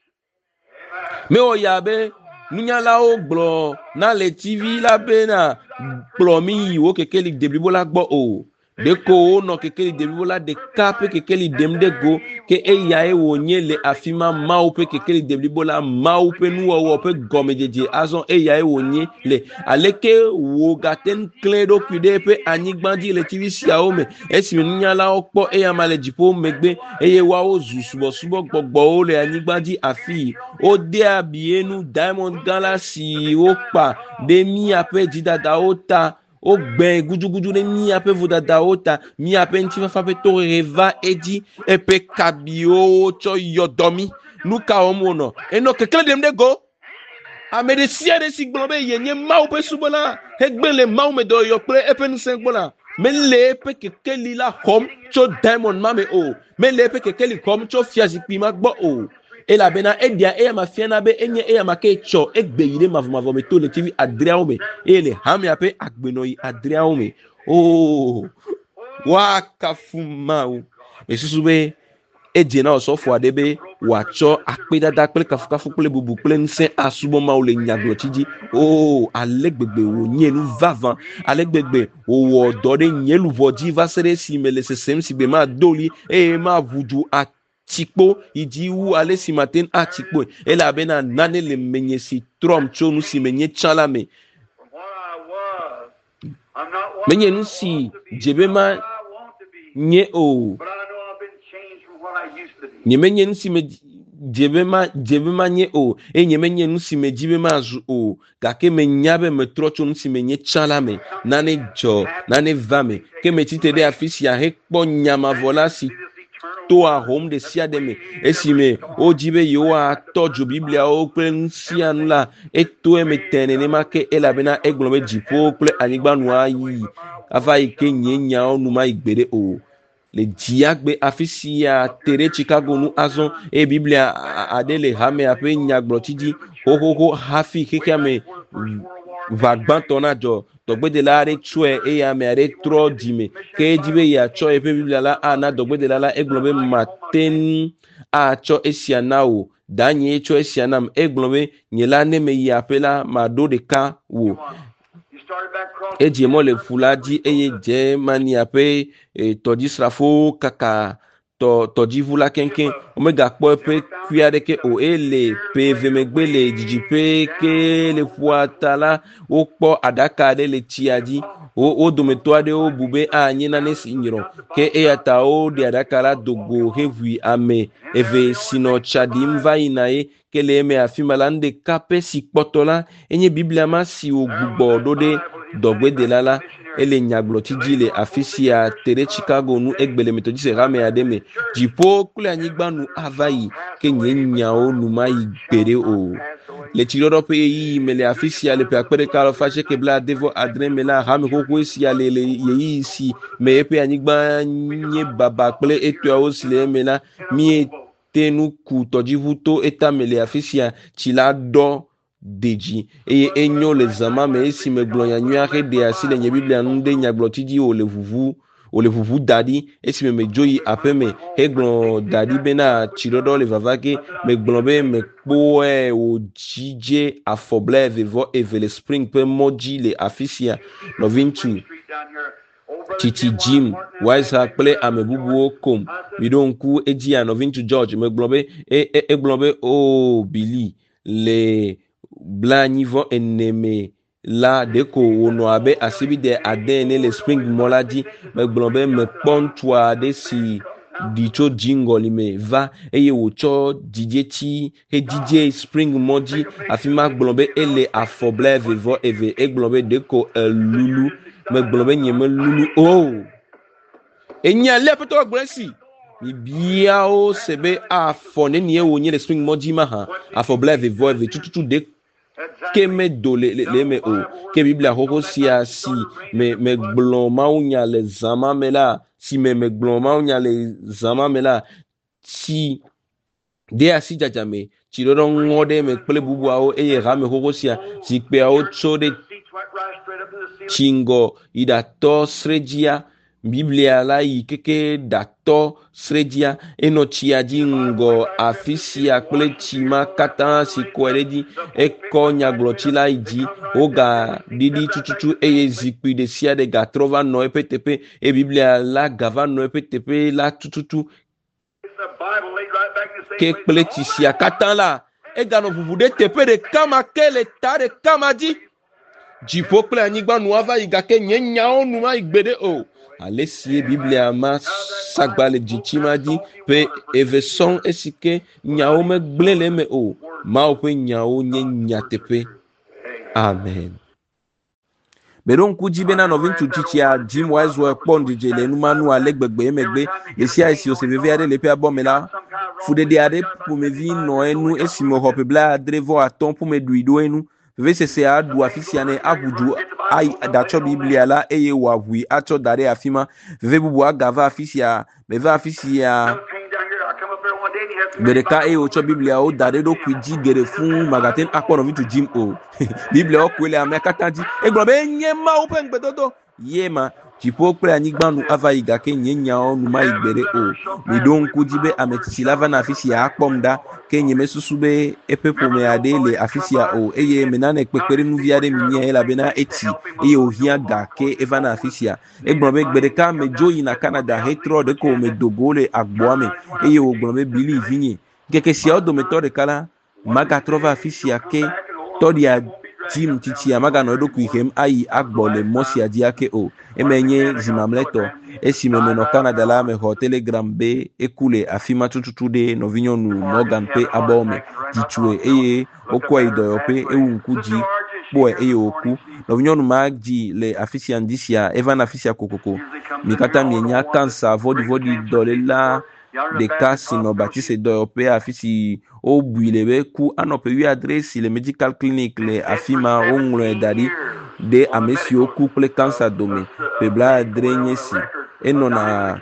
me o yabe nunyala o glo na le T V la bena glo mi wo kekeli deblibola gbo o de ko no kekeli deblibola de kape kekeli demde go ke e ya e wo nye le afima ma o pe kekeli deblibola ma o pe nu wo pe gome jeje azon e ya e wo nye le aleke wo gaten kledo kude pe anigbandi le T V sia o me e si nunyala o po e ya male jipo megbe e ye wa o zu subo subo gbogbo o le anigbandi afi o de abienu diamond galaxy o pa de mi ape didada o ta o gben gujuguju de mi ape vodada o ta mi ape nti fa pe to reva edi e pe kabio cho yodomi nuka omono e no kekele dem de go amede sia de sigbobe yenye ma o pe subola egbele ma o me do yo pre e pe nu senbola me le pe kekeli la kom cho diamond mame o me le pe kekeli kom cho fiazipi ma gbo o e la bena edia e ma fiana be enye e ma ke cho egbe yire ma vuma vome to le T V adria ome e le hami ape agbeno yi adria ome oh wa kafuma o esusube eje na so fo adebe wa cho ape dada pe kafuka fu pele bubu pele nse asubo ma o le nyaglo tiji oh alegbegbe wo nyelu vavan alegbegbe o wo do de nyelu voji va sere si mele se sem si be ma doli e ma vudu a tikpo idiwu ale si matin a tikpo e la bena nane le menye si trom cho nu si menye chalame menye nu si jebema nye o nye menye nu si me jebema jebema nye o e nye menye nu si me jibema zu o gake me nyabe me trocho nu si menye chalame nane jo nane vame ke me tite de afisi ya hekpo nyama vola si to a home de sia de me esime o jibe yo a tojo biblia o pe nsia nula e to e metene ne make e la bena eglobe jipo ple anigba nu ayi ava ike nyenya onu ma igbere o le diagbe afisia tere Chicago nu azon e biblia adele hame ape nyagbo tiji ho ho ho hafi kekame vagban tonajo dogbe de la re chue e ya me re tro dime ke jibe ya cho e pe biblia la ana dogbe de la la eglobe maten a cho esiana o danye cho esiana m eglobe nyela ne me ya pela ma do de ka wo e je mo le fulaji e ye je mani ape e toji srafo kaka to toji vula kenken omega po pe kuade ke o ele pe vemegbele jijipe ke le fuatala o po adaka de le tiaji o o dometo aɖewo bu be anyi nane si nyrɔ ke eya ta woɖi aɖaka la dogo heʋui ame eve si nɔ tsa ɖim va yina ye ke le eme afi ma la ŋɖeka pe si kpɔtɔ la enye biblia ma si wògbugbɔ ɖo ɖe dɔgbedela la ele nyagblɔti dzi le afi sia te ɖe Chicago nu egbe le Methodist hame aɖe me dziƒo kple anyigba nu ava yi ke nye nyawo nu ma yi gbe ɖe o le tsiɖɔɖɔ ƒe ɣeyiɣi me le afi sia le ƒe akpe ɖeka alɔfa asieke blaade-vɔ adre me la hame xoxoe sia le le ɣeyiɣi si me eƒe anyigba nye baba kple etɔawo si le eme la mie te nu ku tɔdziʋu to etame le afi sia tsi la ɖɔ deji eye enyo le zama me esi me gblɔ nyanyua xe ɖe asi le nye biblia nu ɖe nyagblɔti dzi wòle ʋuʋu wòle ʋuʋu da ɖi esi me me dzo yi aƒe me hegblɔ da ɖi bena tsiɖɔɖɔ le vava ke me gblɔ be me kpɔe wòdzidze afɔ bla eve vɔ eve le spring ƒe mɔ dzi le afi sia nɔvi ŋutsu Titi Jim Waisa kple ame bubuwo kom mi ɖo ŋku edzia nɔvi ŋutsu George me gblɔ be egblɔ be o Billy le bla anyi vɔ ene me la ɖeko wònɔ abe asibide ade ene le spring mɔ la dzi me gblɔ be me kpɔ ŋutsu aɖe si ɖi tso dzingɔli me va eye wòtsɔ dzidzeti hedzidze spring mɔ dzi afi ma gblɔ be ele afɔ bla eve vɔ eve egblɔ be ɖeko elulu me gblɔ be nye me lulu o enya le aƒetɔ gblɔ esi mi biawo se be afɔ nenie wònye le spring mɔ dzi ma hã afɔ bla eve vɔ eve tututu ɖe ke me do le le le me o ke biblia xoxo sia si me me gblɔ mawunya le zama me la si me me gblɔ mawunya le zama me la si de asi dzadzame tsiɖɔɖɔ ŋɔ ɖe me kple bubuawo eye hame xoxo sia zikpuiawo tso ɖe tsingɔ yi ɖatɔ sredzia biblia la yi keke ɖatɔ sredzia enɔ tsia dzi ŋgɔ afi sia kple tsi ma katã si kɔe ɖe dzi ekɔ nyagblɔtsi la yi dzi woga ɖiɖi tututu eye zikpui ɖe sia ɖe gatrɔ va nɔ eƒe teƒe eye biblia la gava nɔ eƒe teƒe la tututu ke kple tsi sia katã la eganɔ ʋuʋu ɖe teƒe ɖeka ma ke le ta ɖeka ma dzi dziƒo kple anyigba nu ava yi gake nye nyawo nu ma yi gbe ɖe o ale sie biblia ma sagba le dzitsi ma dzi ƒe eve sɔŋ esi ke nyawo megble le eme o mawo ƒe nyawo nye nyateƒe amen meɖo ŋku dzi bena nɔvi ŋutsu tsitsia Jim Waiswell kpɔ ŋdzedze le numanu ale gbegbe emegbe le sia esi ose veve aɖe le ƒe abɔ me la fuɖeɖe aɖe ƒomevi nɔ enu esi me xɔ ƒe blaadre vɔ atɔ̃ ƒome ɖui ɖo enu vevesese aɖu afi sia ne aʋudu ayi datsɔ biblia la eye wòaʋui atsɔ da ɖe afi ma veve bubu agava afi sia meva afi sia gbe ɖeka eye wòtsɔ bibliawo da ɖe ɖokui dzi geɖe fũu magate akpɔ nɔvi ŋutsu Jim o bibliawo koe le amea katã dzi egblɔ be enye Mawu ƒe ŋugbedodo ye ma dziƒo kple anyigba nu ava yi gake nye nyawo nu ma yi gbe ɖe o miɖo ŋku dzi be ame tsitsi la va na afi sia akpɔm ɖa ke nye mesusu be eƒe ƒome aɖe le afi sia o eye menane kpekpeɖenuvi aɖe mi nye elabena etsi eye wòhiã ga ke eva na afi sia egblɔ be gbe ɖeka medzo yina Canada hetrɔ ɖeko medogo le agboa me eye wògblɔ be Billy vinye ŋkeke siawo dometɔ ɖeka la magatrɔ va afi sia ke tɔɖia Jim tsitsia maganɔ eɖokui hem ayi agbɔ le mɔ sia dzi ake o eme nye zi mamlɛtɔ esi me menɔ Canada la mexɔ telegram be eku le afi ma tututu ɖe nɔvi nyɔnu Morgan ƒe abɔwo me dzitsue eye wokɔe yi dɔyɔƒe ewu ŋku dzi kpɔe eye wòku nɔvi nyɔnu ma dzi le afi sia ŋdi sia eva na afi sia kokoko mi katã mienya kansa vɔɖivɔɖi dɔléla ɖeka si nɔ Baptiste dɔyɔƒe afi si wobui le be ku anɔ ƒe wuiadre si le medical clinic le afi ma woŋlɔe da ɖi ɖe ame siwo ku kple kansa dome ƒe blaadre nye si enɔna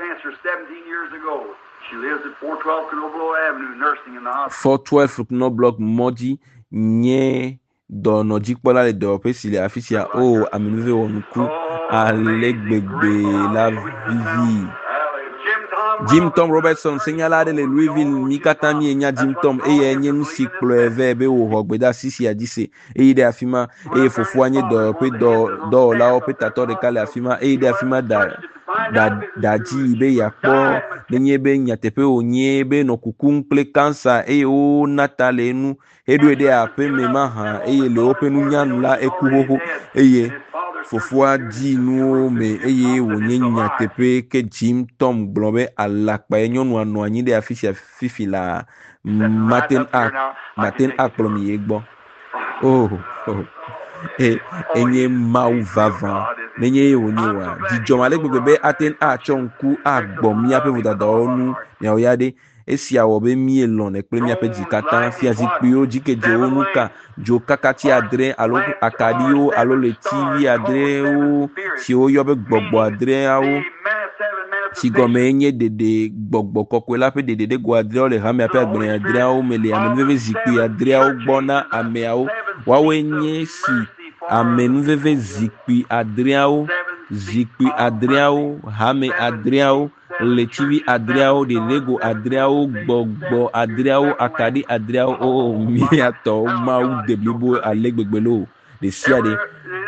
four twelve Knobloch mɔdzi nye dɔnɔdzikpɔla le dɔyɔƒe si le afi sia o amenuve wɔ nuku ale gbegbe la vivi Jim Tom Robertson senyala aɖe le Louisville mi katã mienya Jim Tom eye nye nu si kplɔe vɛ be wòxɔ gbedasi sia dzi se eye ɖe afi ma eye fofoa nye dɔyɔƒe dɔwɔlawo ƒe tatɔ ɖeka le afi ma eye ɖe afi ma da da da dzi be yeakpɔ nenye be nyateƒe wònye be nɔ kukum kple kansa eye wona ta le enu eɖoe ɖe aƒe me ma hã eye le woƒe nunyanu la eku xoxo eye fofoa di nuwo me eye wonye nyateƒe ke Jim Tom gblɔ be alakpa ye nyɔnua nɔ anyi ɖe afi sia fifi la maten a maten akplɔ mi ye gbɔ. Oh, oh. E enye Mawu vava nenye ye wonye wa dzidzɔ ma le gbegbe be aten atsɔ ŋku agbɔ míaƒe vodadawo nu miawo ya ɖe esia wɔ be míelɔ̃ ne kple míaƒe dzi katã fia zikpuiwo dzikedzewo nu ka dzo kakati adre alo akaɖiwo alo le T V adrewo siwo yɔ be gbɔgbɔ adreawo si gɔme nye ɖeɖe gbɔgbɔ kɔkɔe la ƒe ɖeɖe ɖe go adreawo le hame ƒe agblẽ adreawo me le amenuveve zikpui adreawo gbɔ na ameawo woawoe nye si amenuveve zikpui adreawo zikpui adreawo hame adreawo le T V adreawo ɖeɖe go adreawo gbɔgbɔ adreawo akaɖi adreawo o miatɔ Mawu de blibo ale gbegbe lo ɖe sia ɖe.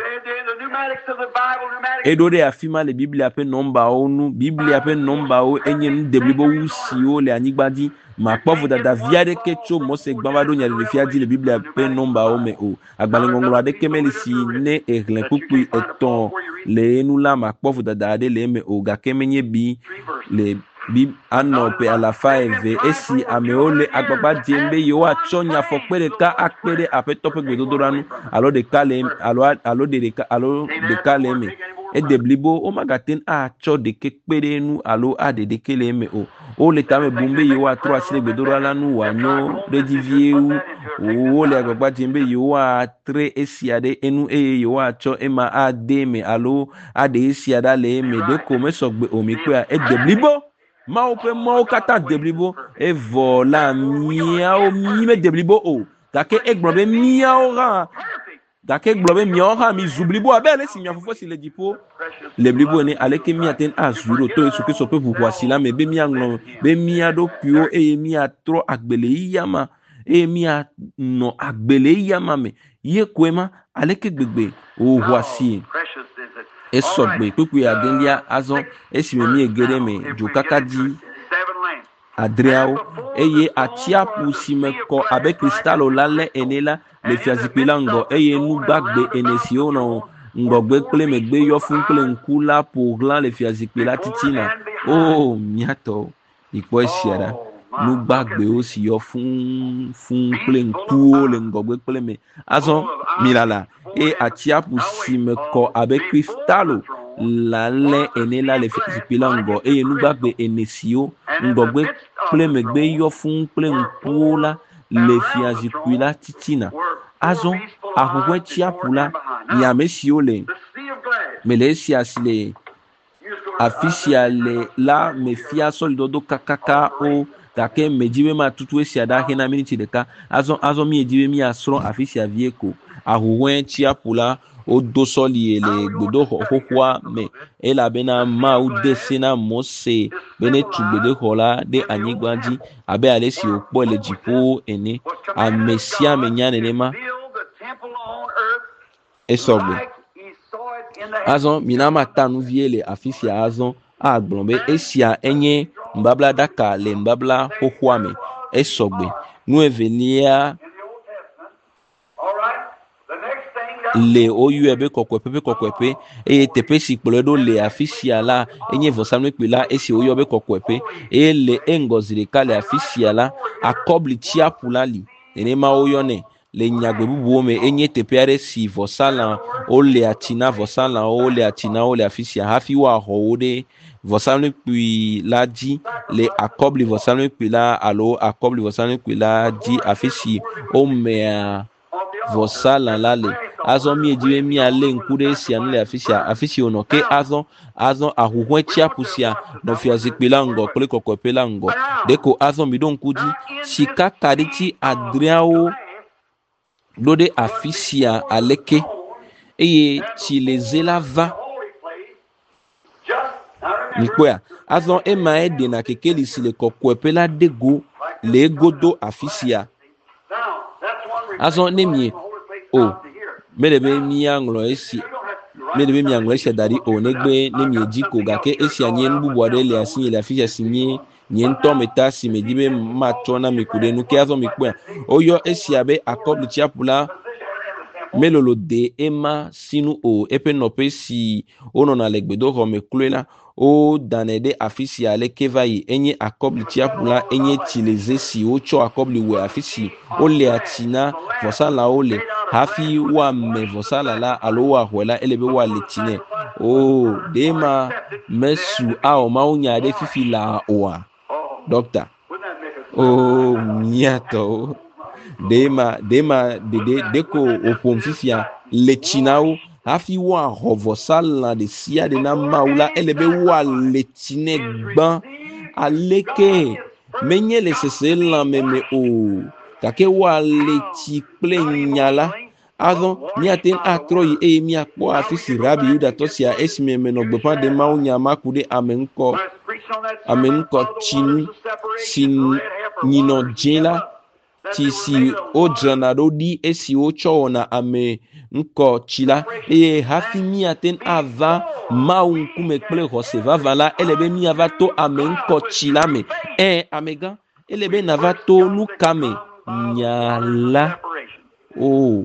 Eɖo ɖe afi ma le Biblia ƒe nɔmbawo nu. Biblia ƒe nɔmbawo enye nu de blibo wu siwo le anyigba dzi. Makpɔ vodada vi aɖeke tso Mose gbã va ɖo nyaɖeɖefia dzi le Biblia ƒe nɔmbawo me o. Agbalẽŋɔŋlɔ aɖeke meli si ne ehlẽ kpukpui etɔ̃ le enu la makpɔ vodada aɖe le eme o gake menye bi le bi anɔ ƒe alafa eve esi amewo le agbagba dzem be yewoatsɔ nyafɔkpe ɖeka akpe ɖe aƒetɔ ƒe gbedodoɖa nu alo ɖeka le alo alo ɖeka alo ɖeka le eme. Ede blibo womagate atsɔ ɖeke kpe ɖe nu alo aɖe ɖeke le eme o. Wole tame bum be yewoatrɔ asi le gbedodoɖa la nu wòanyo ɖe dzi vie wu wole agbagba dzem be yewoatre esia ɖe enu eye yewoatsɔ ema ade me alo aɖe esia ɖa le eme ɖeko mesɔgbe o mi kpea ede blibo Mawu ƒe mɔwo katã de blibo evɔ la miawo mi me de blibo o gake egblɔ be miawo hã gake egblɔ be miawo hã mi zu blibo abe ale si mia fofo si le dziƒo le blibo ene aleke miate azu ɖo to Yesu Kristo ƒe ʋuʋu asi la me be miaŋlɔ be mia ɖokuiwo eye miatrɔ agbele yiyama eye mianɔ agbele yiyama me ye koe ma aleke gbegbe ʋuʋu asi esɔgbe kpukpui adelia azɔ esime mi ege ɖe me dzokaka dzi adreawo eye atsiaƒu si me kɔ abe kristalo la lé ene la le fiazikpui la ŋgɔ eye nu gbagbe ene siwo nɔ ŋgɔgbe kple megbe yɔ fũu kple ŋku la ƒo xlã le fiazikpui la titina. O miatɔ mikpɔ esia ɖa nu gbagbewo si yɔ fũu fũu kple ŋkuwo le ŋgɔgbe kple me azɔ milala eye atsiaƒu si me kɔ abe kristalo la lé ene la le fiazikpui la ŋgɔ eye nu gbagbe ene siwo ŋgɔgbe kple megbe yɔ fũu kple ŋkuwo la le fiazikpui la titina. Azɔ ahuhɔe tsiaƒu la nyame siwo le me le esia si le afi sia le la me fia sɔlidodo kakaka o gake me dzi be matutu esia ɖa hena miniti ɖeka azɔ azɔ mi dzi be miasrɔ̃ afi sia vie ko. Ahuhɔe tsiaƒu la wodo sɔli le gbedoxɔ xoxoa me elabena Mawu de se na Mose be ne tu gbedoxɔ la ɖe anyigba dzi abe ale si wòkpɔe le dziƒo ene. Ame sia ame nya nenema esɔgbe. Azɔ mina mata nu vie le afi sia azɔ agblɔ be esia enye nubablaɖaka le nubabla xoxoa me esɔgbe. Nu evelia le oyɔe be kɔkɔeƒe ƒe kɔkɔeƒe eye teƒe si kplɔe ɖo le afi sia la enye vɔsamlekpui la esi woyɔ be kɔkɔeƒe eye le eŋgɔ zi ɖeka le afi sia la akɔbli tsiaƒu la li nenema woyɔnɛ le nyagbe bubuwo me enye teƒe aɖe si vɔsalã wole ati na vɔsalãwo wole ati na wo le afi sia hafi woaxɔ wo ɖe vɔsamlekpui la dzi le akɔbli vɔsamlekpui la alo akɔbli vɔsamlekpui la dzi afi si womea vɔsalã la le. Azɔ mi edzi be mialé ŋku ɖe esia nu le afi sia afi si wònɔ ke azɔ azɔ ahuhɔe tsiaƒu sia nɔ fiazikpui la ŋgɔ kple kɔkɔeƒe la ŋgɔ ɖeko azɔ mi ɖo ŋku dzi sika kaɖiti adreawo ɖo ɖe afi sia aleke eye tsi le ze la va mikpɔa azɔ ema eɖena kekeli si le kɔkɔeƒe la de go le egodo afi sia azɔ ne mie o mele be miaŋlɔ esi mele be miaŋlɔ esia da ɖi o negbe ne miedzi ko gake esia nye nu bubu aɖe le asi le afi sia si nye nye ŋutɔ me ta si me di be matsɔ na mi ku ɖe nu ke azɔ mi kpɔa woyɔ esia be akɔbli tsiaƒu la melolo de ema sinu o epe nope si ono na legbedo home kluela o danede afisi ale kevayi enye akobli tiapula enye tileze si ocho akobli we afisi ole atina vosala ole hafi wa me vosala la alo wa hwela elebe wa letine o dema mesu a o ma unya de fifi la oa doctor o miato dema dema dede deko opom fifia lechinao hafi wa hovosala de sia de na maula elebe wa letine gban aleke menye le sese la meme o kake wa leti plenyala azon mi aten atroyi e mi akpo afisi rabi yuda tosia esime me no gbepa de maunya makude amenko amenko chinu sin nino jela ti si o dranado di esi o cho na ame nko chila e hafi mi aten ava maun kume kple hose vava la elebe mi ava to ame nko chila me e amega elebe na va to lukame nyala o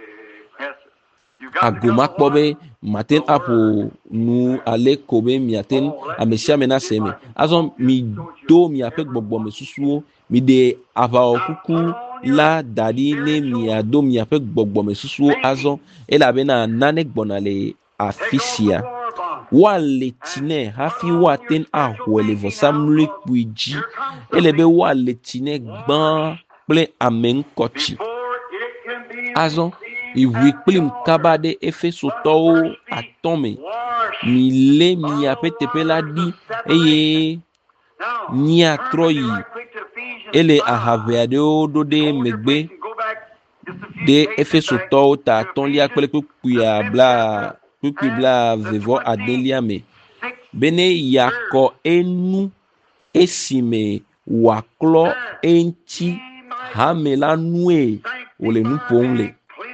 agoma kpobe maten apo nu ale kobe mi aten amesia mena seme azon mi do mi apek gbogbo me susuo mi de ava okuku la dadi ne mi ado mi apek gbogbo me susuo azon ela bena nane gbonale afisia wa letine hafi wa ten ahwele vosamli kwiji elebe wa letine gban ple amen kochi azon iwi plim kabade efeso to atome mi le mi apete pela di eye ni atroyi ele ahaveade o do de megbe de efeso to ta ton lia pele kuya bla kuki bla vevo adelia me bene yako enu esime waklo enti hamela nue ole nu ponle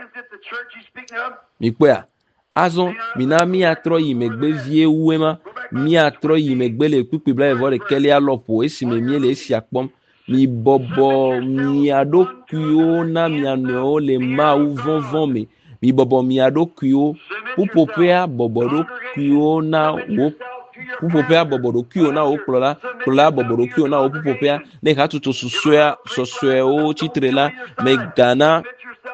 mi kwea azon mina mi atro yi megbe vie uema mi atro yi megbe le kuki bla vevo de kele alopo esime mi le esi akpom mi bobo mi adokyo na mi ano le ma u von von me mi bobo mi adokyo pupopea bobo dokyo na wo pupopea bobo dokyo na wo klola klola bobo dokyo na wo pupopea ne ka tutu susua sosua o chitrela me gana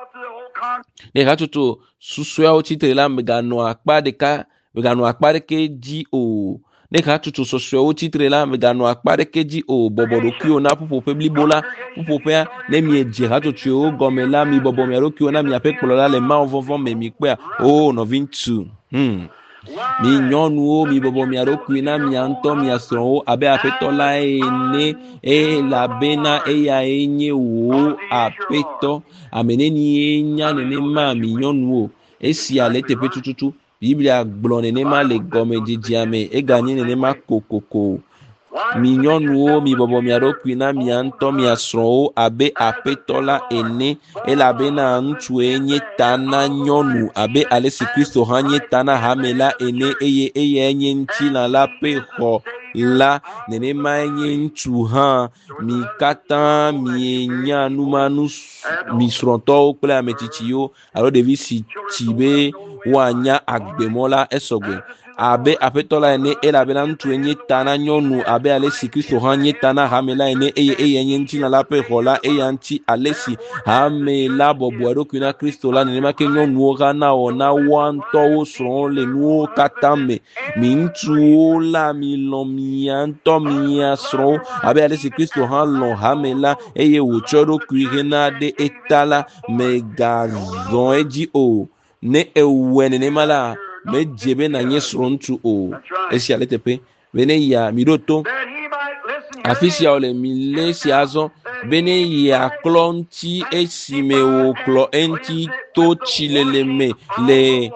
ne ka tutu susua o chitrela me gano akpa de ka me gano akpa de ke di o ne ka tutu sosua o chitrela me gano akpa de ke di o bobo dokyo na pupope blibola pupopea ne mi eje ka tutu o gomela mi bobo mi dokyo na mi apek klola le ma ovon me mi kwa o no vintu hmm mi nyɔnu wo mi bɔbɔ mi aɖokui na mia ŋutɔ mia srɔ̃wo abe aƒetɔ la ene elabena eya enye wo aƒetɔ ameneni enya nenema mi nyɔnuwo esia le teƒe tututu biblia gblɔ nenema le gɔmedzedzea me eganye nenema kokoko mi nyɔnuwo mi bɔbɔ mi aɖokui na mia ŋutɔ mia srɔ̃wo abe aƒetɔ la ene elabena ŋutsue nye ta na nyɔnu abe ale si kristo hã nye ta na hame la ene eye eye nye ŋutilã la ƒe xɔ la nenema nye ŋutsu hã mi katã mi nya numanu mi srɔ̃tɔwo kple ametsitsiwo alo ɖevi si tsi be woanya agbemɔ la esɔgbe abe aƒetɔ la ene elabena ŋutsue nye ta na nyɔnu abe ale si kristo hã nye ta na hame la ene eye eye nye ŋutilã la ƒe xɔ la eya ŋuti ale si hame la bɔbɔ eɖokui na kristo la nenema ke nyɔnuwo hã na wɔ na woa ŋutɔwo srɔ̃wo le nuwo katã me mi ŋutsuwo la mi lɔ̃ mia ŋutɔ mia srɔ̃wo abe ale si kristo hã lɔ̃ hame la eye wòtsɔ eɖokui hena ɖe eta la megazɔ edzi o ne ewɔe nenema la medze be na nye srɔ̃ŋutsu o esia le teƒe bene ya mi ɖo to afi sia wole mi le sia azɔ bene ya klɔ ŋuti esime wòkplɔ eŋuti to tsilele me le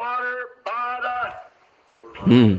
hmm.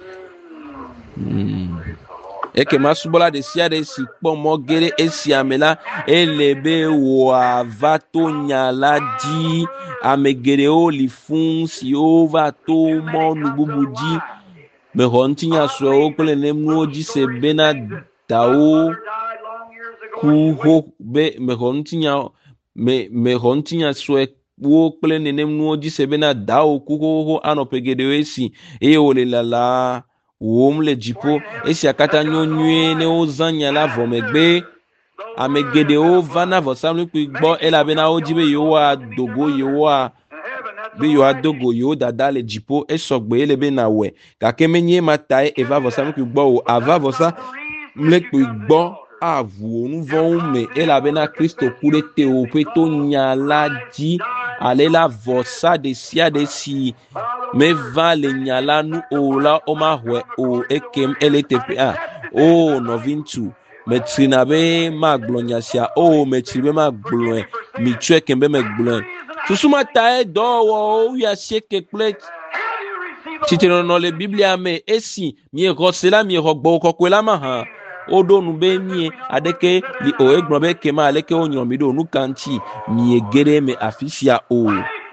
Hmm. ekema subɔla de sia de si kpɔ mɔ geɖe esia me la ele be wòava to nya la dzi ame geɖewo li fũu siwo va to mɔnu bubu dzi mexɔ ŋutinya sɔewo kple nenuwo dzi se bena dawo ku ho be mexɔ ŋutinya me mexɔ ŋutinya sɔe wo kple nenem nuwo dzi se bena dawo kuxoxo anɔ ƒe geɖewo esi eye wòle lala wòm le dziƒo. Esia katã nyo nyuie ne wozã nya la vɔ megbe. Ame geɖewo vana vɔsamlekpui gbɔ elabena wodzi be yewoa dogo yewoa be yewoa dogo yewo dada le dziƒo esɔgbe ele be nawɔe gake menye ma tae eva vɔsamlekpui gbɔ o. Ava vɔsamlekpui gbɔ avu nu vɔwo me elabena Kristo ku ɖe tewo ƒe to nya la dzi. Ale la vɔsa ɖe sia ɖe si meva le nya la nu o la womahɔe o ekem ele teƒea. O nɔvi ŋutsu metsrina be magblɔ nya sia o metsri be magblɔe mitsɔe kem be megblɔe. Susuma tae dɔwɔwɔ wi asieke kple tsitrenɔnɔ le Biblia me esi miexɔ se la miexɔ gbɔwɔ kɔkɔe la ma hã. Oɖo nu be mie aɖeke li o egblɔ be kema aleke wonyrɔ mi ɖo nu ka ŋuti miege ɖe me afi sia o.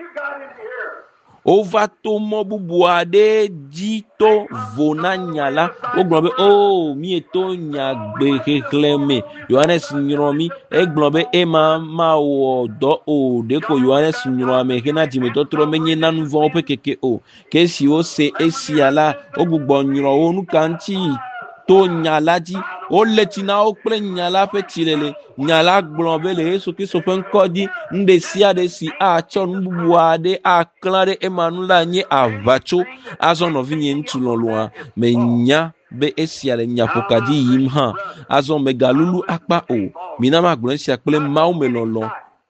Wova to mɔ bubu aɖe dzi to vo na nya la. Wogblɔ be o mieto nyagbe xexlẽ me Yohanes nyrɔ mi egblɔ be ema mawɔ dɔ o ɖeko Yohanes nyrɔ ame hena dzimetɔtrɔ menye na nu vɔwo ƒe keke o. Ke esi wose esia la wogbugbɔ nyrɔ wo nu ka ŋuti to nya la dzi. Wole tsi na wo kple nya la ƒe tsilele. Nya la gblɔ be le Yesu Kristo ƒe ŋkɔ dzi nuɖe sia ɖe si atsɔ nu bubu aɖe aklã ɖe ema nu la nye aʋatso. Azɔ nɔvinye ŋutsu lɔlɔa menya be esia le nyaƒoka dzi yim hã. Azɔ megalulu akpa o. Mina magblɔ esia kple Mawu me lɔlɔ.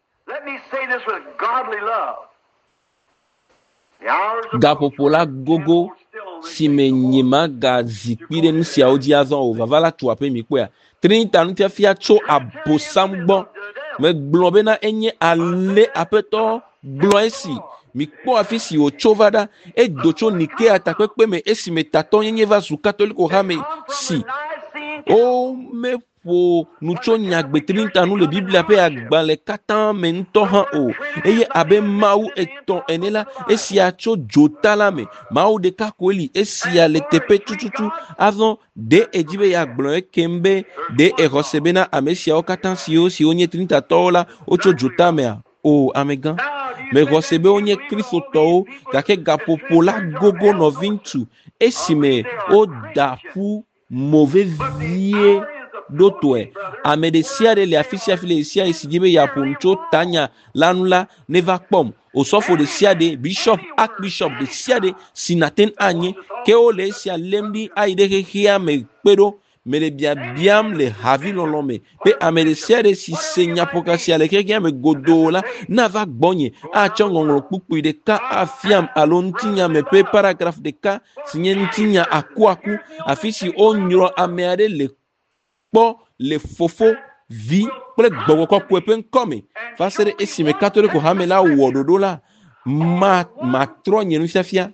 Gaƒoƒo la gogo si me nyema ga zikpui ɖe nu siawo dzi azɔ o vava la tu aƒe mi kpɔa. Trinita nufiafia tso abosam gbɔ. Megblɔ bena enye ale aƒetɔ gblɔ esi. Mi kpɔ afi si wòtso va ɖa. Edo tso Nikea takpekpe me esi me tatɔ nyenye va zu katoliko hame si. O me ƒo nu tso nyagbe Trinita nu le Biblia ƒe agbalẽ katã me ŋutɔ hã o. Eye abe Mawu etɔ̃ ene la esia tso dzota la me. Mawu ɖeka koe li esia le teƒe tututu. Azɔ ɖe edzi be yeagblɔ ekem be ɖe exɔ se bena ame siawo katã siwo siwo nye Trinitatɔwo la wotso dzota mea. O amegã. Mexɔ se be wonye kristotɔwo gake gaƒoƒo la gogo nɔvi ŋutsu esime woda ƒu movevie ɖo tɔe. Ame ɖe sia ɖe le afi sia afi le sia esi dzi be yeaƒo nu tso tanya la nu la neva kpɔm. Osɔfo ɖe sia ɖe bishop archbishop ɖe sia ɖe si naten anye ke wole esia lém ɖi ayi ɖe xexea me kpe ɖo. Mele biabiam le havi lɔlɔ me be ame ɖe sia ɖe si se nyaƒoka sia le xexea me godoo la nava gbɔnye atsɔ ŋɔŋlɔ kpukpui ɖeka afiam alo ŋutinya me ƒe paragraph ɖeka si nye ŋutinya akuaku afi si wonyrɔ ame aɖe le kpɔ le fofo vi kple gbɔgbɔ kɔkɔe ƒe ŋkɔ me va se ɖe esime katoliko hame la wɔ ɖoɖo la ma matrɔ nye nufiafia.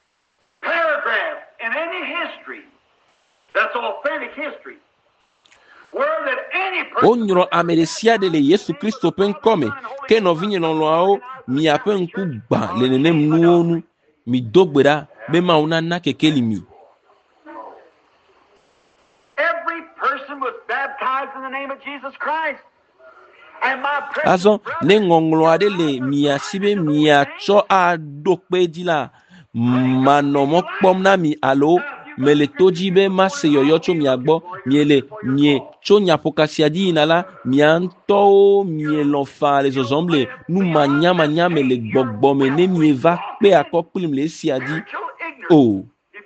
Onyrɔ ame ɖe sia ɖe le Yesu Kristo ƒe ŋkɔ me ke nɔvinye lɔlɔawo miaƒe ŋku gbã le nenem nuwo nu. Mi do gbe ɖa be Mawu nana kekeli mi. Azɔ ne ŋɔŋlɔ aɖe le mia si be miatsɔ aɖo kpe dzi la manɔ mɔ kpɔm na mi alo mele to dzi be mase yɔyɔ tso mia gbɔ miele mie tso nyaƒoka sia dzi yina la mia ŋutɔwo mielɔ faa le zɔzɔm le nu manyamanya me le gbɔgbɔ me ne mieva kpe akɔ kplim le esia dzi o.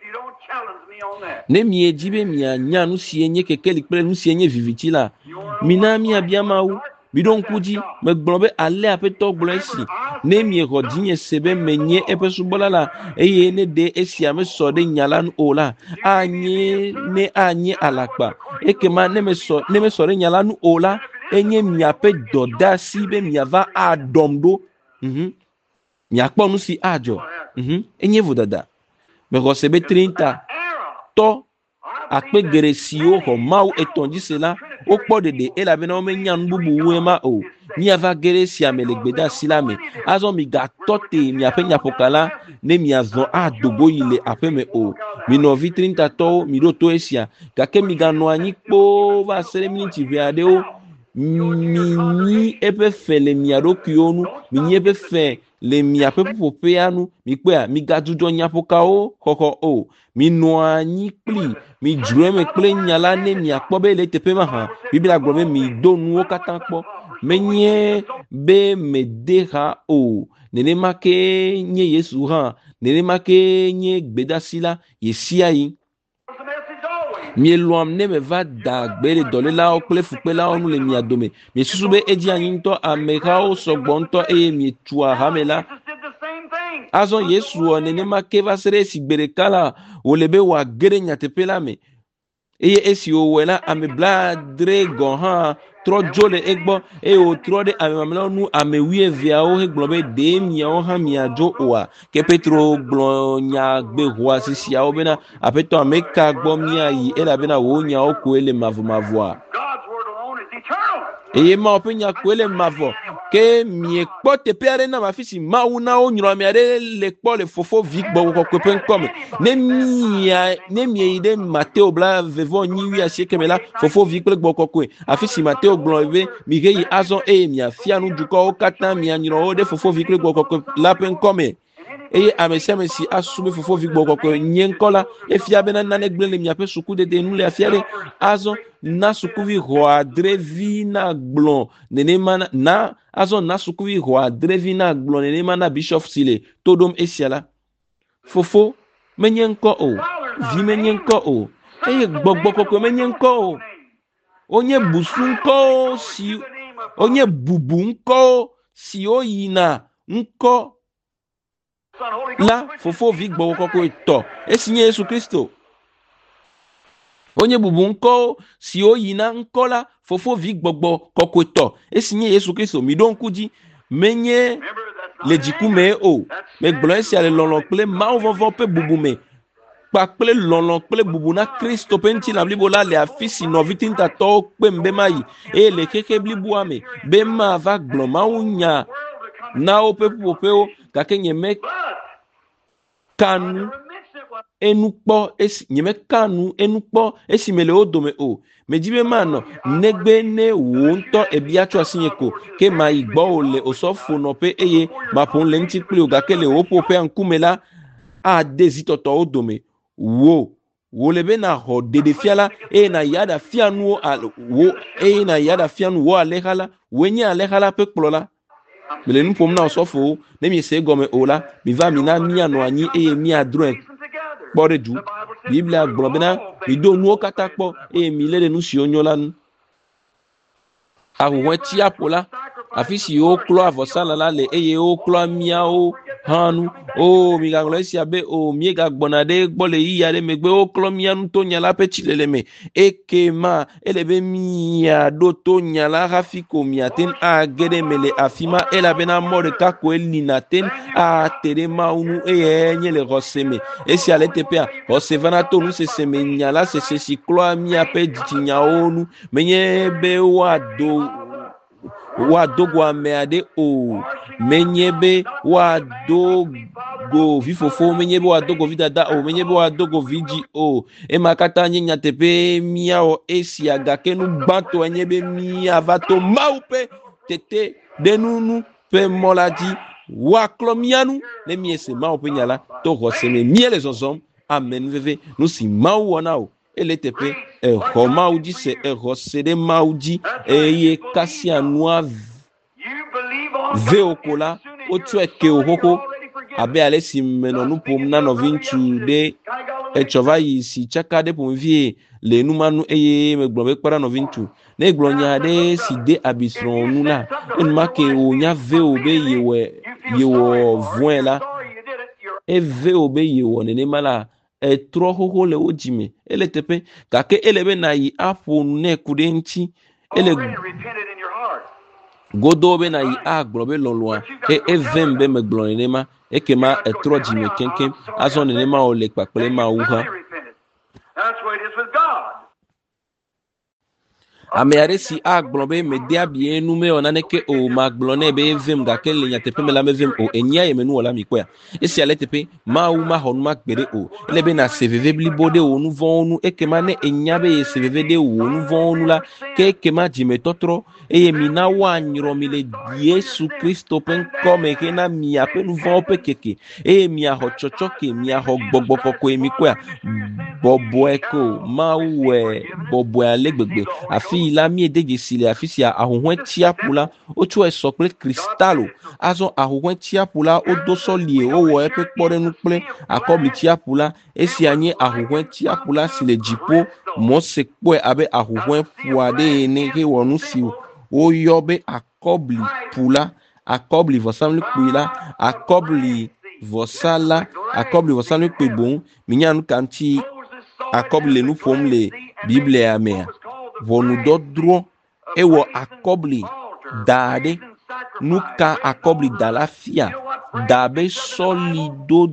Ne miedzi be mianya nu sie nye kekeli kple nu sie nye viviti la mina miabia Mawu. Miɖo ŋku dzi megblɔ be ale aƒetɔ gblɔ esi ne miexɔ dzinye se be menye eƒe subɔla la eye ne ɖe esia mesɔ ɖe nya la nu o la anye ne anye alakpa ekema ne mesɔ ne mesɔ ɖe nya la nu o la enye miaƒe dɔdeasi be miava aɖɔm ɖo. Mhm. Miakpɔ nu si adzɔ. Mhm. Enye vodada. Mexɔ se be Trinita tɔ akpe geɖe siwo xɔ Mawu etɔ̃ dzi se la wokpɔ ɖeɖe elabena womenya nu bubuwoe ma o. Miava ge ɖe sia me le gbedeasi la me. Azɔ migatɔ te miaƒe nyaƒoka la ne miazɔ adogo yi le aƒe me o. Mi nɔvi Trinitatɔwo mi ɖo to esia gake miganɔ anyi kpoo va se ɖe miniti ʋɛ aɖewo minyi epe fe le mia ɖokuiwo minyi epe fe le mia ƒe ƒuƒoƒea nu mi kpea mi gadzudzɔ nyaƒokawo xɔxɔ o mi nɔ anyi kpli mi dzro eme kple nya la ne miakpɔ be le teƒe ma hã Biblia gblɔ be mi do nuwo katã kpɔ menye be me de ha o nenema ke nye Yesu hã nenema ke nye gbedasi la yesia yi mielɔam ne me va da gbe le dɔlélawo kple fukpelawo nu le mia dome miesusu be edzi anyi ŋutɔ amehawo sɔgbɔ ŋutɔ eye mietua hame la azɔ Yesu wɔ nenema ke va se ɖe esi gbe ɖeka la wòle be wòage ɖe nyateƒe la me eye esi wòwɔe la ame blaadre gɔ hã trɔ dzo le egbɔ eye wòtrɔ ɖe ame mamlɛawo nu ame wuieveawo hegblɔ be ɖe miawo hã miadzo oa ke Petro gblɔ nya gbe hoa sisiawo bena aƒetɔ ame ka gbɔ miayi elabena wò nyawo koe le mavɔmavɔa eye Mawu ƒe nya koe le mavɔ ke miekpɔ teƒe aɖe nam afi si Mawu na wo nyrɔ ame aɖe le kpɔ le fofo vi gbɔgbɔ kɔkɔe ƒe ŋkɔme ne mia ne mieyi ɖe Mateo bla vevɔ nyi wi asieke me la fofo vi kple gbɔ kɔkɔe afi si Mateo gblɔ be mi heyi azɔ eye miafia nu dukɔwo katã mianyrɔ wo ɖe fofo vi kple gbɔ kɔkɔe la ƒe ŋkɔme eye ame sia ame si asu be fofo vi gbɔ kɔkɔe nye ŋkɔ la efia bena nane gblẽ le miaƒe sukudede nu le afia ɖe azɔ na sukuvi xɔ adre vi na gblɔ nenema na na azɔ na sukuvi xɔ adre vi na gblɔ nenema na bishop si le to ɖom esia la fofo menye ŋkɔ o vi menye ŋkɔ o eye gbɔgbɔ kɔkɔe menye ŋkɔ o onye busu ŋkɔwo si onye bubu ŋkɔwo siwo yina ŋkɔ la fofo vi gbɔgbɔ kɔkɔe tɔ esi nye Yesu Kristo onye bubu ŋkɔwo siwo yina ŋkɔ la fofo vi gbɔgbɔ kɔkɔe tɔ esi nye Yesu Kristo mi ɖo ŋku dzi menye le dziku me o megblɔ esia le lɔlɔ kple mawuvɔvɔ ƒe bubu me kpakple lɔlɔ kple bubu na Kristo ƒe ŋutilã blibo la le afi si nɔvi tintatɔwo kpem be mayi eye le xexe bliboa me be mava gblɔ Mawu nya na woƒe ƒuƒoƒewo gake nye me kanu enu kpɔ esi nye me kanu enu kpɔ esi me le wo dome o medzi be manɔ negbe ne wò ŋutɔ ebia tso asi nye ko ke mayi gbɔ wò le osɔfo nɔƒe eye maƒo le ŋuti kpli o gake le wò ƒoƒea ŋkume la ade zitɔtɔwo dome wo wò le be na xɔ ɖeɖefia la eye na yi aɖafia nuwo wo eye na yi aɖafia nu wo alẽxa la woe nye alẽxa la ƒe kplɔla mele nu ƒom na osɔfowo ne miese egɔme o la mi va mi na mianɔ anyi eye miadrɔ̃e kpɔ ɖe du Biblia gblɔ bena mi do nuwo katã kpɔ eye mi lé ɖe nu siwo nyo la nu ahuhɔe ti aƒo la afi si woklɔ avɔsalã la le eye woklɔ miawo hã nu o migaŋlɔ esia be o miegagbɔna ɖe gbɔ le yiya ɖe megbe woklɔ mia nu to nya la ƒe tsilele me eke ma ele be miaɖo to nya la hafi ko miate ŋu age ɖe me le afi ma elabena mɔ ɖeka koe li nate ŋu ate ɖe Mawu nu eye nye le xɔse me esia le teƒea xɔse vana to nusese me nya la sese si klɔa miaƒe dzidzinyawo nu menye be woado woado go ame aɖe o menye be woado go vi fofo menye be woado go vi dada o menye be woado go vi dzi o ema katã nye nyateƒe miawɔ esia gake nu gbãtɔ enye be miava to Mawu ƒe tete ɖe nunu ƒe mɔ la dzi woaklɔ mia nu ne miese Mawu ƒe nya la to xɔse me mie le zɔzɔm amen veve nu si Mawu wɔna o ele teƒe exɔ Mawu dzi se exɔ se ɖe Mawu dzi eye kasia nua veo ko la wotsɔe ke o xoxo abe ale si menɔ nu ƒom na nɔvi ŋutsu ɖe etsɔ va yi si tsaka ɖe ƒomevi le numanu eye megblɔ be kpara nɔvi ŋutsu ne gblɔ nya ɖe si de abisrɔ̃ nu la enumake wònya veo be yewɔ yewɔ vɔ̃e la eveo be yewɔ nenema la etrɔ xoxo le wo dzime ele teƒe gake ele be na yi aƒo nu ne ku ɖe ŋuti ele godo be na yi agblɔ be lɔlɔa e evem be megblɔ nenema ekema etrɔ dzime keŋkeŋ azɔ nenema wo le kpakple Mawu hã ame aɖe si agblɔ be media bie nu me wɔ naneke o magblɔ nɛ be evem gake le nyateƒe me la mevem o enyia ye menuwɔla mi kpɔa esia le teƒe mawu maxɔ nu magbe ɖe o ele be na se veve blibo ɖe wò nu vɔ̃wo nu ekema ne enya be ye se veve ɖe wò nu vɔ̃wo nu la ke ekema dzimetɔtrɔ eye mina woanyrɔ mi le Yesu Kristo ƒe ŋkɔ me ke na miaƒe nu vɔ̃wo ƒe keke eye miaxɔ tsɔtsɔ ke miaxɔ gbɔgbɔ kɔkɔe mi kpɔa bɔbɔe ko mawuɛ bɔbɔe ale gbegbe afi la mi de dzesi le afi sia ahuhɔe tiaƒu la wotsɔe sɔ kple kristalo azɔ ahuhɔe tiaƒu la wodo sɔlie wowɔ eƒe kpɔɖenu kple akɔbli tiaƒu la esia nye ahuhɔe tiaƒu la si le dziƒo Mose kpɔe abe ahuhɔe ƒua ɖe ene ke wɔ nu si woyɔ be akɔbli ƒu la akɔbli vɔsamlikpui la akɔbli vɔsala akɔbli vɔsamlikpui boŋ minya nu ka ŋuti akɔbli le nu ƒom le Biblia mea ʋɔnudɔdrɔ ewɔ akɔbli da ɖe nu ka akɔbli da la fia da be sɔli do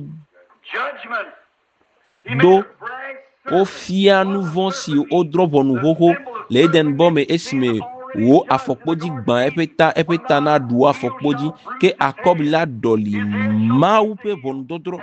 do wofia nu vɔ̃ si wodrɔ ʋɔnu xoxo le Eden bɔ me esime wo afɔkpodzi gbã eƒe ta eƒe ta na ɖu afɔkpodzi ke akɔbli la ɖɔli Mawu ƒe ʋɔnudɔdrɔ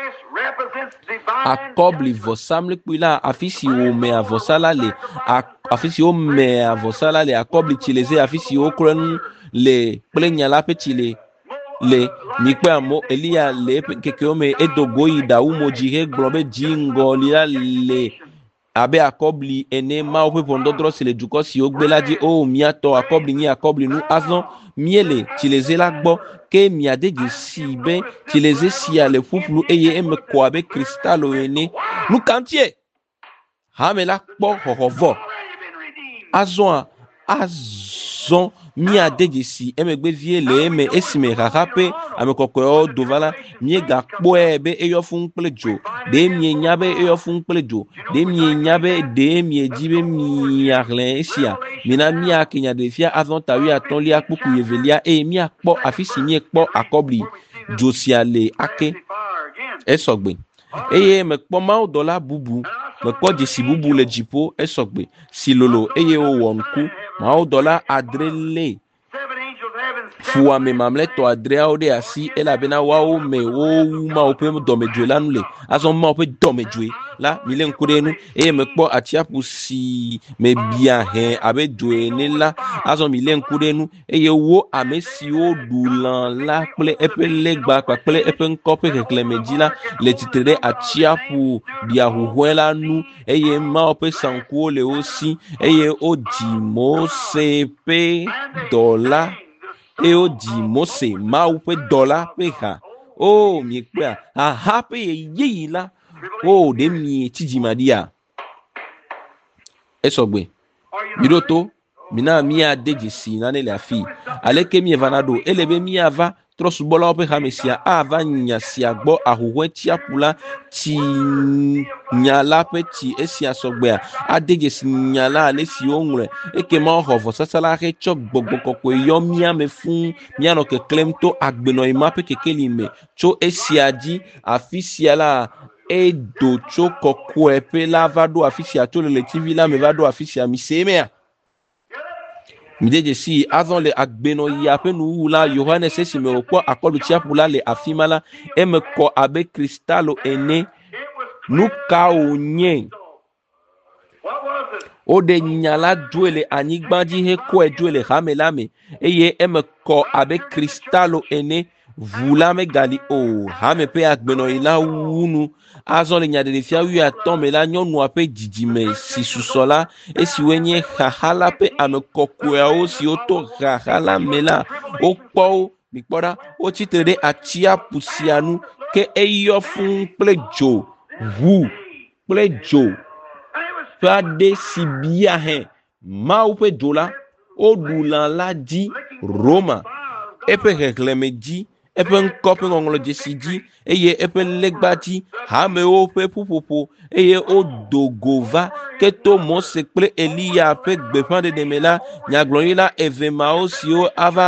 akɔbli vɔsamlikpui la afi si womea vɔsa la le afi si womea vɔsa la le akɔbli tsi le ze afi si woklɔe nu le kple nya la ƒe tsi le le mikpe amo Elia le eƒe kekewo me edo go yi ɖawu modzi hegblɔ be dzi ŋgɔli la le abe akɔbli ene Mawu ƒe ʋɔnudɔdrɔ si le dukɔ siwo gbe la dzi o miatɔ akɔbli nye akɔbli nu azɔ miele tsileze la gbɔ ke miade dzesi be tsileze sia le ƒuƒlu eye eme kɔ abe kristalo ene nu ka ŋutie hame la kpɔ xɔxɔvɔ azɔa azɔ miade dzesi emegbe vie le eme esime xaxa ƒe ame kɔkɔewo do va la miegakpɔe be eyɔ fũu kple dzo ɖe mienya be eyɔ fũu kple dzo ɖe mienya be ɖe miedzi be miahlẽ esia mina miake nyaɖefia azɔ tawi atɔ̃lia kpuku yevelia eye miakpɔ afi si miekpɔ akɔbli dzo sia le ake esɔgbe eye mekpɔ mawudɔla bubu mekpɔ dzesi bubu le dziƒo esɔgbe si lolo eye wowɔ ŋku mawudɔla adre le fu ame mamlɛtɔ adreawo ɖe asi elabena woawo me wowu Mawu ƒe dɔmedzoe la nu le azɔ Mawu ƒe dɔmedzoe la mi le ŋku ɖe enu eye mekpɔ atsiaƒu si me bia hẽ abe dzo ene la azɔ mi le ŋku ɖe enu eye wo ame siwo ɖu lã la kple eƒe legba kpakple eƒe ŋkɔ ƒe xexlẽme dzi la le tsitre ɖe atsiaƒu biahuhɔe la nu eye Mawu ƒe saŋkuwo le wo si eye wodzi Mose ƒe dɔ la eye wodzi Mose Mawu ƒe dɔ la ƒe ha o mi kpea aha ƒe yeyeyi la o ɖe mi tsi dzimaɖia esɔgbe mi ɖo to mina miade dzesi nane le afi aleke mievana ɖo ele be miava trɔsubɔlawo ƒe hame sia ava nya sia gbɔ ahuhɔe tiaƒu la tsi nya la ƒe tsi esia sɔgbea ade dzesi nya la ale si woŋlɔe ekema woxɔ vɔsasa la hetsɔ gbɔgbɔ kɔkɔe yɔ miame fũu mianɔ keklẽm to agbenɔyima ƒe kekeli me tso esia dzi afi sia la edo tso kɔkɔeƒe la va ɖo afi sia tso leletivi la me va ɖo afi sia mi se mea mi de dzesi azɔ le agbenɔyia ƒe nuwuwu la Yohanes esime wòkpɔ akɔlu tsiaƒu la le afi ma la eme kɔ abe kristalo ene nu ka wònye woɖe nya la droe le anyigba dzi hekɔe droe le hame la me eye eme kɔ abe kristalo ene ʋu la megali o hame ƒe agbenɔyi la wunu azɔ le nyaɖeɖefia wuiatɔ̃ me la nyɔnua ƒe dzidzime si susɔ la esiwoe nye xaxa la ƒe ame kɔkɔeawo siwo to xaxa la me la wokpɔ wo mikpɔ ɖa wotsi tre ɖe atsiaƒu sia nu ke eyɔ fũu kple dzo ʋu kple dzo ƒe aɖe si bia hẽ Mawu ƒe dzo la woɖu lã la dzi Roma eƒe xexlẽme dzi eƒe ŋkɔ ƒe ŋɔŋlɔ dzesi dzi eye eƒe legba dzi hamewo ƒe ƒuƒoƒo eye wodo go va ke to Mose kple Eliya ƒe gbeƒãɖeɖe me la nyagblɔɖila eve mawo siwo ava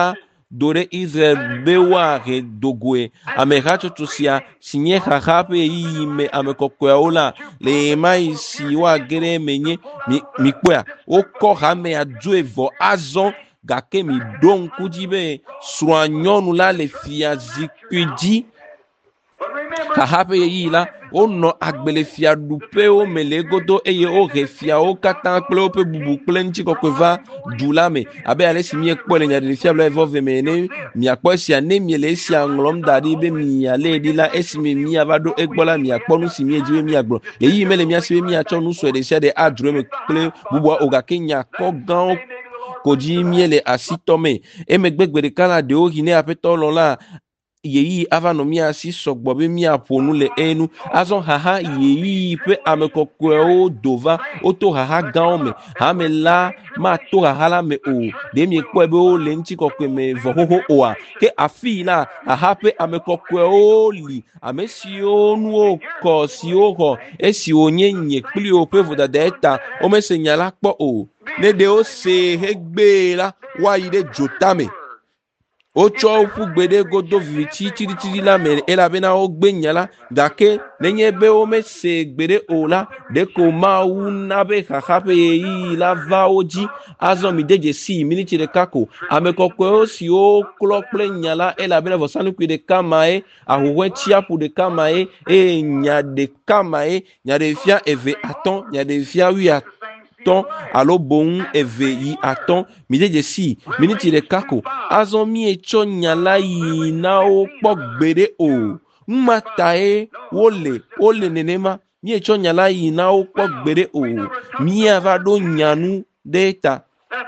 dore Israel bewa re dogoe amehacho tusia sinye hahape yi me amekokwe ola le mai si wa gere menye mi mikwa oko ha me adue vo azon gake mi don kujibe soanyonu la le fia zikuji hahape yi la ono agbele fia dupe o melegodo eye o refia o katan kple o pe bubu kple nti kokweva dulame abe ale si mie kpole nya de fia bla vove mene mi akpo si ane mi le si anglom dadi be mi ale di la esimi mi avado egbola mi akpo nu si mi ejibe mi agbo eyi mele mi asibe mi acho nu so de sia de adro me kple bubu o ga kenya ko gan koji miele asitome emegbegbe kala de o hine apeto lola yeyi ava no mia si sogbo be mia ponu le enu azon haha yeyi pe amekokwe o dova oto haha gaome ha me la ma to haha la me o de mi ekpo be o le nti kokwe me vohoho oa ke afi la haha pe amekokwe o li amesi o nu o ko si o ho esi onye nye kpli o pe voda deta o me senyala po o ne de o se hegbe la wa ide jotame ocho fu gbede godo viti tiri tiri la me ela bena o gbenyala gake nenye be o me se gbede ola de ko ma una be hahape yi la va oji azo mi deje si miniti de kako amekokwe o si o klokple nyala ela bena vosanu ku de kamae ahuwe chiapu de kamae e nya de kamae nya de fia eve aton nya de fia wi ton alo bon eve yi aton mi deje si miniti de kako azo mi echo nyala yi na o pogbede o mmatae wole wole nenema mi echo nyala yi na o pogbede o mi avado nyanu data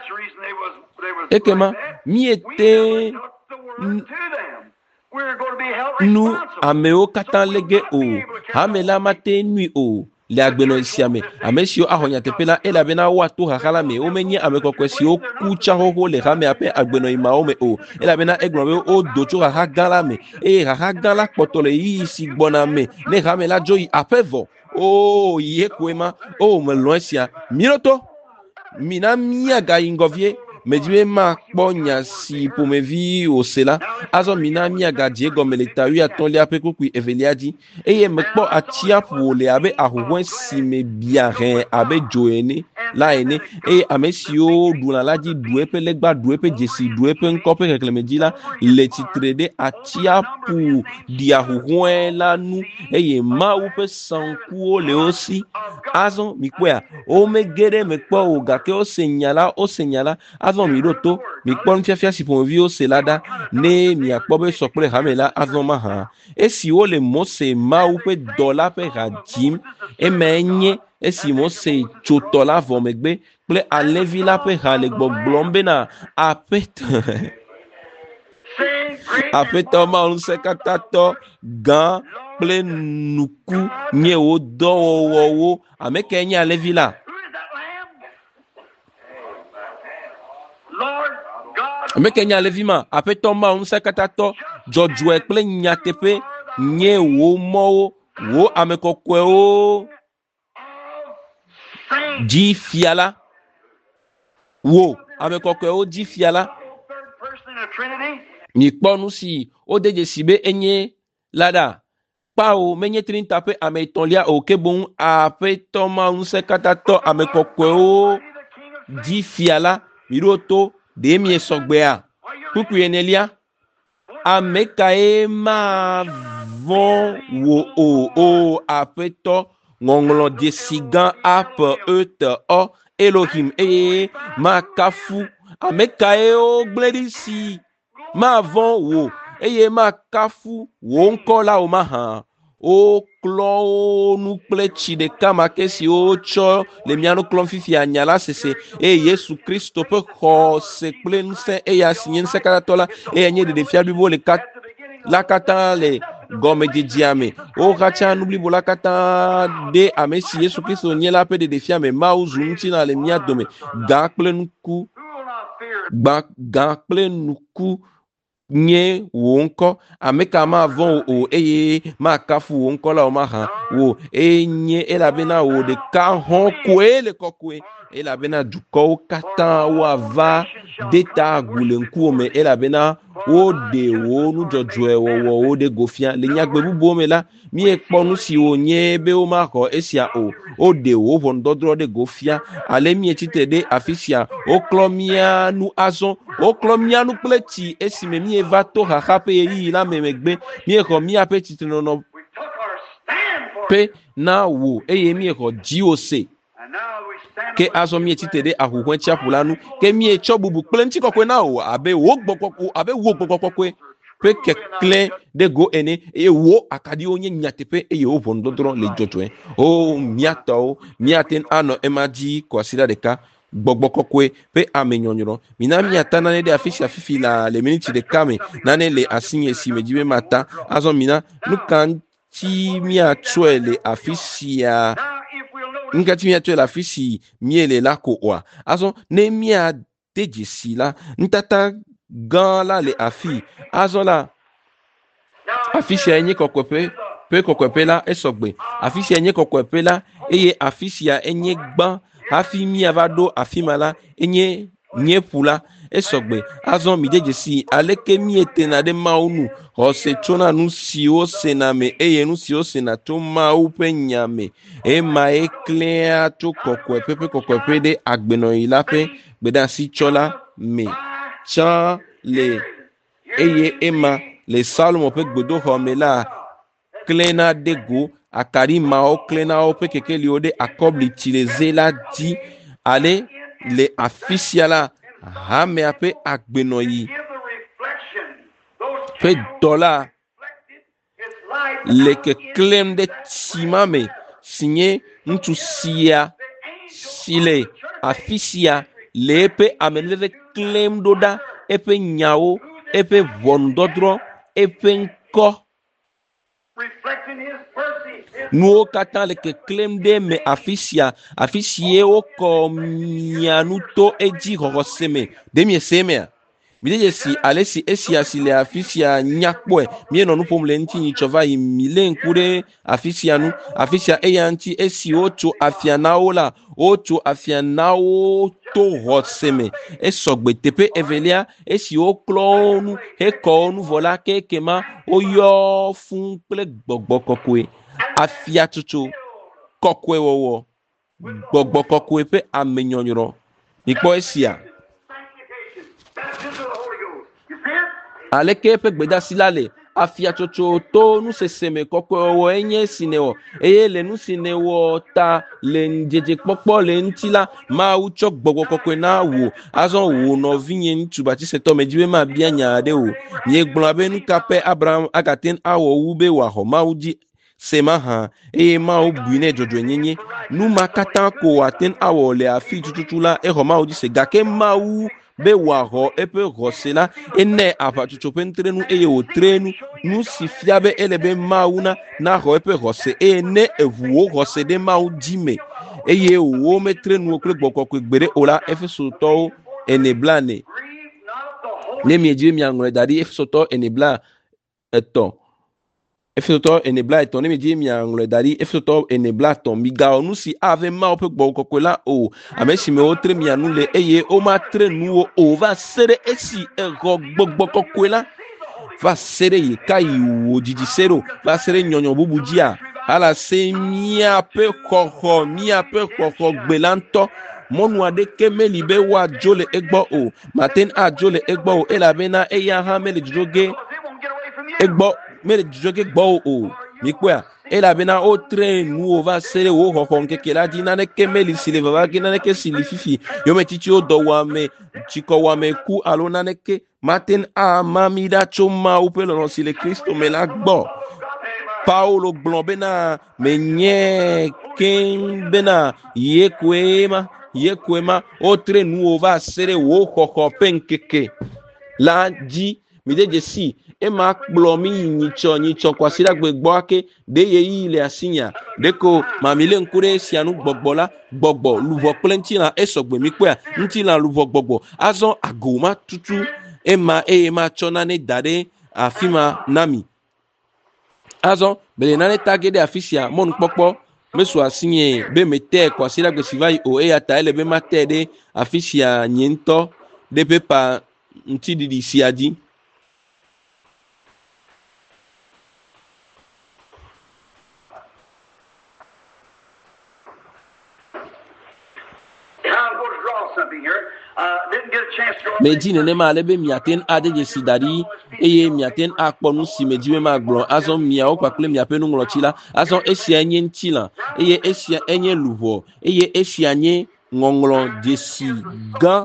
ekema mi ete nu ameo katalege o hamela mate nui o le agbeno siame amesio ahonya tepela ela bena watu hakala me o menye amekokwe si o kucha hoho le hame ape agbeno imaome o ela bena egnobe o docho ha gala me e ha gala potole yi si gbona me ne hame la joyi apevo o ye kwema o melosia miroto mina mia ga ingovie medime ma kponya si pomevi o sela azo mina mia ga diego melita wi aton le apeku ku eveliadi eye mekpo atia pu le abe ahuhwen si me biare abe joene la ene e amesio duna laji duepe legba duepe jesi duepe nkope reklemedila le titrede atia pu dia ahuhwen la nu eye ma upe sanku le osi azo mikwea o megere mekpo o gake o senyala o senyala avon miroto mi kpon fiafia si pon vi o selada ne mi akpobe sokle hamela avon maha esi o le mose ma u pe dola pe rajim e menye esi mose chotola vo megbe ple alevi la pe hale gbogbombe na apet apet ma on se katato gan ple nuku nye o do wo wo ameke nya alevi la meke nya levima apetoma unse katato jojue kple nyatepe nye wo mo wo amekokwe o ji fiala wo amekokwe o ji fiala ni ponu si o deje sibe enye lada pa o menye trin tape ametonlia o kebon apetoma unse katato amekokwe o ji fiala miroto de mi sogbea puku enelia amekae ma von wo o o apeto ngonglo de sigan ap eut o Elohim e makafu amekae o gledisi ma von wo eye makafu wo nkola o maha o klo nu plechi de kama kesi o cho le miano klon fifi anyala sese e Yesu Kristo pe ko se plen se e ya sinyen se karatola e enye de defia bibo le kat la kata le gome de diame o kacha nubli bola kata de amesi Yesu Kristo nyela pe de defia me mauzu ntina le mia dome ga plen ku ba ga plen ku nye wonko ameka ma von o eye ma kafu wonko la o ma ha wo enye ela bena wo de ka hon ko ele kokwe elabena dukɔwo katã woava de ta agule ŋkuwo me elabena woɖe wo nudzɔdzɔe wɔwɔwo ɖe go fia le nyagbe bubuwo me la miekpɔ nu siwo nye be womaxɔ esia o woɖe wo ʋɔnudɔdrɔ̃ ɖe go fia ale mietsitre ɖe afi sia woklɔ mia nu azɔ woklɔ mia nu kple tsi esime mieva to xaxa ƒe ɣeyiɣi la me megbe miexɔ miaƒe tsitrenɔnɔ pe na wo eye miexɔ dziwo se ke azɔ mietsitre ɖe ahuhɔe tsiaƒu la nu ke mietsɔ bubu kple ŋutikɔkɔe na wo abe wo gbɔkɔkɔ abe wo gbɔkɔkɔkɔe pe keklẽ ɖe go ene eye wo akaɖiwo nye nyateƒe eye wo ʋɔnudɔdrɔ̃ le dzɔdzɔe o miatɔwo miate anɔ ema dzi kɔ asi ɖa ɖeka gbɔgbɔ kɔkɔe pe ame nyɔnyrɔ mina miata nane ɖe afi sia fifi la le miniti ɖeka me nane le asinye si me dzi be mata azɔ mina nu ka ŋuti miatsɔe le afi sia nkati miatsɔe le afi si miele la ko oa azɔ ne miade dzesi la ntata gã la le afi azɔ la afi sia nye kɔkɔeƒe pe kɔkɔeƒe la esɔgbe afi sia nye kɔkɔeƒe la eye afi sia enye gbã hafi miava ɖo afi ma la enye nye ƒu la esɔgbe azɔ mi de dzesi aleke mietena ɖe mawu nu xɔse tsona nu siwo sena me eye nu siwo sena to mawu ƒe nya me ema eklẽa to kɔkɔeƒe ƒe kɔkɔeƒe ɖe agbenɔɣi la ƒe gbeɖeasitsɔla me tsã le eye ema le Salomo ƒe gbedoxɔ me la klẽna de go akaɖi mawo klẽna woƒe kekeliwo ɖe akɔblitsi le ze la dzi ale le afi sia la hamea ƒe agbenɔɣi ƒe dɔ la le keklẽm ɖe tsima me si nye ŋutsu sia si le afi sia le eƒe amenuveve klẽm ɖo ɖa eƒe nyawo eƒe ʋɔnudɔdrɔ̃ eƒe ŋkɔ nuwo katã le keklẽm ɖe me afi sia afi sie wokɔ mia nu to edzi xɔxɔse me ɖe miese mea mi de dzesi ale si esia si le afi sia nyakpɔe mienɔ nu ƒom le ŋuti nyitsɔ va yi mi le ŋku ɖe afi sia nu afi sia eya ŋuti esi wotso afia na wo la wotso afia na wo to xɔse me esɔgbe teƒe evelia esi woklɔ nu hekɔ nu vɔ la keke ma woyɔ fũu kple gbɔgbɔ kɔkɔe afia tsotso kɔkɔe wɔwɔ gbɔgbɔ kɔkɔe ƒe ame nyɔnyrɔ mikpɔ esia aleke ƒe gbedasi la le afia tsotso to nusese me kɔkɔe wɔwɔ enye si ne wɔ eye le nu si ne wɔ ta le dzedzekpɔkpɔ le ŋuti la Mawu tsɔ gbɔgbɔ kɔkɔe na wo azɔ wo nɔvi nye ŋutsu batisetɔ me dzi be mabia nya aɖe o miegblɔ be nu ka ƒe Abraham agate awɔ wu be wòaxɔ Mawu dzi sema hã eye Mawu bui ne dzɔdzɔe nyenye nu ma katã ko wòate awɔ le afi tututu la exɔ Mawu dzi se gake Mawu be wòaxɔ eƒe xɔse la ene aʋatsotso ƒe ŋtrenu eye wòtre nu nu si fia be ele be Mawu na naxɔ eƒe xɔse eye ne eʋu wo xɔse ɖe Mawu dzi me eye wo metre nuwo kple gbɔkɔkɔe gbe ɖe o la Efesotɔwo ene bla ne ne miedzi be miaŋlɔe da ɖi Efesotɔwo ene bla etɔ̃ Efesotɔwo ene bla etɔ̃ ne miedzi be miaŋlɔe da ɖi Efesotɔwo ene bla etɔ̃ migawɔ nu si ave Mawu ƒe gbɔgbɔ kɔkɔe la o ame si me wotre mia nu le eye womatre nuwo o va se ɖe esi exɔ gbɔgbɔ kɔkɔe la va se ɖe yi ka yi wo dzidzi se ɖo va se ɖe nyɔnyɔ bubu dzia ala se miaƒe xɔxɔ miaƒe xɔxɔ gbe la ŋutɔ mɔnu aɖeke meli be woadzo le egbɔ o mate adzo le egbɔ o elabena eya hã mele dzodzo ge egbɔ mele dzodzo ge gbɔ o mikpɔa elabena wotre nuwo va se ɖe wo xɔxɔ ŋkeke la dzi naneke meli si le vava ge naneke si li fifi yometsitsiwo dɔwɔame tsikɔwɔame ku alo naneke mate ama mi ɖa tso Mawu ƒe lɔlɔ̃ si le Kristo me la gbɔ Paulo gblɔ bena menye keŋ bena ye koe ma ye koe ma wotre nuwo va se ɖe wo xɔxɔ ƒe ŋkeke la dzi mi de dzesi ema kplɔ mi yi nyitsɔ nyitsɔ kɔ asi ɖa gbe gbɔ ake de ye yi le asinya deko mami le ŋku ɖe sia nu gbɔgbɔ la gbɔgbɔ luvɔ kple ŋutilã esɔgbe mi kpɔa ŋutilã luvɔ gbɔgbɔ azɔ ago ma tutu ema eye ma tsɔ nane da ɖe afi ma na mi azɔ bele nane tage ɖe afi sia mɔnukpɔkpɔ me so asinye be mete kwa sira gbe sivai o e ata ele be mate de afisia nyento de pepa nti di siadi. Meji nene ma lebe miaten ade je sidari eye miaten akponu si meji ma gblon azon mia o pakle mia penu nglochila azon esia enye ntila eye esia enye luvo eye esia nye ngonglo je si gan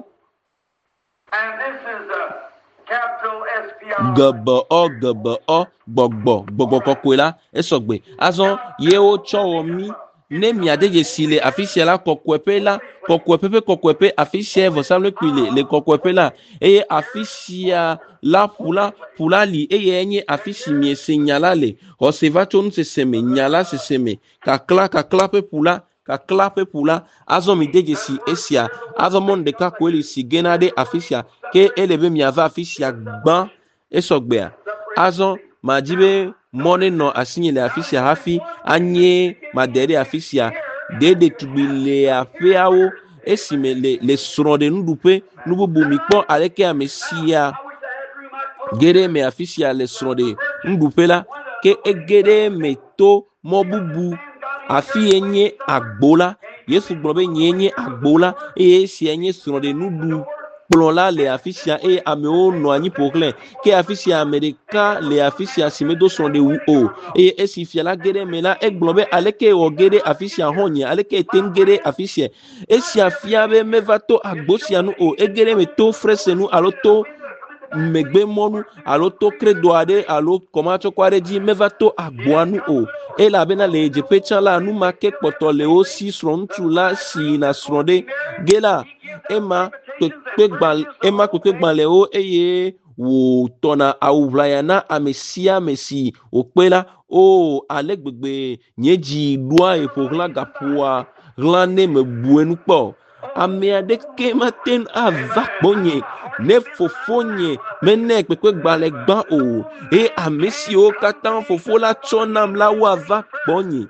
gbo o gbo o gbogbo gbogbo kokwela esogbe azon ye o chowo mi ne miade je sile afisia la kokwepe la kokwepe kokwepe afisia vosamle kwile le kokwepe la eye afisia la pula pula li eye enye afisi mi signala le hosevato nse seme nyala se seme ka kla ka klape pula ka klape pula azo mi deje si esia azo monde ka kweli si genade afisia ke elebe mi ava afisia gban esogbea azo majibe mone no asinyele afisia hafi anye madere afisia dede tubile afiawo esime le le sronde nudupe nububu mikpo aleke amesia gere me afisia le sronde nudupe la ke egere meto mobubu afi enye agbola yesu gbobe nyenye agbola e esi enye sronde nudu plon la le afisia e ame o no anyi pokle ke afisia amerika le afisia simedo son de o e esi fia la gere me la e globe aleke o gere afisia honye aleke tengere afisia esi afia be mevato agbosia nu o e gere me to frese nu aloto megbe monu aloto credoade alo komacho kware di mevato agboanu o e la bena le je pecha la nu make poto le o si srontu la si na sronde gela ema kpe gban ema kpe gban le o eye wo tona awulayana amesia mesi okpela o alegbegbe nyeji lua epogla gapua glane me buenu po ame ade ke maten avakponye ne fofonye mene kpe gban le gban o e amesi o katan fofo la chonam la wa vakponye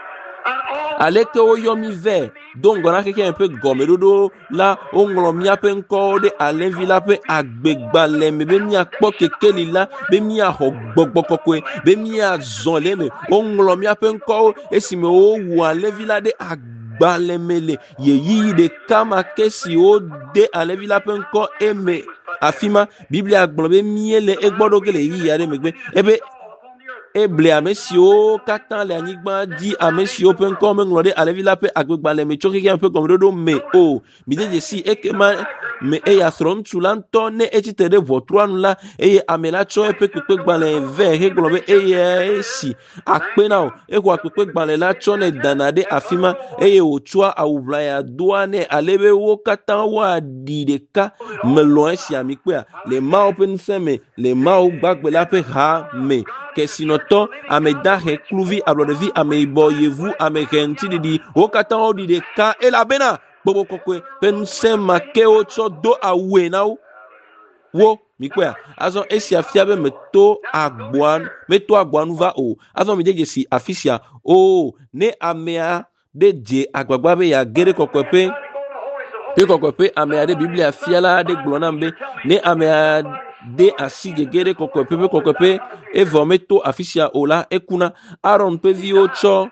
aleke o yomi ve donc on a quelqu'un un peu gomme dodo là on glomia pe nko de alenvila pe agbegbalẹ me be mi akpo kekeli la be mi aho gbogbokokwe be mi azonle me on glomia pe nko esime o wu alenvila de agbalẹ mele yeyi de kama kesi o de alenvila pe nko eme afima biblia agbobe miele egbodo gele yi yare megbe ebe eble amesio katan le anigba di amesio pe nko me nglode alevila pe agbegba le me choki un peu comme dodo me o mi de si ekema me e ya thron tulanto ne etite de votre nu la e amela cho e pe pe gba le ve he globe e e si akpena o e kwa pe gba le la cho ne danade afima e o chua awula ya douane alebe wo katan wa di de ka me lo esi amikwe le ma open seme le ma o gbagbe la pe ha me que si noto ameda he kluvi ablodevi ameiboyevu amekenti didi okata odi de ka ela bena bobo kokwe pense makeo cho do awe now wo mikwe azo esi afia be meto agboan meto agboan va o azo mi deje si afisia o ne amea deje agbagba be ya gere kokwepe pe kokwepe amea de biblia fiala de glonambe ne amea de asige gere kokwepe kokwepe e vometo afisia ola ekuna aron pe vio cho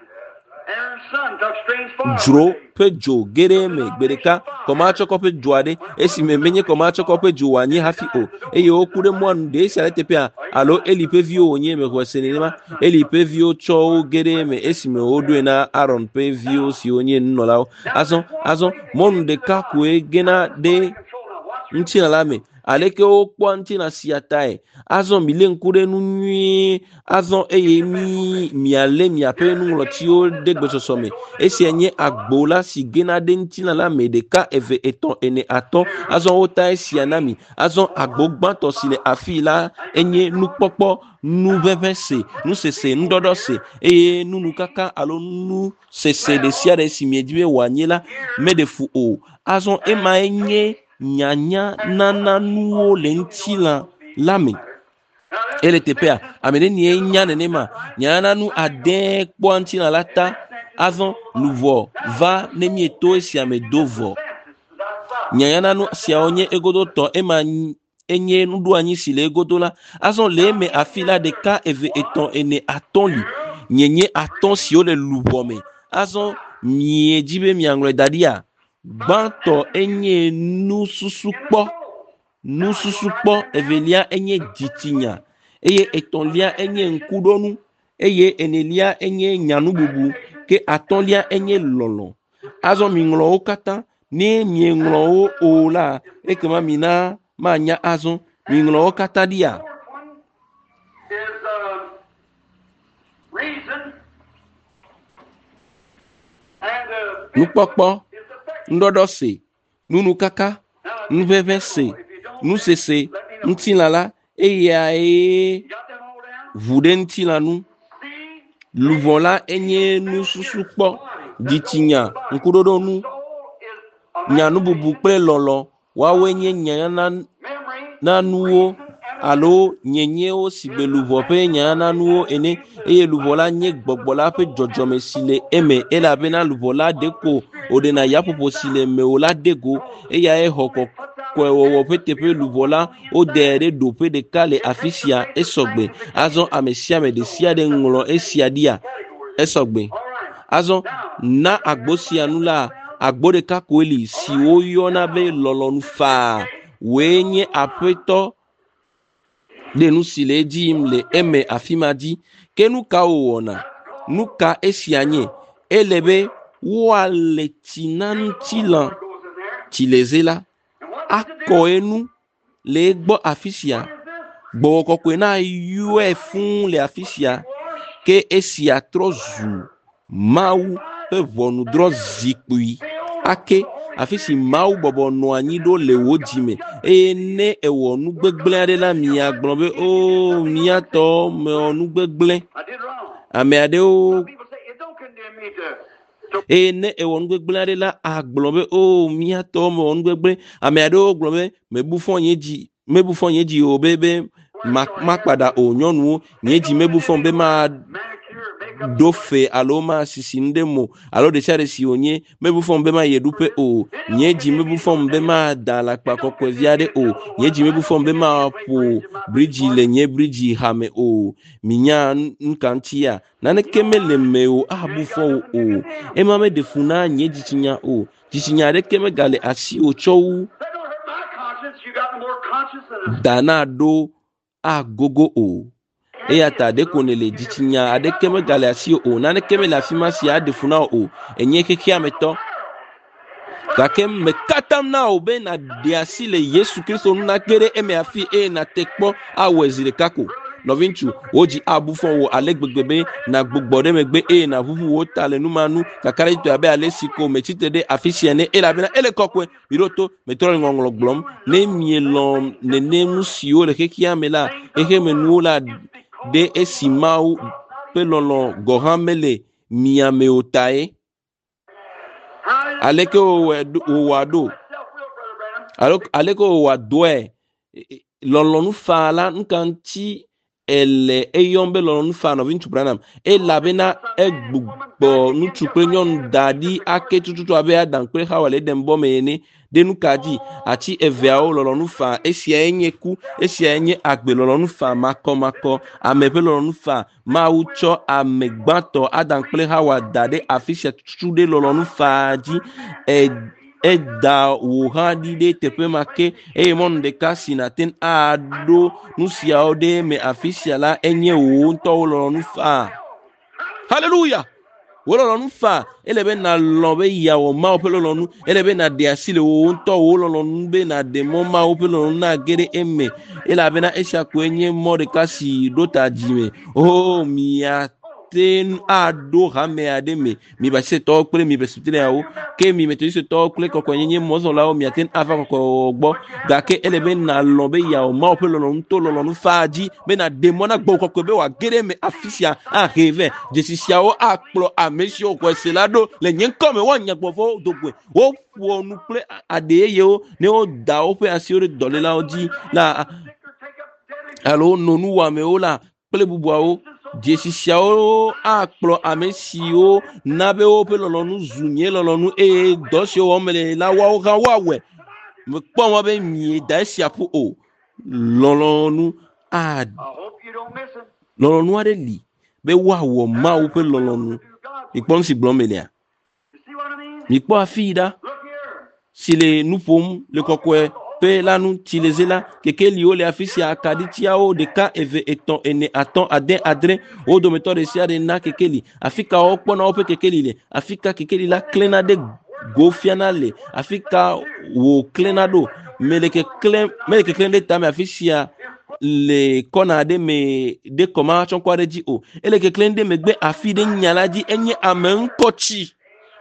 dro pe jo gere me gbereka koma cho kope joade esi me menye koma cho kope joanye hafi o e yo kure mo anu de esi alete pe alo eli pe vio onye me ko senema eli pe vio cho gere me esi me odo na aron pe vio si onye nnolao azon azon mon de ka ko e gena de ntina la me aleke o kwanti na siatai azon mile nkure nunwi azon eye mi mi ale mi ape nu lotio de gbesosome esi enye agbola si gena de ntina la me de ka eve eton ene aton azon ota esi anami azon agbogban to sile afila enye nu popo nu vevese nu sese ndodo se eye nunu kaka alo nu sese de siare si miediwe wanyela medefu o azon ema enye nyanya nana nuo lentila lami ele tepea amene ni enya nenema nyana nu ade kpo antila lata azon luvo va nemi eto esia me dovo nyanyana no sia onye egodo to ema enye nudu anyi sile egodo la azon le me afila de ka eve eton ene atonli nyenye aton si o le luvo me azon mie jibe miangre dadia banto enye nu susukpo nu susukpo evelia enye ditinya eye etonlia enye nkudonu eye enelia enye nyanu bubu ke atonlia enye lolo azo minglo okata ni minglo o la ekema mina manya azo minglo okata dia is uh, reason and uh, nupokpo ndodose nunu kaka nuvevese nusese ntilala eya e got them all down. vude ntilanu See, luvola enye nususukpo ditinya nkuroronu soul is a nyanu bubu kple lolo wawe nye nyana memory, nanuwo alo nyenyewo si be luvo pe nyana nanuwo ene eye luvola nye gbogbola pe jojome sile eme elabena luvola deko odena yapopo sile meola dego eya e hoko kwewo pe tepe luvola o dere do pe de kale afisia esogbe azon amesia me de sia de nglo esia dia esogbe azon na agbosia nula agbode kakweli si o yona be lolonu fa wenye apeto de nu sile di imle eme afimadi ke nuka owona nuka esianye elebe wale tinan tilan goes in there. tilezela ako enu le gbo afisia gbo kokwe na yue fun le afisia ke esia trozu mau pe vonu dro zikui ake afisi mau bobo no anyi do le wojime ene ewonu gbegble ade la mi agbon be o mi ato me onu gbegble I did wrong. ame ade o People say it don't condemn me to, to ene ewonu gbegble ade la agbon be o mi ato me onu gbegble ame ade o gbon be me bu fon yen ji me bu fon yen ji o bebe ma ma pada o nyonu yen ji me bu fon be ma manicure, makeup. dofe alo ma sisi ndemo alo de chare si onye mebu fom be ma yedupe o nyeji mebu fom be ma dala pa kokwe viade o nyeji mebu fom be ma po bridge le nye bridge hame o minya nkantia nane kemele me o abu fo o e ma me defuna nyeji chinya o chinya de keme gale asi o chowu That don't hurt my conscience. You got more conscience than a dana do agogo o eya ta de konele ditinya ade keme galaxy o na ne keme la fimasi ade funa o enye keke ameto kakem me katam na o be na dia sile Yesu Kristo na kere eme afi e na tekpo awezire kako novinchu oji abufon wo alegbegbe na gbogbo de megbe e na vuvu wo tale numanu kakare to abe alesiko metitede afisiene ela bena ele kokwe biroto metro ngonglo glom ne mielom ne nemu sio le keke amela ehe menula de esimau pelolo gohamele miame otae aleke o wado aleke o wadoe lolonu fala nkanti ele eyombe lolonu fa no vintu branam e labena egbugbo nutu nyon dadi ake tututu abe adan pe hawale dembo mene denu kaji ati eveao lolonu fa esia enyeku esia enye agbe lolonu fa mako mako amepe lolonu fa ma ucho amegbato adan pe hawa dade afisha tutude lolonu fa ji e eda wuhadi de tepe make e mon de kasina ten ado nusia ode me afisiala enye wo nto lolonu fa hallelujah wolo lonu fa elebe na lobe yawo ma opelo lonu elebe na de asile wo nto wo lonu be na de mo ma opelo lonu na gere eme elabe na esha kwenye mo de kasi dota jime oh mia ten ado hame ademe mi ba se to pele mi be sutile yawo ke mi meto se to pele kokko nyenye mo so lawo mi aten ava kokko gbo ga ke elebe na lobe yawo ma opelo lonu to lonu faji be na de mo na gbo kokko be wa gere me afisia arrive jesisia o akplo amesi o kweselado le nyen come won nya gbofo dogwe o fu onu ple adeye o ne o da o pe asiore dolela oji la alo nonu wa me o la ple bubu o Jesisiawo akplɔ ame siwo na be woƒe lɔlɔnu zu nye lɔlɔnu eye dɔ siwo wɔm le la woawo hã woawɔe. Mekpɔ mɔ be mie da esia ƒu o. Lɔlɔnu a lɔlɔnu aɖe li be woawɔ Mawu ƒe lɔlɔnu. Mikpɔ nu si gblɔm melia. Mikpɔ afi yi ɖa si le nu ƒom le kɔkɔe pe la nu ti le ze la kekeliwo le afi sia akaɖitiawo ɖeka eve etɔ̃ ene atɔ̃ ade adre wo dometɔ ɖe sia ɖe na kekeli afi ka wo kpɔna woƒe kekeli le afi ka kekeli la klẽna ɖe go fiana le afi ka wo klẽna ɖo mele keklẽ mele keklẽ ɖe tame afi sia le kɔna ɖe me de kɔma tsɔkɔ ɖe dzi o ele keklẽ ɖe megbe afi ɖe nya la dzi enye ame ŋkɔtsi.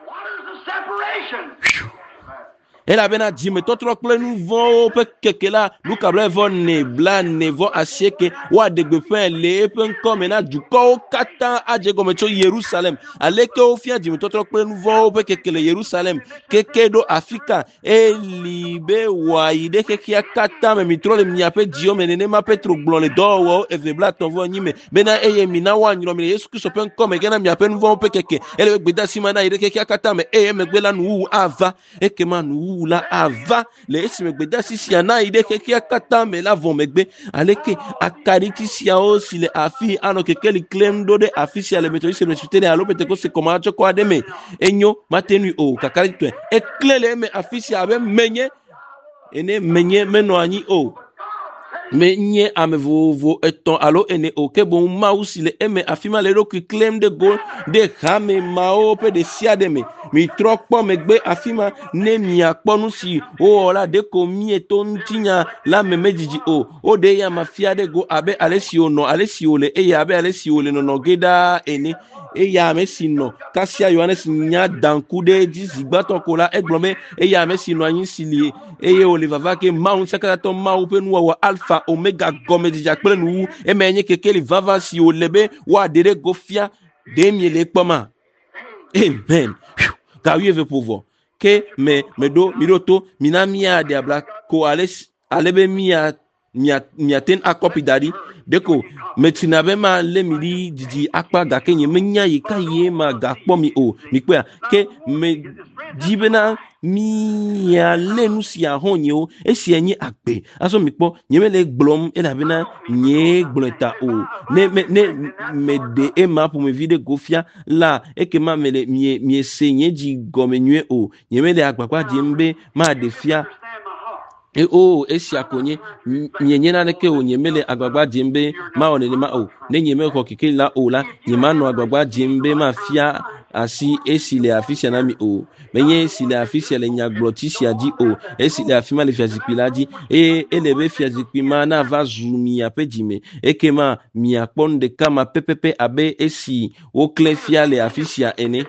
Elabena dzimetɔtrɔ kple nu vɔ̃wo ƒe keke la Luka blevɔ ne bla ne vɔ asieke woaɖegbeƒe le eƒe ŋkɔme na dukɔwo katã adze gɔme tso Yerusalem aleke wofia dzimetɔtrɔ kple nu vɔ̃wo ƒe keke le Yerusalem keke ɖo Afrika eli be wòayi ɖe xexea katã me mitrɔ le miaƒe dziwo me nenema Petro gblɔ le dɔwɔwɔwo eve bla tɔ̃ vɔ enyi me bena eye mina woanyrɔ mi le Yesu Kristo ƒe ŋkɔme gena miaƒe nu vɔ̃wo ƒe keke ele be gbedasi ma na yi ɖe xexea katã me eye megbe la nuwuwu ava ekema nuwuwu la ava le esime gbedasi sia na yi ɖe xexea katã me la vɔ megbe aleke akaɖiti siawo si le afi anɔ kekeli klẽm ɖo ɖe afi sia le metodiste presbytere alo pentekoste kɔma tsɔkɔ aɖe me enyo mate nui o kakaɖitɔe eklẽ le eme afi sia abe menye ene menye menɔ anyi o menye ame vovovo etɔ̃ alo ene o ke boŋ Mawu si le eme afi ma le eɖokui klẽm ɖe go ɖe hame mawo ƒe ɖe sia ɖe me mitrɔ kpɔ megbe afi ma ne miakpɔ nu si wowɔ la ɖeko mieto ŋutinya la me medzidzi o woɖe ya ma fia ɖe go abe ale si wònɔ ale si wòle eye abe ale si wòle nɔnɔ ge ɖaa ene eya ame si nɔ kasia Yohanes nya danku ɖe dzi zigbatɔ ko la egblɔ be eya ame si nɔ anyi si li eye wòle vava ke Mawu ŋusẽkatãtɔ Mawu ƒe nuwɔwɔ alfa omega gɔmedzidza kple nuwu eme nye kekeli vava si wòle be woaɖe ɖe go fia ɖe miele kpɔma. Amen. Gawi eve ƒo vɔ ke me meɖo mi ɖo to mina miaɖe abla ko ale ale be mia mia miate akɔpi da ɖi ɖeko metina be ma le mi ɖi didi akpa gake nye menya yi ka ye ma gakpɔ mi o mi kpɔa ke me di bena miale nu sia hɔnyewo esia nye agbe azɔ mi kpɔ nye mele gblɔm elabena nye gblɔe ta o ne me ne me de ema ƒomevi ɖe gofia la ekema mele mie mie se nye dzi gɔme nyuie o nye mele agbagba dzem be ma de fia e o esia konye nye nye na ke o nye mele agbagba dzem be ma o nenema o ne nye me xɔ keke la o la nye ma nɔ agbagba dzem be ma fia asi esi le afi sia na mi o menye esi le afi sia le nyagblɔti sia dzi o esi le afi ma le fiazikpui la dzi eye ele be fiazikpui ma na va zu miaƒe dzime ekema miakpɔ nu ɖeka ma pepepe abe esi woklẽ fia le afi sia ene.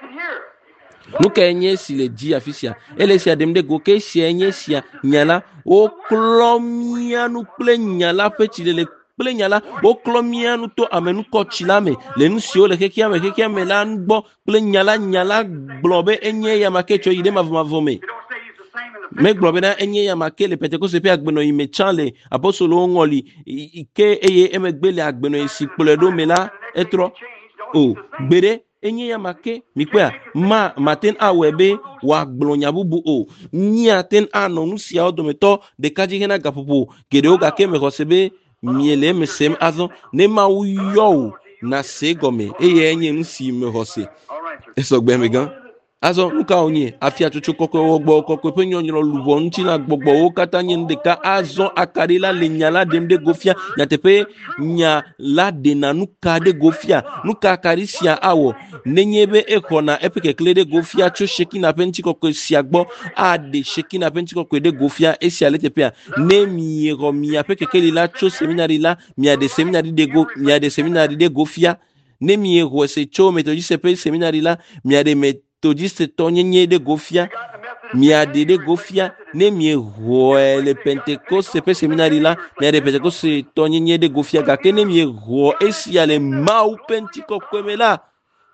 Nu ka nye si le dzi afi sia ele sia ɖem ɖe go ke sia nye sia nyala woklɔ mianu kple nyala ƒe tsilele kple nyala woklɔ mianu to amenukɔtsi la me le nu siwo le xexea me xexea me la gbɔ kple nyala nyala gblɔ be enye ya ma ke tso yi ɖe mavɔmavɔ me megblɔ bena enye ya ma ke le pentekoste ƒe agbenɔyi me tsã le apostolowo ŋɔli ke eye emegbe le agbenɔyi si kplɔe ɖo me la etrɔ o gbeɖe enye ya ma ke mi kpɔa ma maten awɔe be wòagblɔ nya bubu o miaten anɔ nu siawo dometɔ ɖeka dzi hena gaƒoƒo geɖewo gake mexɔ se be miele eme sem azɔ ne Mawu yɔ o na se gɔme eye enye nu si mexɔ se esɔgbe me gã azɔ nu ka wonye afia tsotso kɔkɔe wɔgbɔ kɔkɔe ƒe nyɔnyrɔ luvɔ ŋuti na gbɔgbɔwo katã nye nu ɖeka azɔ akaɖi la le nya la ɖem ɖe gofia nyateƒe nya la ɖena nu ka ɖe gofia nu ka akaɖi sia awɔ nenye be exɔna eƒe kekle ɖe gofia tso shekina ƒe ŋutikɔkɔe sia gbɔ aɖe shekina ƒe ŋutikɔkɔe ɖe gofia esia le teƒea ne miexɔ miaƒe kekeli la tso seminari la miaɖe seminari ɖe go miaɖe seminari ɖe gofia ne miexɔ se tso metodiste ƒe seminari la miaɖe metodiste tɔ nyenye ɖe gofia miaɖe ɖe gofia ne miexɔe le pentekoste ƒe seminari la miaɖe pentekoste tɔ nyenye ɖe gofia gake ne miexɔ esia le Mawu ƒe ŋutikɔkɔe me la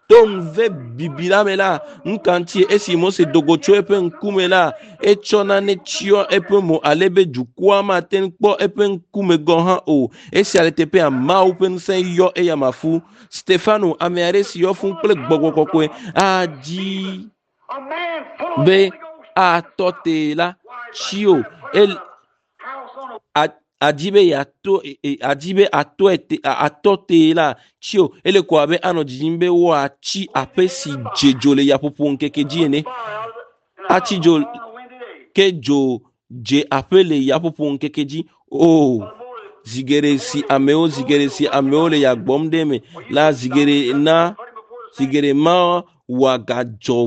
ton ve bibila mela nkanti esi mo se dogocho epe nkume la echona ne chio epe mo alebe jukwa ma ten kpo epe nkume gohan o esi aletepe a ma open se yo e ya mafu Stefano ameare si yo fun ple gbogokokwe a ji A man full of be Holy Ghost. a tote la chio el House on a a- adibe ya to e- e- adibe ato ete a- atote la chio ele kwa be ano jimbe wa chi apesi jejole ya popo nkeke jiene fire out of it in a achi house jo on a windy day. ke jo je apele ya popo nkeke ji oh zigere si ameo zigere si ameo le ya gbomdeme la zigere na zigere ma wagajo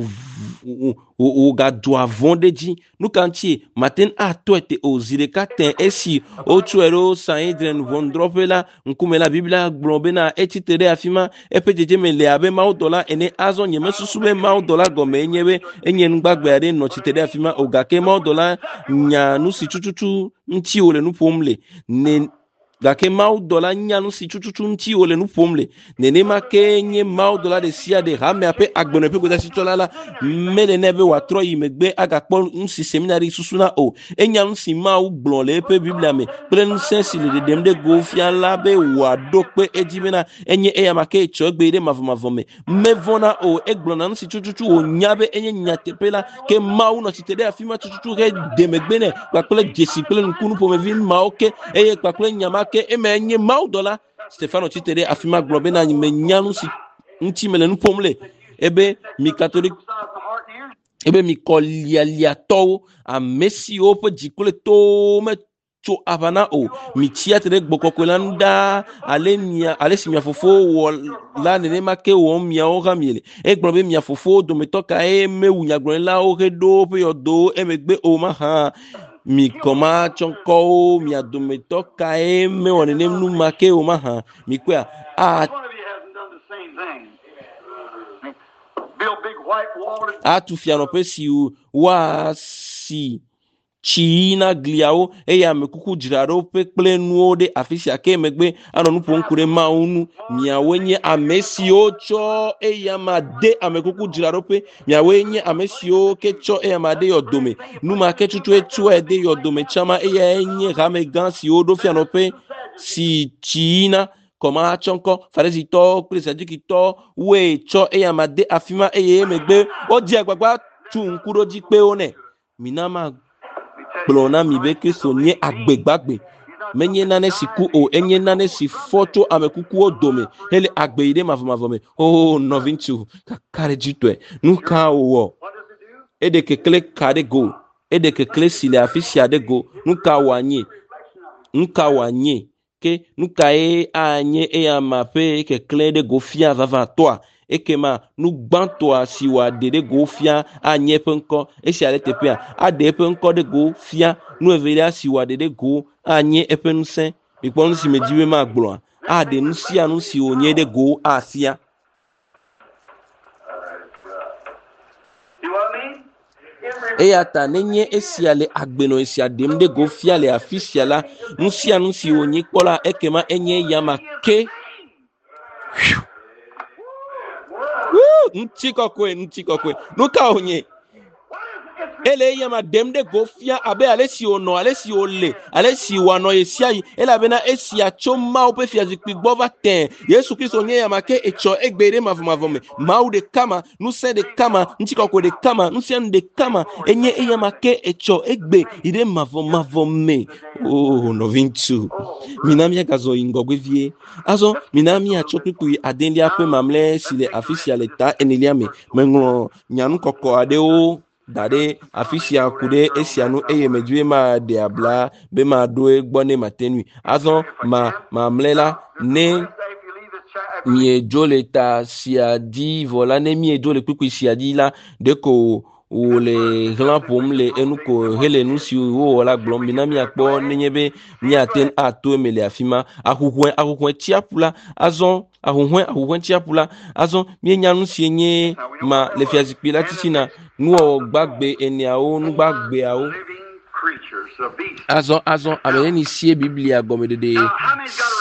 wagajo avondeji nukanchi maten ato ete o zire katen esi o tuero saindren vondropela nkumela biblia globena etitere afima epejeje mele abe ma dola ene azo nyeme susube ma dola gome enyewe enye ngbagbe ade no chitere afima ogake ma dola nya nusi chuchuchu nti ole nupomle ne gake mau dola nyanu si chuchuchu nti ole nu pomle nene ma ke nye mau dola de sia de ha me ape agbone pe goda si tola la mele nebe wa tro yi megbe aga kpo nsi seminary susuna o enya nsi mau gbon le pe biblia me plen sensi le dem de go fia la be wa do pe ejimena enye eya ma ke cho gbe de mavo mavo me me vona o egbon na nsi chuchuchu o nyabe enye nyate pe la ke mau no titede afima chuchuchu ke de megbe ne kwa kle jesi plen kunu po me vin ma oke eye kwa kle nyama ke eme nye mau dola Stefano chitere afima globe na me nyanu si nti mele nu pomle ebe mi catholic Stop the heart and ears. ebe mi kolialia to a messi ope jikule to me to avana o mi chiatere gbokokolanda ale mia ale si mia fofo wo la nene make wo mia o gamiele e globe mia fofo do me toka e me unya la o redo pe yodo e megbe o ma ha mi koma chonko mi adumeto kae me onene nu make o maha mi kwa a One of you hasn't done the same thing. Build big white wall. a tu fiano pe si u wa si china gliao e ya me kuku jiraro pe plenu de afisi ake megbe ano nu ponkure ma unu mi awenye amesi ocho e ya ma de amekuku jiraro pe mi awenye amesi o kecho e ya ma de yodome nu ma kechu tu etu e de yodome chama e ya enye game gansi odo fiano pe si china koma chonko farezi to presa jikito we cho e ya ma de afima e ye megbe o je agbagba tu nkuro ji pe one minama blona mi be kristo nye agbegbagbe menye nane siku o enye nane si foto amekuku o dome hele agbe ide mavomavome oh novinchu kakare jitwe nuka owo What does it do? ede kekele kade go ede kekele sile afisia de go nuka wanye nuka wanye ke nuka e anye e amape kekele de go fia vava toa ekema nu gbanto asiwa dede go fia anye penko esi ale tepea ade penko de go fia nu evele asiwa dede go anye epense bikpon si mejiwe ma gblo ade nu si anu si onye de go asia You know what I mean? Every eyata nenye esi ale agbeno esi adem de go fia le afisia la nu si anu si onye kpola ekema enye yama ke Woo! Nchikokwe, nchikokwe. Nuka onye. Ele yama demde gofia abe alesi ono alesi ole alesi wano esiai ela bena esia choma ope fia zikpigbo ten Yesu Kristo nye yama ke echo egbere mavomavome mau de kama nuse de kama nchikokwe de kama nusian de kama enye yama ke echo egbe ide mavomavome oh no vinchu minami gazo ingogwe vie azo minami achokwiku adendi ape mamle sile official eta eneliame mengro nyanu koko adeo dade afisia kude esianu eye medwe ma de abla be ma do gbone matenu azo ma ma mlela ne if you leave the cha- mie jole ta siadi vola ne mie jole kwiku siadi la deko o le grand pom le enuko hele nusi o wala glom binami akpo nenyebe mi aten ato emele afima ahuhwe ahuhwe tiapula azon ahuhwe ahuhwe tiapula azon mi nyanu sienye ma le fiazipila tisina nuo gbagbe eniao nu gbagbe ao living creatures, a beast. azon azon amene ni sie biblia gomedede Now, how many's got a revised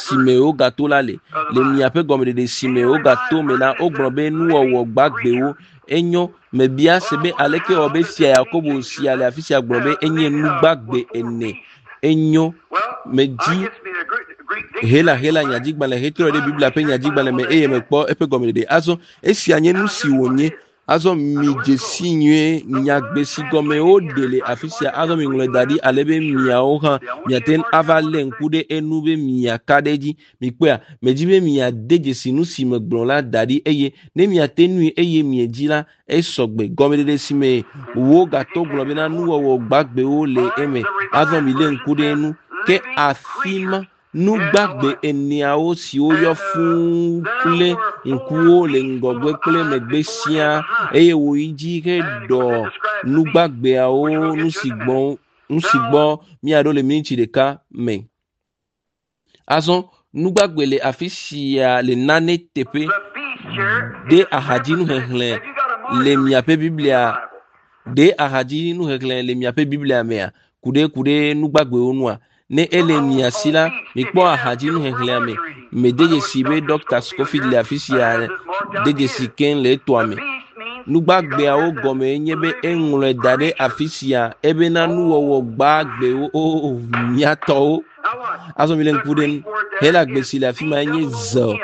simeo gato la le le miape gome de simeo gato me la ogblombe nu owo gbagbewo enyo me bia sebe aleke obe sia Yakobo sia le afisia gbombe enye nu gbagbe ene enyo me di hela hela nyadigba le hetro de biblia pe nyadigba le me eye me kpo epe gome de azo esi anye nu si wonye azo mi jesi nye nyagbe si gome o dele afisia azo mi ngule dadi alebe mia oha miaten avale nkude enube mia kadeji mi kwea mejibe mia deje si nu si me gbon la dadi eye ne mia tenui eye mie jila e sogbe gome de si me wo gato gbon be na nu wo gbagbe o le eme azo mi le nkude enu ke afima nu gbagbe eniao si o yo fun kule nkuo le ngogbe kule megbe sia eye wo iji ke do nu gbagbe ao nu sigbon nu sigbon mi ado le minchi de ka me azon nu gbagbe le afisia le nane tepe de ahadi nu hehle le miape biblia de ahadi nu hehle le miape biblia mea kude kude nu gbagbe onua ne ele miasila mikpo ahaji nu hehle me me deje sibe doctor Scofield le afisia deje siken le toame nu gbagbe a o gome nyebe enwure dade afisia ebe na nu wo gbagbe o miato o aso mi len kuden hela gbesi la fima nye z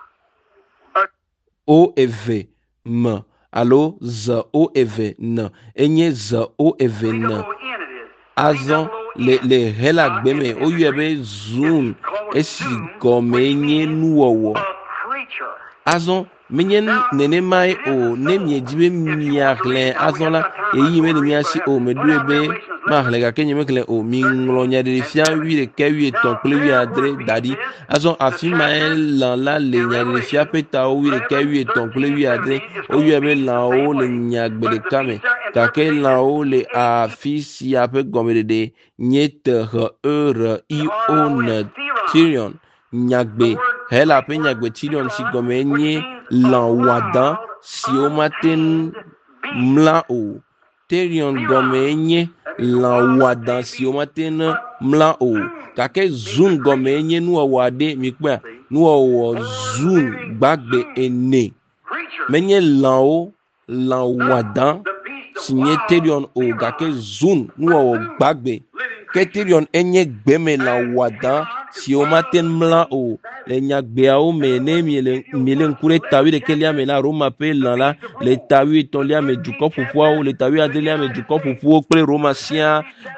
o eve m alo z o eve n enye z o eve n azon le le hela gbeme o yebe zoom esi gome nye nuwowo azon menyen nene mai o ne miejibe miakle azon la eyi me mi asi o medrebe mahle ga kenye mekle o mi nglonya de fia wi de ke wi ton ple wi adre dadi azon afima la la le nya de fia peta o wi de ke wi ton ple wi adre o yebe la o le nya gbe de kame ka ke la o le afisi ape gome de nyete he eure i on tirion nyagbe hela pe nyagbe tirion si gome nye lan wadan si o maten mla o tirion gome nye lan wadan si o maten mla o kake zoom gome nye nu wade mi pe nu o zoom gbagbe ene menye lan o lan wadan sinye tirion o kake zoom nu o gbagbe keterion enye gbeme la wadan si o maten mla o le nyagbe a o me ne miele miele nkure tawi de kelia me la Roma pe la la le tawi ton lia me du kopu o le tawi adelia me du kopu o pre Roma sia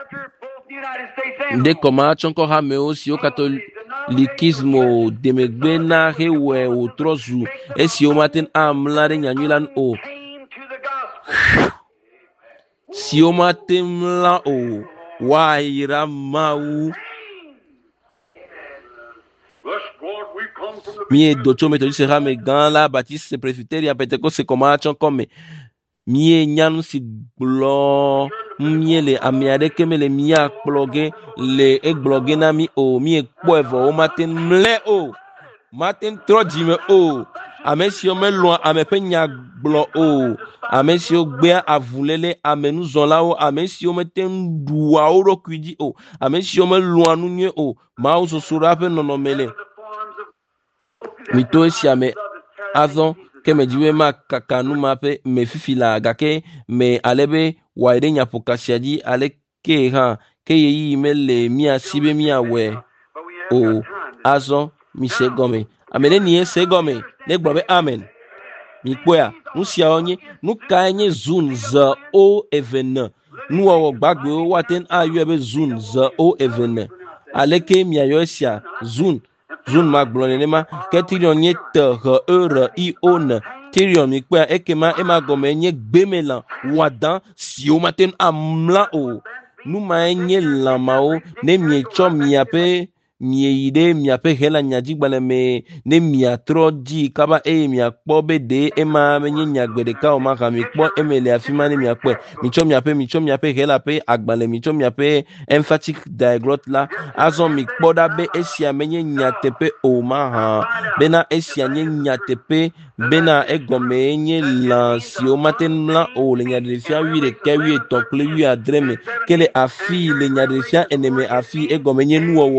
de koma chonko ha me o si o katolikismo de megbe na hewe o trozu e si o maten amla de nyanyulan o si o maten mla o waira mau mie docho metodiste ha me gan la baptiste presbyteria pentecoste koma chon comme mie nyanu si blo mie le amiade keme le mia bloge le e bloge na mi o mie po evo o matin mle o matin troji me o amesi o me lo ame penya blo o amesi o gbe avulele amenu zonla o amesi o meten duwa o rokwidi o amesi o me lo anu nye o ma o so sura pe nono mele mito si ame azon ke me jiwe ma kakanu ma pe me fifila gake me alebe waide nya pokasiaji ale ke ha ke yi me le mia sibe mia we o azon mi se gome amene ni se gome le gbobe amen mi poya nu sia onye nu ka enye zun za o even nu o gbagbe o waten ayu ebe zun za o even aleke mi ayosia zun zun magblone ne ma ketirion nye te he eure i on tirion mi poya ekema ema gome enye gbemela wadan si o maten amla o nu ma enye lama o ne mi cho mi ape mie ide mi ape hela nyaji gbale me ne mi atro ji kaba e mi akpo be de e ma menye nyagbede ka o ma ka mi kpo emele afima ne mi akpo mi cho mi ape mi cho mi ape hela pe agbale mi cho mi ape emphatic digrot la azon mi kpo da be esia menye nyatepe o ma ha bena esia nye nyatepe bena egome enye la si o maten la o le nyade fia wi de ke wi to kle wi adreme kele afi le nyade fia eneme afi egome enye nu o gba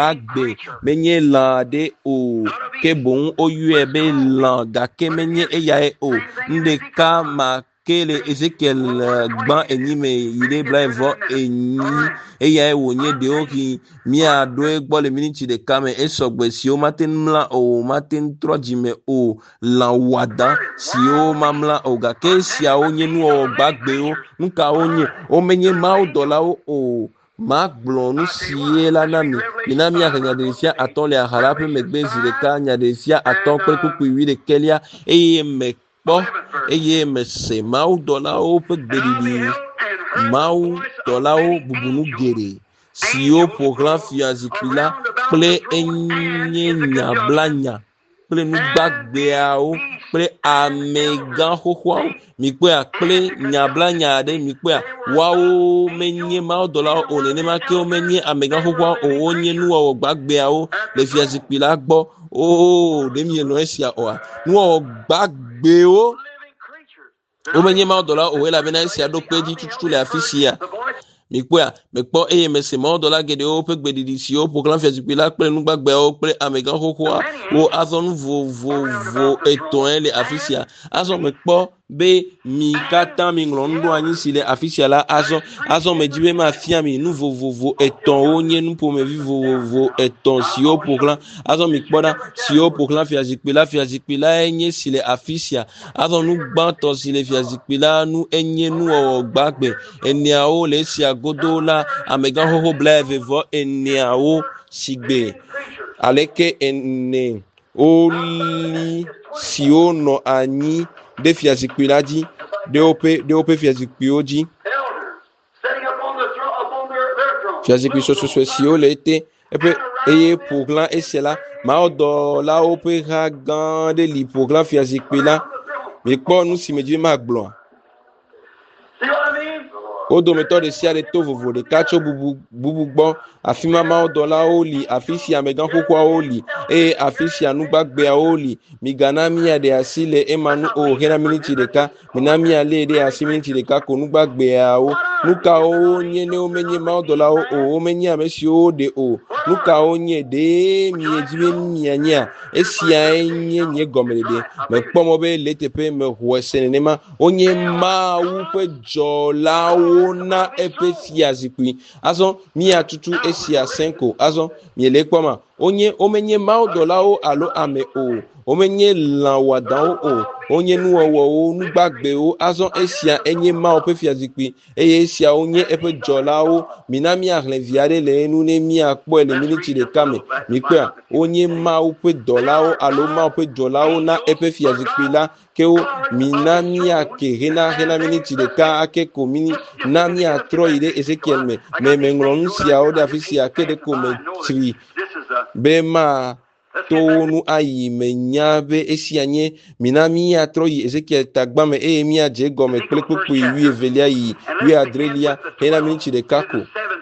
gbagbe menye lan de o ke bon o yue be lan ga ke menye eya e o nde ka ma kele Ezekiel gban enyime yide blaivo enyi eya e wonye de o ki mi ado e gbo le miniti de kame e sogbe si o matin mla o matin trojime o lan wada si o mamla o ga ke si a onye nu o gbagbe o nka onye o menye ma o dola o o ma gblonu sie la nami minami akanya de sia aton le harape megbe zireka nya de sia aton pe kuku wi de kelia eye me po eye me se ma o dola o pe gbedidi ma o dola o bubunu gere si o program fiazipila ple enye nya blanya ple nu gbagbe a o ple amegan hoho mi pe a ple nya blanya de mi pe a wa o menye ma o dola o ne ma ke o menye amegan hoho o onye nu o gbagbe a o le fiazipila gbo o de mi no esia o nu o gbagbe o o menye ma o dola o la bena esia do pe di tutu le afisia mi pe a me po eye me se ma o dola gede o pe gbedidi si o proclam fiazipila ple nu gbagbe o ple amegan hoho o azon vo vo vo eton ele afisia azon me po be mi katan mi nglondo anyi sile afisia la azon azon me jibe ma fia mi nu vo vo vo eton onye nu po me vi vo vo vo eton si o proclam azon mi po da si o proclam fiazipila fiazipila enye sile afisia azon nu gban to sile fiazipila nu enye nu o gbagbe enia o le si agodo la amegan hoho blave vo enia o sigbe aleke ene oli si o no anyi de fiazipila ji de ope de ope fiazipio ji fiazipio so so so si o le te epe eye proclam esela ma odo la ope ha gan de li proclam fiazipila mi po nu si meji ma gblon o do meto de sia de to vovo de kacho bubu bubu gbo afima ma o dola oli afisi amegan kokwa oli e afisi anu gbagbe oli mi gana mi ade asile emanu o hera miniti de ka minami ale de asimiti de ka ko nu gbagbe a o nuka o nye ne o menye ma o dola o o menye amesi o de o nuka o nye de mi ejibe mi anya esia enye nye gomede de me pomo be letepe me huesene nema onye ma u pe jola o na epesia zikwi azon mi atutu esia cinco azon mi elekpoma onye omenye ma o dola o alo ame o omenye lan wadan o onye nu owo o nu gbagbe o azon esia enye ma o pefia zikwi eye esia onye epe jola o minami arlen viare le nu ne mi akpo ele miniti de kame mi pe onye ma o pe dola o alo ma o pe jola o na epefia zikwi la ke o minami ake hena hena miniti de ka ake komini nami atro ide Ezekiel me me mengron sia o da fisia ke de ko me tri be ma tonu ayi menyabe esianye minami atro yi Ezekiel tagbame e mi aje gome plepopo wi evelia yi wi adrelia hena miniti de kako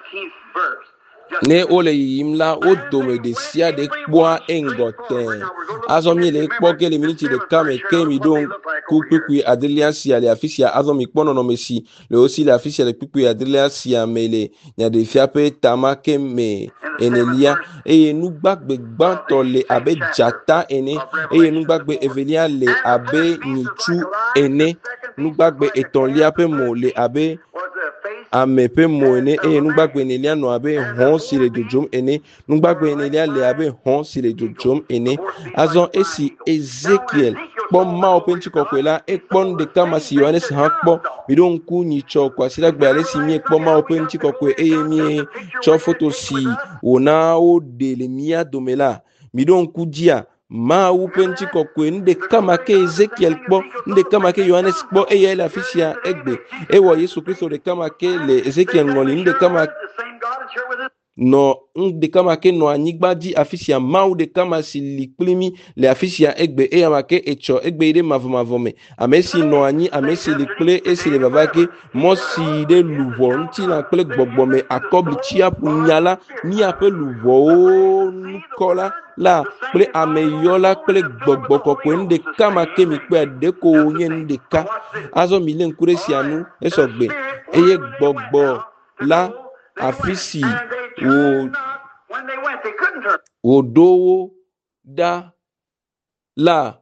ne ole yimla o dome de sia de kpoa engoten azomi le kpo ke le miniti de kame ke mi don kukuku adrelia sia le afisia azomi kpo no mesi le aussi le afisia le kukuku adrelia sia mele nya de fiape tamake me enelia e nu gbagbe gbanto le abe jata ene e nu gbagbe evelia le abe nichu ene nu gbagbe etonlia pe mo le abe ame pe mo ene e nu gbagbe enelia no abe hon si le dojom ene nu gbagbe enelia le abe hon si le dojom ene azon esi Ezekiel kpo ma open chikokwe la e kpon de kama si Yohanes han kpo mi don ku ni cho kwa sila gba le si mi kpo ma open chikokwe e mi cho photo si ona o de le mia domela mi don ku dia ma open chikokwe nde kama ke Ezekiel kpo nde kama ke Yohanes kpo e ya la fisia egbe e wo Yesu Kristo de kama ke le Ezekiel ngoni nde kama no nde kama ke no anyigba di afisia mau de kama si liklimi le afisia egbe e amake echo egbe ide mavomavome amesi no anyi amesi likle esi le babake mosi de luvo nti na kle gbogbome akobli chia punyala mi ape luvo nukola la kle ameyola kle gbogboko ko nde kama ke mi pe de ko yen nde ka azo mi le nkure si anu esogbe eye gbogbo la afisi wo turn. Wodowo da la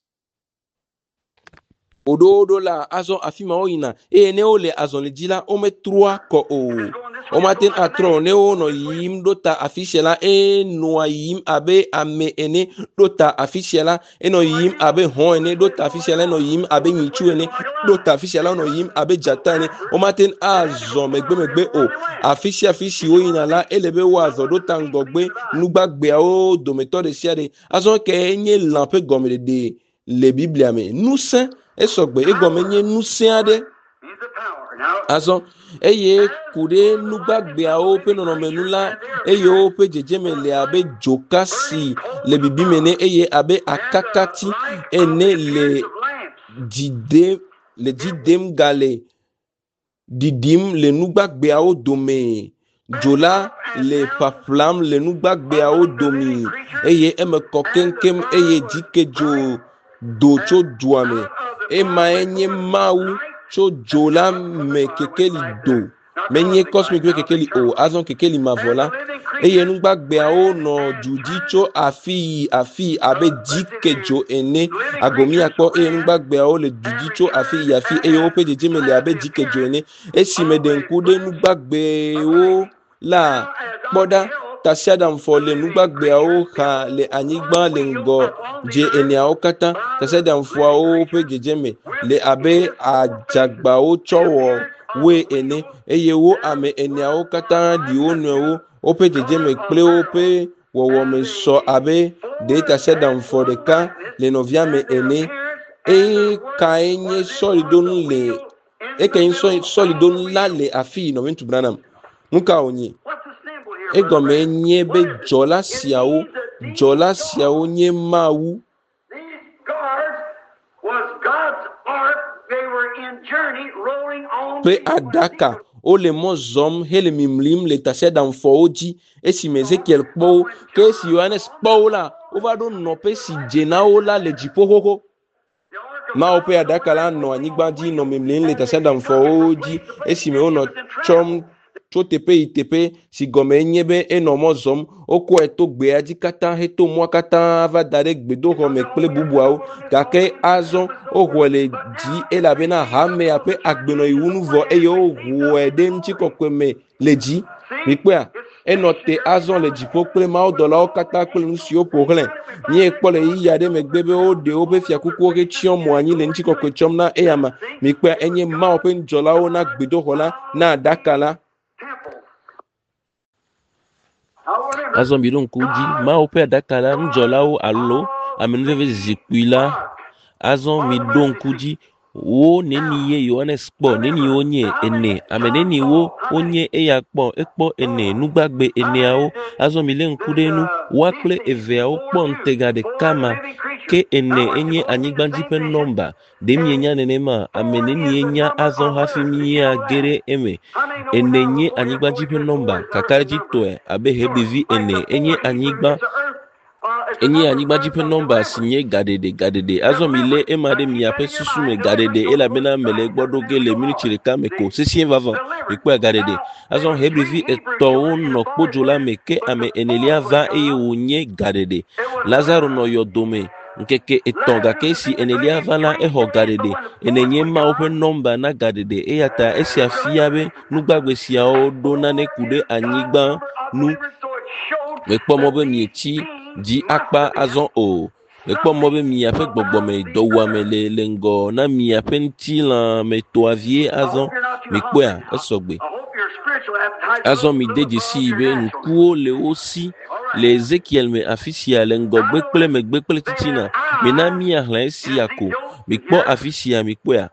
ododo la azon afima oyina e ne ole azon le dila o me trois ko o o matin atro ne o no yim dota afishela e no yim abe ame ene dota afishela e no yim abe hon ene dota afishela no yim abe nyichu ene dota afishela no yim abe jata ene o matin azon megbe megbe o afishi afishi oyina la elebe wa azon dota ngogbe nugbagbe o dometo de siade azon ke enye lampe gomede de le biblia me nous saint esogbe egomenye nusiade azon eye kude nugbagbe awo pe nono menula eye o pe jejemele abe jokasi le bibimene eye abe akakati ene le dide le didem gale didim le nugbagbe awo dome jola le paplam le nugbagbe awo domi eye eme kokenkem eye dikejo do cho duame e ma enye mau cho jola me kekeli do menye cosmic we kekeli o azon kekeli mavola e yenu gbagbe a o no judi cho afi afi abe dikejo ene agomi apo e yenu gbagbe a o le judi cho afi afi e yo pe jeje mele abe dikejo ene e si me den kude nu gbagbe o la poda tasiadam fo le nugbagbe a o ha le anyigba le ngo je ene a o kata tasiadam fo a o pe jejeme le abe ajagba o chowo we ene eye wo ame ene a o kata di o nu o o pe jejeme ple o pe wo wo me so abe de tasiadam fo de ka le novia me ene e ka enye solidon le e ka enye solidon la le afi no wintu branam muka onyi egome nye be jola siawo jola siawo nye mawu pe adaka o le mo zom hele mimlim le tase dan fooji esi Ezekiel po ke si Yohanes po la o va do no pe si jena o la le jipo koko ma o pe adaka la no anigba di no mimlim le tase dan fooji esi me o no chom cho tepe itepe si gome nyebe enomo zom oko eto gbe aji kata heto mo kata va dare gbedo ho me ple bubuao kake azon ohwele di elabe na hame ape agbeno iwunu vo eyo hwede nchi kokweme leji mikpea enote azon le jipo ple ma odola o kata ple nsi opohle ni ekpole iya de megbebe o de o be fiakuku ke chiom mo anyi le nchi kokwe chom na eyama mikpea enye ma ope njola o na gbedo hola na dakala azon bidon kuji ma ope adakala njolao alo ameneve zikuila azon midon kuji wo neni ye Yohanes po neni onye ene ameneni wo onye eya po ekpo ene nugbagbe ene ao azon mile nkudenu wakle eve ao po ntega de kama ke ene enye anyigbanji pe nomba demi enya nenema ameneni enya azon hafimi ya gere eme ene nye anyigbanji pe nomba kakarji toe abe hebivi ene enye anyigba enye anyigba jipe nomba sinye gadede gadede azon mile emade mi ape susume gadede ela bena mele gbodo gele minichire kameko sisien vava ikwe gadede azon hebivi eto no pojola meke ame enelia va eye onye gadede Lazaro no yodome nkeke etonga kesi enelia vala eho gadede enenye ma open nomba na gadede eyata esi afiabe nugbagbe sia odo na nekude anyigba nu mekpo mobe miechi di akpa azon o ekpo mobe mi ape gbogbo me dowa me le lengo na mi ape nti la me to avie azon mi kpoa esogbe azon mi deji si be nkuo le osi le Ezekiel me afisia lengo gbekple me gbekple titina me na mi ahlan si ako mi kpo afisia mi kpoa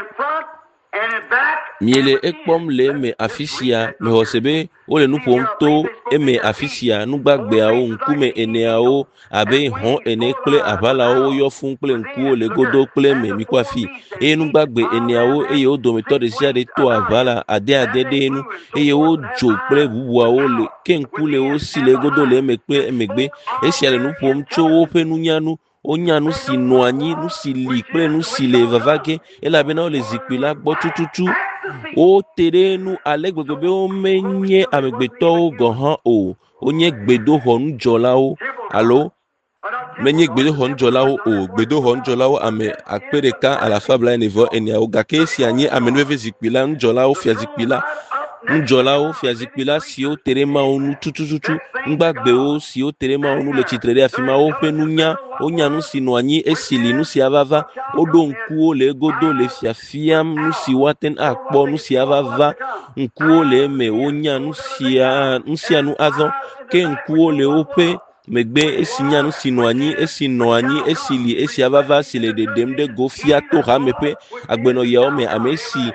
miele ekpom le me afisia me hosebe ole nupom to eme afisia nugbagbe awo nkume ene awo abe hon ene kple avala o yo fun kple nku ole godo kple me mi kwafi e nugbagbe ene awo e yo do meto de sia de to avala ade ade de nu e yo jo kple bubu awo le ke nku le o si le godo le me kple emegbe e sia le nupom cho wo pe nunyanu onya nu si no anyi nu si li kple nu si le vavage ela bena o le zikpila gbo tututu o terenu ale gbegbe o menye amegbeto gohan o onye gbedoxɔ nudzɔlawo alo menye gbedoxɔ nudzɔlawo o gbedoxɔ nudzɔlawo ame akpe ɖeka alafa blaenevɔ eneawo gake esia nye amenuveve zikpui la nudzɔlawo fia zikpui la nudzɔlawo fia zikpui la siwo te ɖe mawo nu tutututu ŋgbagbewo siwo te ɖe mawo nu le tsitre ɖe afi ma woƒe nunya wonya nu si nɔ anyi esi li nu sia vava woɖo ŋkuwo le egodo le fiafiam nu si woate akpɔ nu sia vava ŋkuwo le eme wonya nu sia nu sia nu azɔ ke ŋkuwo le woƒe megbe esi nya nu si nɔ anyi esi nɔ anyi esi li esia vava si le ɖeɖem ɖe go fia to hame ƒe agbenɔyawo me ame si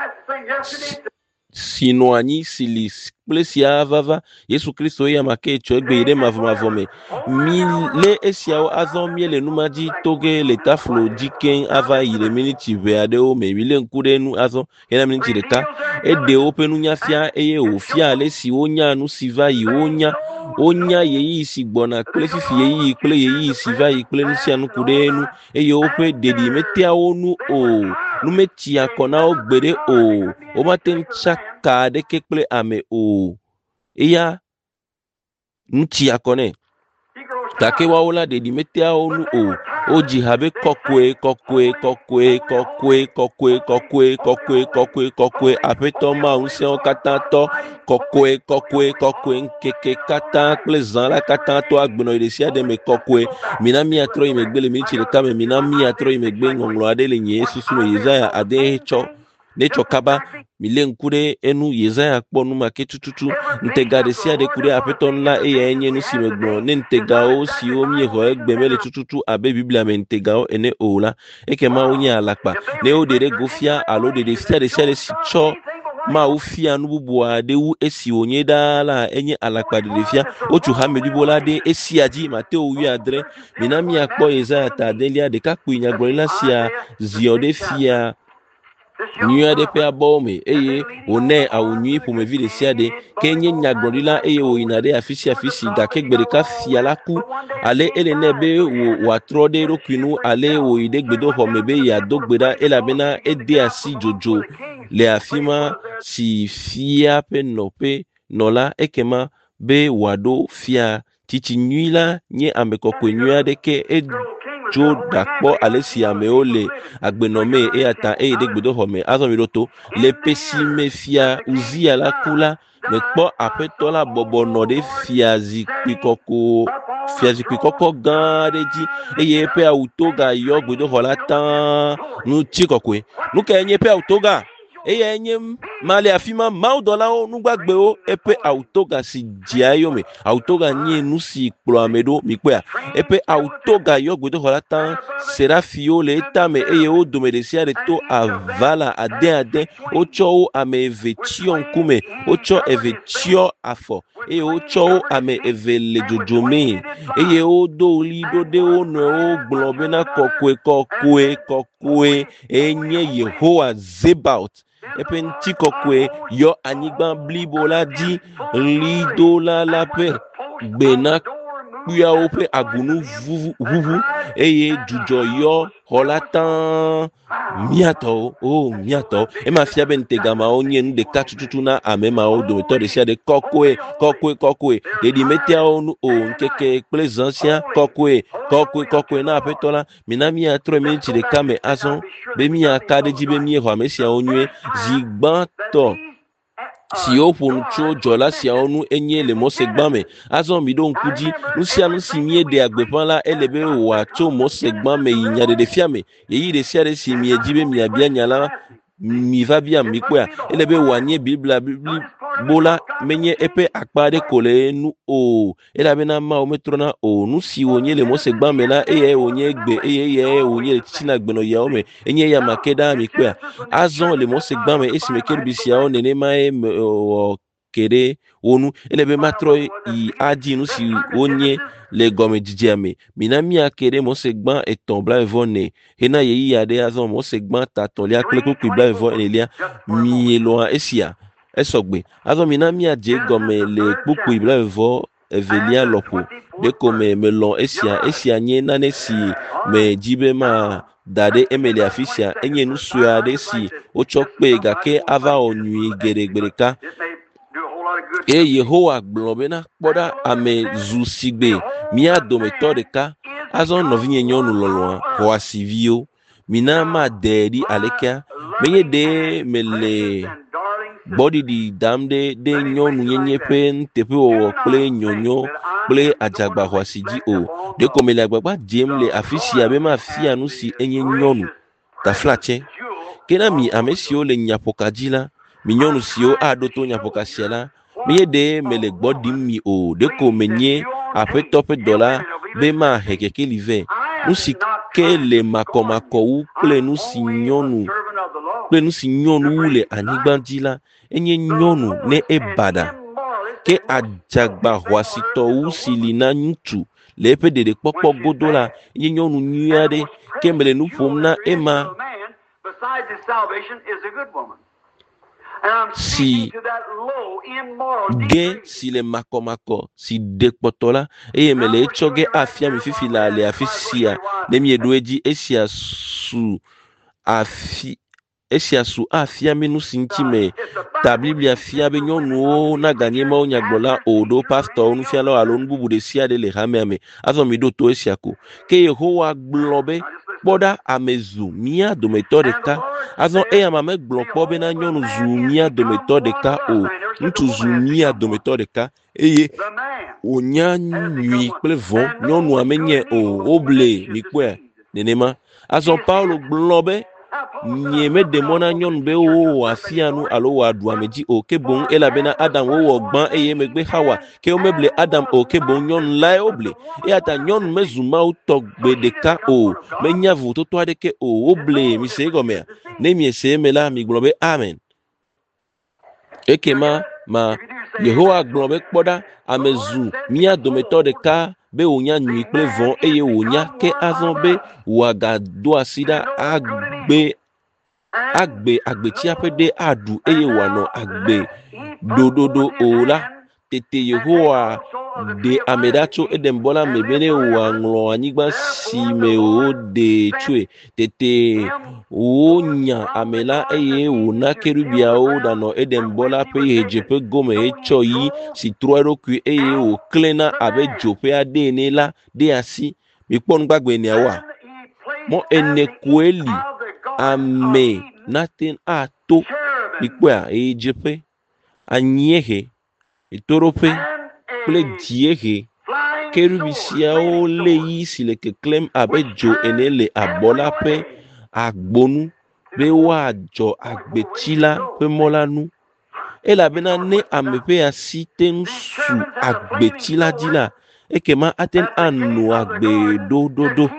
si nɔ anyi si li kple sia vava Yesu Kristo ya make tsɔ egbe yi ɖe mavɔmavɔ me mi le esiawo azɔ mi le numa dzi toge le taflo dzi keŋ ava yi le miniti ʋe aɖewo me mi le ŋku ɖe nu azɔ hena miniti ɖeka eɖe woƒe nunya fia eye wòfia ale si wonya nu si va yi wonya wonya yeyi si gbɔna kple fifi yeyi kple yeyi si va yi kple nu sia nu ku ɖe nu eye woƒe ɖeɖi metea wo nu o nu meti akɔ na wo gbeɖe o womate ŋu tsaka ɖeke kple ame o eya nu ti akɔ nɛ gake woawo la ɖeɖi metea wo nu o wodzi habe kɔkɔe kɔkɔe kɔkɔe kɔkɔe kɔkɔe kɔkɔe kɔkɔe kɔkɔe kɔkɔe aƒetɔ Mawu ŋusẽwo katã tɔ kɔkɔe kɔkɔe kɔkɔe ŋkeke katã kple zã la katã tɔ agbenɔ yi ɖe sia ɖe me kɔkɔe mina miatrɔ yi megbe le miniti ɖeka me mina miatrɔ yi megbe ŋɔŋlɔ aɖe le nye susu me Yesaya ade tsɔ ne tsɔ kaba mi le ŋku ɖe enu Yesaya kpɔ nu make tututu ntega ɖe sia ɖe ku ɖe aƒetɔ nu la eyae nye nu si me gblɔ ne ntegawo siwo miexɔ egbe me le tututu abe Biblia me ntegawo ene o la ekema wonye alakpa ne wo ɖe ɖe go fia alo ɖeɖe sia ɖe sia ɖe si tsɔ Mawu fia nu bubu aɖe wu esi wònye ɖaa la enye alakpa ɖeɖe fia wotso hame blibo la ɖe esia dzi Mateo wi adre mina miakpɔ Yesaya ta adelia ɖekakpui nyagblɔɖila sia ziɔ ɖe fia nyui aɖe ƒe abɔwo me eye wònɛ awu nyui ƒomevi ɖe sia ɖe ke nye nyagblɔɖila eye wòyina ɖe afi sia afi si gake gbe ɖeka fia la ku ale ele nɛ be wòatrɔ ɖe eɖokui nu ale wòyi ɖe gbedoxɔ me be yeado gbe ɖa elabena ede asi dzodzo le afi ma si fia ƒe nɔƒe nɔla ekema be wòaɖo fia tsitsi nyui la nye ame kɔkɔe nyui aɖe ke edzo ɖakpɔ ale si amewo le agbenɔme eya ta eye ɖe gbedoxɔ me azɔ mi ɖo to le pe si me fia Uzia la ku la mekpɔ aƒetɔ la bɔbɔ nɔ ɖe fia zikpui kɔkɔ fia zikpui kɔkɔ gã aɖe dzi eye eƒe awutoga yɔ gbedoxɔ la tã ŋuti kɔkɔe nu ka nye eƒe awutoga eya nye ma le afi ma mawudɔlawo nugbagbewo eƒe awutoga si dzia eyome awutoga nye nu si kplɔ ame ɖo mi kpɔa eƒe awutoga yɔ gbedoxɔ la tã serafiwo le etame eye wo dome ɖe sia ɖe to avala ade ade wotsɔ wo ame eve tsyɔ ŋkume wotsɔ eve tsyɔ afɔ eye wotsɔ wo ame eve le dzodzome eye wodo ɣli ɖo ɖe wo nɔewo gblɔ bena kɔkɔe kɔkɔe kɔkɔe enye Yehowa Zebaot eƒe ŋuti kɔkɔe yɔ anyigba blibo la dzi ɣlidola la ƒe gbena kpuiawo ƒe agunu ʋuʋu eye dzudzɔ yɔ xɔ la tã miatɔwo o miatɔwo ema fia be ntegamawo nye nu ɖeka tututu na ame mawo dometɔ ɖe sia ɖe kɔkɔe kɔkɔe kɔkɔe ɖeɖi meteawo nu o ŋkeke kple zã sia kɔkɔe kɔkɔe kɔkɔe na aƒetɔ la mina miatrɔ miniti ɖeka me azɔ be miaka ɖe dzi be miexɔ ame siawo nyuie zi gbãtɔ siwo ƒonu tso dzɔla siawo nu enye le Mose gbã me azɔ mi ɖo ŋku dzi nu sia nu si mieɖe agbeƒã la ele be wòatso Mose gbã me yi nya ɖeɖe fia me yeyi ɖe sia ɖe si miedzi be miabia nya la mi va bia mi kpɔa ele be wòanye Biblia blibo la menye eƒe akpa ɖe ko le nu o elabena Mawu metrɔna o nu si wònye le Mose gbã me la eyae wònye egbe eye eyae wònye le titina agbenɔyawo me enye ya make ɖa mi kpɔa azɔ le Mose gbã me esime kerubi siawo nenemae wɔ ke ɖe wo nu ele be matrɔ yi adi nu si wonye le gɔme dzidzia me mina miake ɖe Mose gbã etɔ̃ blaeve ne hena yeyi aɖe azɔ Mose gbã tatɔ̃lia kple kpukpui blaeve enelia mielɔa esia esɔgbe azɔ mina miadze gɔme le kpukpui blaeve evelia lɔƒo ɖeko me melɔ esia esia nye nane si me dzi be ma da ɖe eme le afi sia enye nu sue aɖe si wotsɔ kpe gake ava wɔ nyui geɖe gbe ɖeka e Yehowa globena kpoda ame zusigbe mia dometo deka azon novinye nyonu loloa ho asivio mina ma dedi aleka menye de mele body di damde de nyonu nyenye pe ntepe o kple nyonyo kple ajagba ho asiji o de komele agbagba jemle afisia be ma fia nu si enye nyonu ta flache kena mi amesio le nyapokajila mi nyonu sio adoto nyapokasiala miye de mele gbodi mi o de ko menye ape tope dola be ma hekeke live nu si ke le makomako wu kple nu si nyonu kple nu si nyonu le anyigbadila enye nyonu ne ebada ke ajagba hoasito wu sili na nyutu le pe dede kpokpo godola enye nyonu nyuade ke mele nu pom na ema si ge si le makomako si dekpotola eye mele echoge afia mi fifi la le afisia le mi edoeji esia su afi esia su afia minu sinti me ta biblia fia be nyonu na ganye ma onyagbola odo pastor onu fia lo alon bubu de sia de le hame ame azo mi do to esia ko ke Yehowa globe boda amezu mia dometo de ka azon e amame glokpo be na nyonu zu mia dometo de ka o ntu zu mia dometo de ka eye onya nyi ple von nyonu amenye o oble mi kwe nenema azon Paulo globe nyeme demona nyonu be o afianu alo wa du ameji o ke bon ela bena Adam wo wo gban eye megbe Hawa ke o meble Adam o ke bon nyonu la oble e ata nyonu mezuma o togbe de ka o menya vu to to de ke o oble mi se gome ne mi se mela mi globe amen ekema ma Yehowa globe kpoda amezu mia dometo de ka be onya nyi ple von eye onya ke azon be waga do asida agbe agbe agbe tí a pe de adu eye wano agbe dododo ola tete Yehowa de amedacho edembola mebene wa nglo anyigba si me o de chue tete onya amela eye wona kerubia o dano edembola pe hejepe gome echo yi si troero ku eye o klena abe jope ade ne la de asi mi pon gbagbe ni awa mo ene kweli ame nothing ato ikwa ejepe anyehe itorope ple diehe kerubisia o leyi sileke klem abejo enele abola pe agbonu be wa jo agbetila pe molanu ela bena ne amepe asiten su agbetila dila ekema aten anu agbe do do do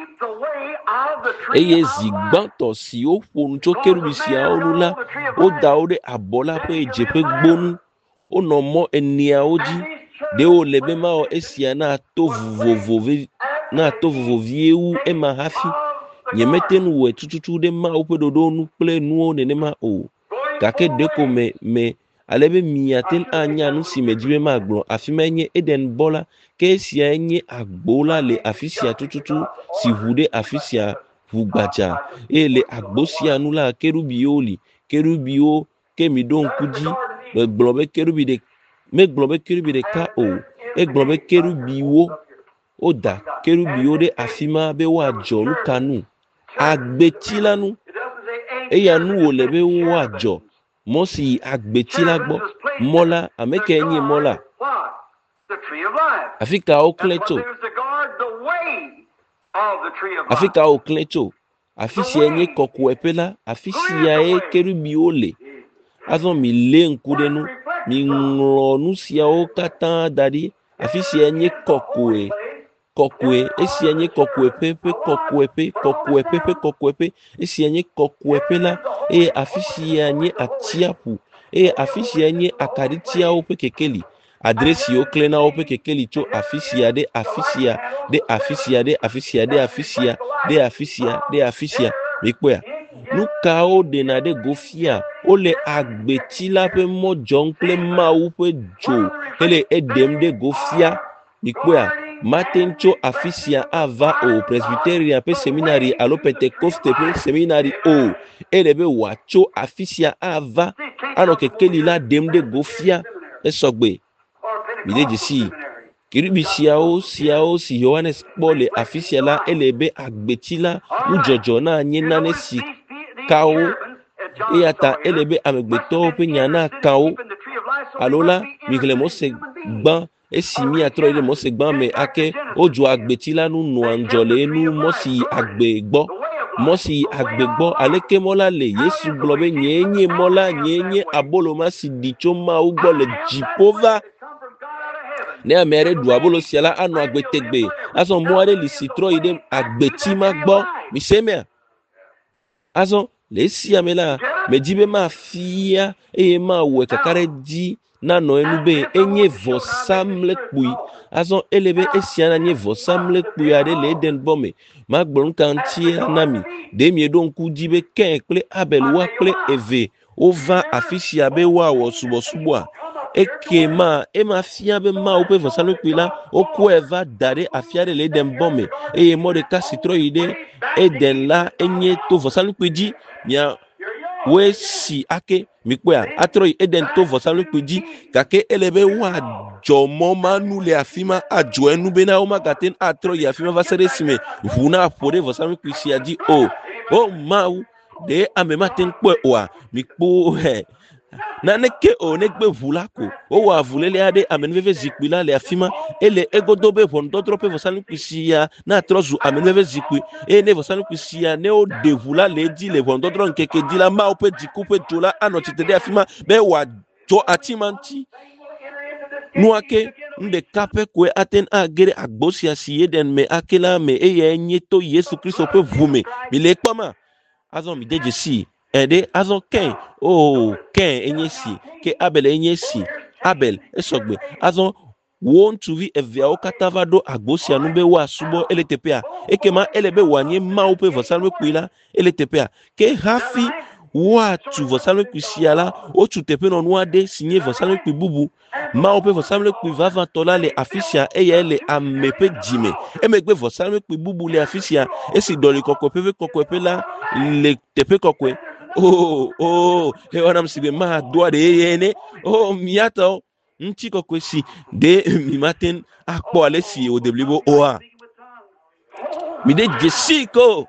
eye zigbanto si o fonu cho kerubisia olula o da o de abola pe jepe gbonu o no mo enia oji de o lebe ma o esia na to vovove na to vovovie wu e ma hafi nyemeten wo tututu de ma o pedodo nu ple nu o nene ma o kake deko me me alebe miaten anya nu si mejibe ma gbon afimenye eden bola ke esia enye agbola le afisia tututu si hude afisia hugbaja ele agbosia nu la kerubioli kerubio kemidon kuji me globe kerubi de me globe kerubi de ka o e globe kerubiwo oda kerubio de afima be wa jo kanu agbetilanu e ya nu o lebe wa jo mo si agbetila gbo mola ameke enye mola afika o kleto afika o kleto afisi enye koku epela afisi ya e kerubi ole azon mi le nkudenu mi nglonu sia o katan dadi afisi enye koku e koku e esi enye koku epepe koku epe koku epepe koku epe esi enye koku epela e afisi enye atiapu e afisi enye akaritia o pe kekeli adresi o klena o pe kekeli cho afisia de afisia de afisia de afisia de afisia de afisia de afisia mikpoya nuka o de na de gofia o le agbetila pe mojo nkle ma u pe jo ele edem de gofia mikpoya matencho afisia ava o presbyteria pe seminari alo pentecoste pe seminari o elebe wacho afisia ava ano kekeli la dem de gofia esogbe mileji si kiribi siao siao si Johannes Paul afisiala elebe agbetila ujojo na nyena ne si kao eyata elebe amegbeto pe nyana kao alola mikle mose gban esimi atro ile mose gban me ake ojo agbetila nu nu anjole nu mosi agbegbo mosi agbegbo aleke mola le Yesu globe nyenye mola nyenye abolo masi dichoma ugbo le jipova ne amere du abolo siala anu agbetegbe aso moare li citro ide agbeti ma gbo mi semia aso le si amela me dibe ma fia e ma we kakare di na no enube enye vosamle kpui aso elebe esiana nye vosamle kpui ade le den bome ma gblon kantie anami de mi edon ku dibe ken kle abel wa kle eve ova afisia be wa wo subo subo ekema ema fia be ma ope vosamle kpui la oku eva dare afia de le den bome e mo de ka citroide eden la enye to vosamle kpui di mia we si ake mikpoa atroi eden to vosamle kpiji kake elebe wa jomo manu le afima ajo enu be na o magaten atroi afima va sere sime vuna apore vosamle kpiji adi o o mau de amema ten po wa mikpo he na neke o negbe vulako o wa vulele ade amenveve zikwi la le afima ele egodobe vondo trope vosamle kpiji ya na trozu amenveve zikwi e ne vosamle kpiji ya ne o de vula le di le vondo tro nkeke di la ma o pe dikupe jola anotite de afima be wa jo atimanti nuake nde kape kwe aten agere agbosia si eden me akela me eye nyeto Yesu Kristo pe vume bile kpama azon mi deje si ede azon ken oh ken enyesi ke abel enyesi abel esogbe azon won to vi evia okatavado agbosia nube wa subo eletepea ekema elebe wanye ma ope vosalwe kwila eletepea ke hafi wa tu vosalwe kwisiala o tu tepe no nuade signé vosalwe kwibubu ma ope vosalwe kwivava tola le afisia eye le amepe jime emegbe vosalwe kwibubu le afisia esi doli kokwe peve kokwe pela le tepe kokwe oh oh he wana msibe ma doa de yene oh miata nti kokwe si de mi matin akpo ale si o deblibo oa mi de jesiko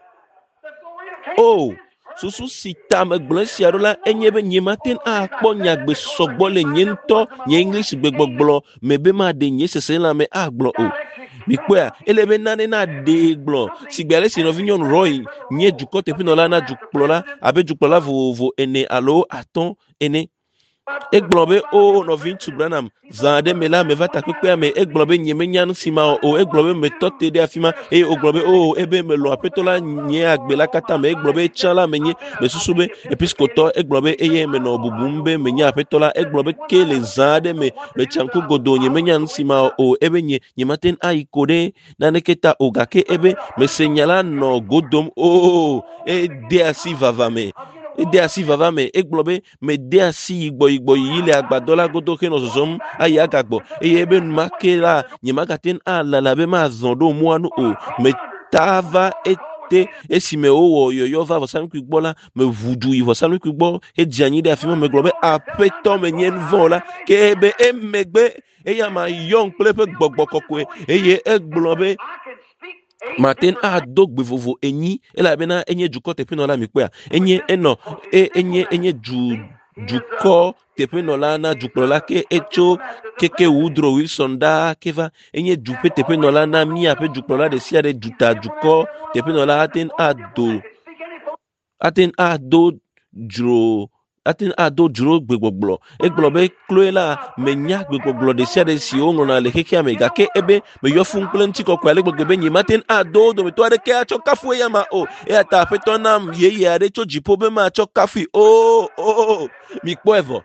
oh susu sita me gblesi arola enyebe nyematen akpo nyagbe sogbo le nyento nye English gbegbogbo mebe ma de nye sese la me agbo o mikpoa elebe nane na de gbo sigbale si no vignon roy nye juko tepi no la na jukplola abe jukplola vo vo ene alo aton ene eglobe o no vin tu branam zade mela me va takwe me eglobe nyeme nyan sima o eglobe me tote de afima e oglobe o ebe me lo apetola nye agbela kata me eglobe chala menye me susube episkoto eglobe eye me no bubumbe menye apetola eglobe kele zade me me chanku godo nyeme nyan sima o ebe nye nyematen aikode na neketa ogake ebe me senyala no godom o e de asi vavame ede asi vava me eglobe me de asi igbo igbo yile agbadola godo ke no zozom aya gagbo ebe makela nyemagaten ala labe ma zondo muanu o me tava ete esime o yoyo va vosan ku gbola me vudu i vosan ku gbo e diani de afimo me globe apeto me nyen vola ke ebe emegbe eya ma yon plepe gbogbo kokwe eye eglobe maten a dogbe vovo enyi ela bena enye juko tepinola mikpea enye eno e enye enye ju juko tepinola na juklola ke echo keke Woodrow Wilson da keva enye jupe tepinola na mi ape juklola de sia de juta juko tepinola aten a do aten a do jro atin ado juro gbegboglo eglobe kloela menya gbegboglo de sia de si ongo na le keke amega ke ebe me yo fun plenti ko kwale gbegbe nyi matin ado do me to ade ke acho kafu ya ma o e ata petonam ye ye ade cho jipo be ma acho kafi o o mi po evo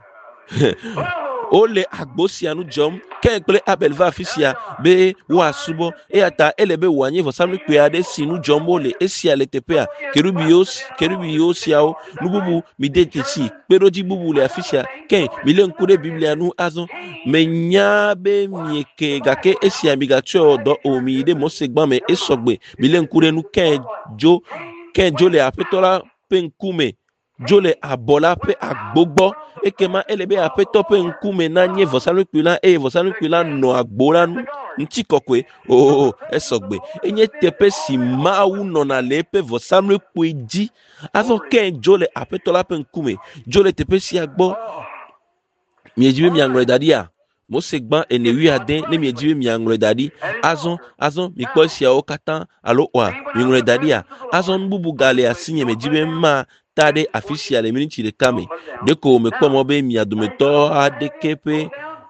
ole agbosianu jom ke kle abel va fisia be wa subo e ata elebe wanye vo samle kwe ade sinu jom ole esia le tepea kerubios kerubios yao nububu midetisi peroji bubu le afisia ke mile nkure biblia nu azo menya be mieke gake esia migacho do o mi de mosegba me esogbe mile nkure nu ke jo ke jo le apetola penkume jole abola pe agbogbo ekema elebe apeto pe nkume na nye vɔsamlekpui la eye vɔsamlekpui la nɔ agbo la nu ŋuti kɔkɔe o esɔgbe enye teƒe si Mawu nɔna le eƒe vɔsamlekpui dzi azɔ ke dzo le aƒetɔ la ƒe ŋkume dzo le teƒe sia gbɔ miedzi be miaŋlɔe da ɖia Mose gbã ene wi ade ne miedzi be miaŋlɔe da ɖi azɔ azɔ mikpɔ esiawo katã alo oa miŋlɔe da ɖia azɔ nu bubu ga le asinye miedzi be ma ta ɖe afi sia le miniti ɖeka me ɖeko mekpɔ mɔ be mia dometɔ aɖeke ƒe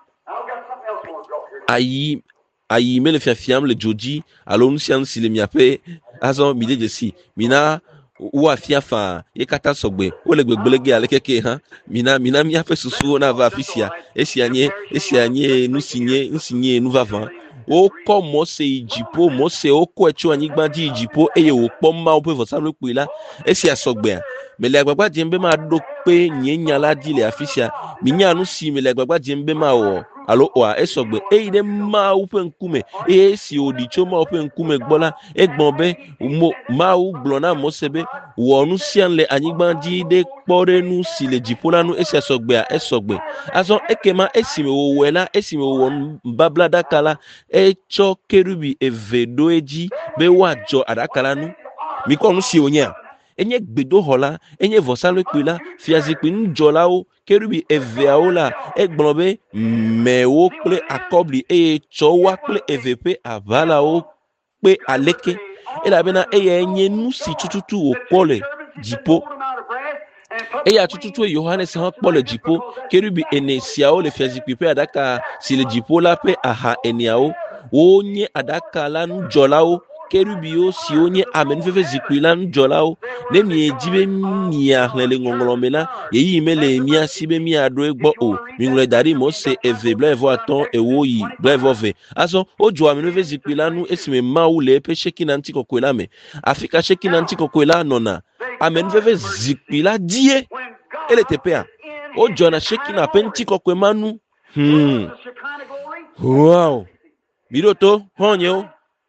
ayi ayi mele fiafiam le dzo dzi alo nu sia nu si le miaƒe azɔ mi de dzesi mina wo afia fa ye katã sɔgbe wo le gbegblege ale keke hã mina mina miaƒe susuwo na va afi sia esia nye esia nye nu si nye nu si nye nu vavã wokɔ Mose yi dziƒo Mose wokɔe tso anyigba dzi yi dziƒo eye wòkpɔ Mawu ƒe vɔsamlekpui la esia sɔgbea mele agbagba dzem be maɖo kpe nye nya la dzi le afi sia minya nu si mele agbagba dzem be mawɔ alo oa esɔgbe eyi ɖe Mawu ƒe ŋkume eye esi wòɖi tso Mawu ƒe ŋkume gbɔ la egbɔ be mo Mawu gblɔ na Mose be wɔ nu sia le anyigba dzi ɖe kpɔ ɖe nu si le dziƒo la nu esia sɔgbea esɔgbe azɔ ekema esime wòwɔe la esime wòwɔ bablaɖaka la etsɔ kerubi eve ɖo edzi be woadzɔ aɖaka la nu mikɔ nu si wònyea enye gbedoxɔ la enye vɔsamlekpui la fiazikpui nudzɔlawo kerubi eveawo la egblɔ be mɛwo kple akɔbli eye tsɔwa kple eve ƒe aʋalawo kpe aleke elabena eya nye nu si tututu wòkpɔ le dziƒo eya tututu Yohanes hã kpɔ le dziƒo kerubi ene siawo le fiazikpui ƒe aɖaka si le dziƒo la ƒe aha eneawo wonye aɖaka la nudzɔlawo kerubiwo siwo nye amenuveve zikpui la nudzɔlawo ne miedzi be miaxlẽ le ŋɔŋlɔ me la yeyi mele mia si be miaɖo egbɔ o miŋlɔe da ɖi Mose eve blaeve atɔ̃ ewo yi blaeve ve azɔ wodzɔ amenuveve zikpui la nu esime Mawu le eƒe Shekina ŋutikɔkɔe la me afi ka Shekina ŋutikɔkɔe la nɔna amenuveve zikpui la die ele teƒea wodzɔna Shekina ƒe ŋutikɔkɔe ma nu hmm wow mi ɖo to xɔnyewo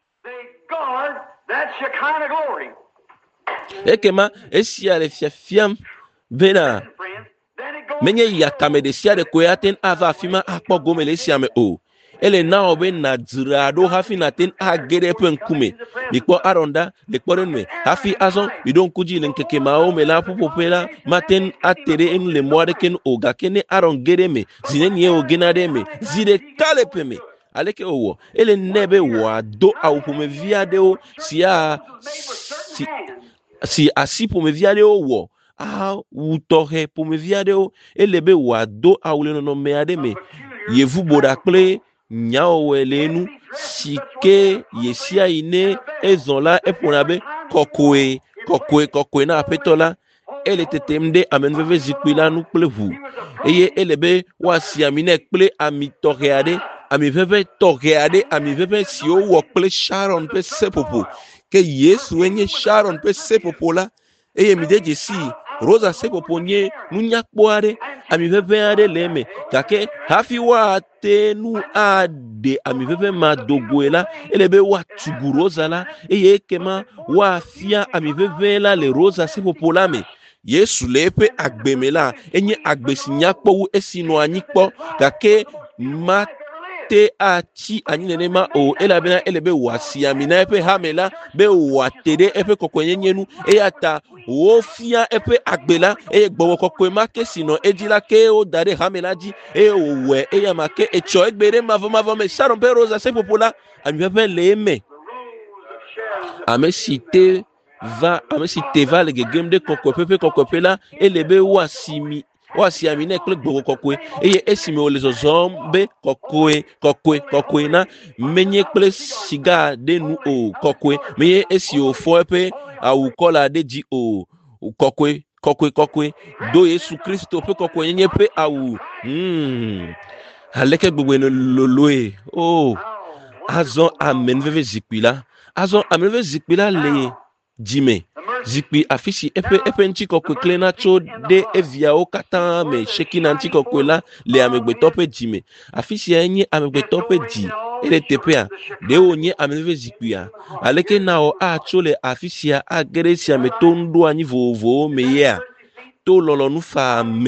ekema esia le fiafiam bena menye yakame ɖe sia ɖe koe aten ava afi ma akpɔ gome le esia me o ele na wò be nadzra ɖo hafi naten age ɖe eƒe ŋkume mikpɔ Aron ɖa le kpɔ ɖe nu me hafi azɔ miɖo ŋku dzi le ŋkeke mawo me la ƒuƒoƒe la maten ate ɖe enu le mɔ aɖeke nu o gake ne Aron ge ɖe me zi ne nie wògena ɖe me zi ɖeka le ƒe me aleke wòwɔ ele ne be wòado awu ƒomevi aɖewo si a si si asi ƒomevi aɖewo wɔ awu tɔxɛ ƒomevi aɖewo ele be wòado awu le nɔnɔme aɖe me yevu boɖa kple nyawɔwɔe le enu si ke ye sia yi ne ezɔ la eƒona be kɔkɔe kɔkɔe kɔkɔe na aƒetɔ la ele tetem ɖe amenuveve zikpui la nu kple ʋu eye ele be woasi ami nɛ kple ami tɔxɛ aɖe ami ʋeʋẽ tɔxɛ aɖe ami ʋeʋẽ siwo wɔ kple Sharon ƒe seƒoƒo ke Yesu enye Sharon ƒe seƒoƒo la eye mi de dzesi rosa seƒoƒo nye nunyakpɔ aɖe ami ʋeʋẽ aɖe le eme gake hafi woate nu aɖe ami ʋeʋẽ ma dogoe la ele be woatugu rosa la eye ekema woafia ami ʋeʋẽ la le rosa seƒoƒo la me Yesu le eƒe agbe me la enye agbe si nyakpɔ wu esi nɔ anyi kpɔ gake ma te atsi anyi nenema o elabena ele be wòasi ami na eƒe hame la be wòate ɖe eƒe kɔkɔenyenye nu eya ta wofia eƒe agbe la eye gbɔgbɔ kɔkɔe ma ke si nɔ edzi la ke woda ɖe hame la dzi eye wòwɔe eya ma ke etsɔ egbe ɖe mavɔmavɔ me Sharon ƒe rosa seƒoƒo la ami ʋeʋẽ le eme ame si te va ame si te va le gegem ɖe kɔkɔeƒe ƒe kɔkɔeƒe la ele be woasi mi woasi ami nɛ kple gbɔgbɔ kɔkɔe eye esime wòle zɔzɔm be kɔkɔe kɔkɔe kɔkɔe na menye kple siga ɖe nu o kɔkɔe menye esi wòfɔ eƒe awu kɔla ɖe dzi o kɔkɔe kɔkɔe kɔkɔe do Yesu Kristo ƒe kɔkɔenyenye ƒe awu hmm aleke gbogbo loloe o azɔ amenuveve zikpui la azɔ amenuveve zikpui la le dzime zikpui afi si eƒe eƒe ŋutikɔkɔe klẽna tso ɖe eviawo katã me Shekina ŋutikɔkɔe la le amegbetɔ ƒe dzime afi sia nye amegbetɔ ƒe dzi ele teƒea ɖe wònye amenuveve zikpuia aleke na wò atso le afi sia age ɖe sia me to nuɖo anyi vovovowo me yea to lɔlɔ̃nu fa me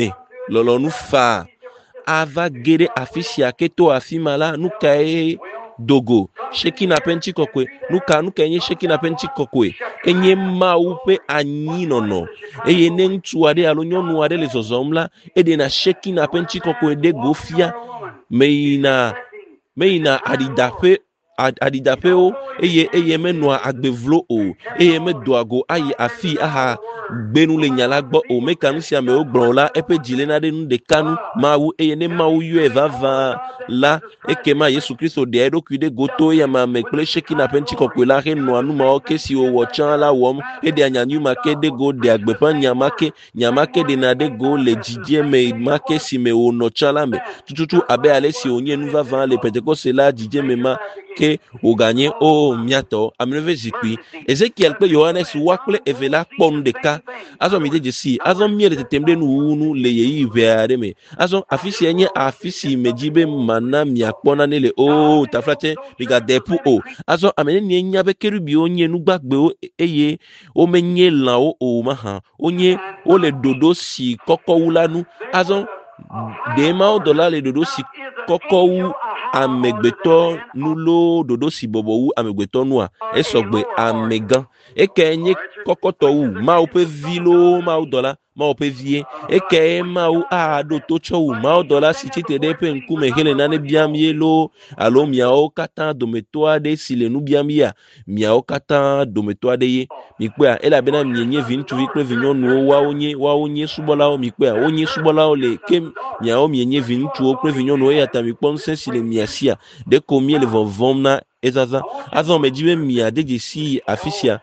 lɔlɔ nu fa ava gere afisia keto afimala nuka e dogo sheki na penchi kokwe nuka nuka enye sheki na penchi kokwe enye mawu pe anyi nono eye ne ŋutsu aɖe alo nyɔnu aɖe le zɔzɔm la ede na sheki na penchi kokwe de gofia meyina meyina adidaƒe adidaƒewo eye eye menɔa agbevlo o eye medoa go ayi afi aha gbenu le nyala gbɔ o meka nu sia mewo gblɔ la eƒe dzi le na ɖe nu ɖeka nu mawu eye ne mawu yɔe vava la ekema Yesu Kristo ɖea eɖokui ɖe goto eya ma me kple shekina ƒe ŋutikɔkɔe la henɔa numawo ke siwo wɔ tsã la wɔm eɖea nyanyui ma ke de go ɖea gbeƒã nyama ke nyama ke ɖena ɖe go le dzidzie me ma ke si me wònɔ tsã la me tututu abe ale si wònye nu vava le Pentecoste la dzidzie me ma ke wòganye o miatɔ ameneve zikpui Ezekiel kple Yohanes wa kple eve la kpɔ nu ɖeka azɔ mi de dzesi azɔ mie le tetem ɖe nuwuwu le yeyi ʋɛ aɖe me azɔ afi sia nye afi si me dzi be mana miakpɔ nane le o taflatɛ migade ƒu o azɔ ame nenie nya be kerubiwo nye nugbagbewo eye womenye lãwo o mahã wonye wole ɖoɖo si kɔkɔ wu la nu azɔ ɖe mawo dɔla le ɖoɖo si kɔkɔ wu amegbetɔ nu lo ɖoɖo si bɔbɔ wu amegbetɔ nua esɔgbe amegã eke nye kɔkɔtɔ wu mawo ƒe vi lo mawo dɔla mawo ƒe vie eke mawo aɖo to tsɔ wu mawo dɔla si tsitre ɖe ƒe ŋkume hele nane biam ye lo alo miawo katã dometɔ aɖe si le nu biam yea miawo katã dometɔ aɖe ye mikpɔa elabena mienye viŋutsuvi kple vinyɔnuwo woawo nye woawo nye subɔlawo mikpɔa wonye subɔlawo le ke miawo mienye viŋutsuwo kple vinyɔnuwo eya ta mikpɔ ŋusẽ si le mia sia ɖeko mie le vɔvɔm na ezaza azɔ me dzi be mia de dzesi afi sia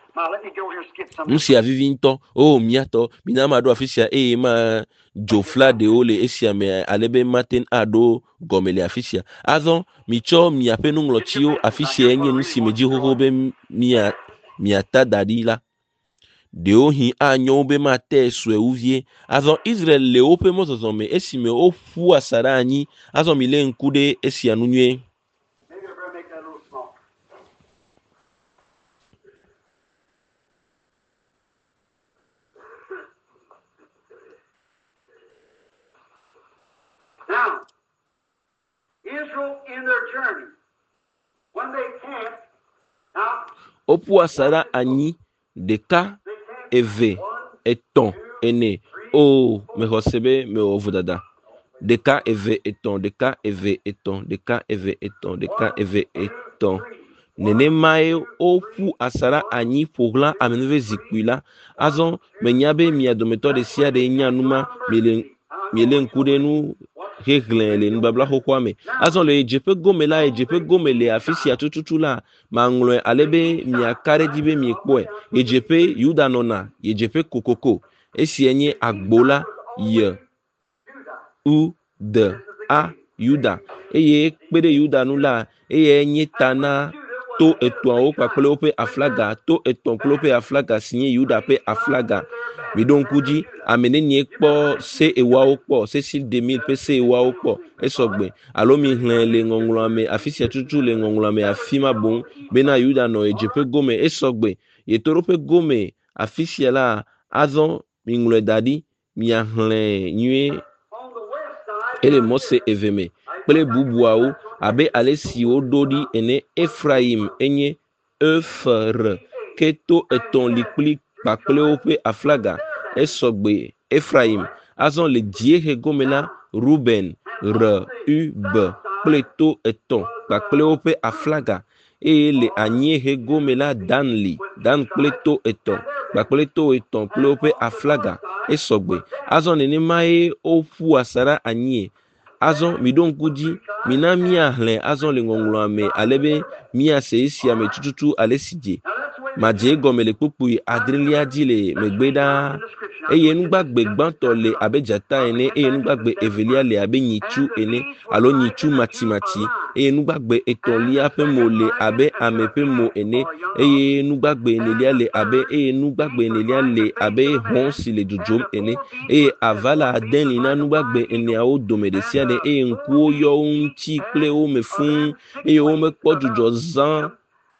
nu sia vivi ŋutɔ o miatɔ mina ma ɖo afi sia eye ma dzo fla ɖewo le esia me ale be maten aɖo gɔme le afi sia azɔ mitsɔ miaƒe nuŋlɔtiwo afi sia nye nu si me dzi xoxo be mia miata da ɖi la ɖewo hi anyo be mate sue vie azɔ Israel le woƒe mɔzɔzɔ me esime woƒu asaɖa anyi azɔ mi le ŋku ɖe esia nu nyuie. Now, Israel in their journey, when they camped, now, Opu asaɖa anyi ɖeka eve etɔ̃ ene o mexɔ se be mewɔ vodada ɖeka eve etɔ̃ ɖeka eve etɔ̃ ɖeka eve etɔ̃ ɖeka eve etɔ̃ nenemae woƒu asaɖa anyi ƒoxlã ameneve zikpui la azɔ menya be mia dometɔ ɖe sia ɖe nya numa miele miele ŋku ɖe nu hehlẽ le nubabla xoxoa me azɔ le edzeƒe gome la edzeƒe gome le afi sia tututu la maŋlɔe ale be miaka ɖe dzi be miekpɔe edzeƒe Yuda nɔna edzeƒe kokoko esia nye agbo la ye u de a Yuda eye kpe ɖe Yuda nu la eye nye ta na to etɔ̃awo kpakple woƒe aflaga to etɔ̃ kple woƒe aflaga si nye Yuda ƒe aflaga miɖo ŋku dzi ame nenie kpɔ se ewawo kpɔ Cecil DeMille ƒe se ewawo kpɔ esɔgbe alo mi hlẽ le ŋɔŋlɔa me afi sia tutu le ŋɔŋlɔa me afi ma boŋ bena Yuda nɔ edzeƒe gome esɔgbe yetoɖoƒe gome afi sia la azɔ mi ŋlɔe da ɖi mia hlẽ nyuie ele Mose eve me kple bubuawo abe ale si woɖo ɖi ene Efraim enye efr ke to etɔ̃ li kpli kpakple woƒe aflaga esɔgbe Efraim azɔ le dziehe gome la Ruben r u b kple to etɔ̃ kpakple woƒe aflaga eye le anyiehe gome la Dan li Dan kple to etɔ̃ kpakple to etɔ̃ kple woƒe aflaga esɔgbe azɔ nenemae woƒu asaɖa anyie azɔ miɖo ŋku dzi mina miahlẽ azɔ le ŋɔŋlɔa me ale be miase esia me tututu ale si dze madze egɔme le kpukpui adrelia dzi le megbe ɖaa eye nugbagbe gbãtɔ le abe dzata ene eye nugbagbe evelia le abe nyitsu ene alo nyitsu matimati eye nugbagbe etɔ̃lia ƒe mo le abe ame ƒe mo ene eye nugbagbe enelia le abe eye nugbagbe enelia le abe hɔ̃ si le dzodzom ene eye ava le ade li na nugbagbe eneawo dome ɖe sia ɖe eye ŋkuwo yɔ wo ŋuti kple wo me fũu eye womekpɔ dzudzɔ zã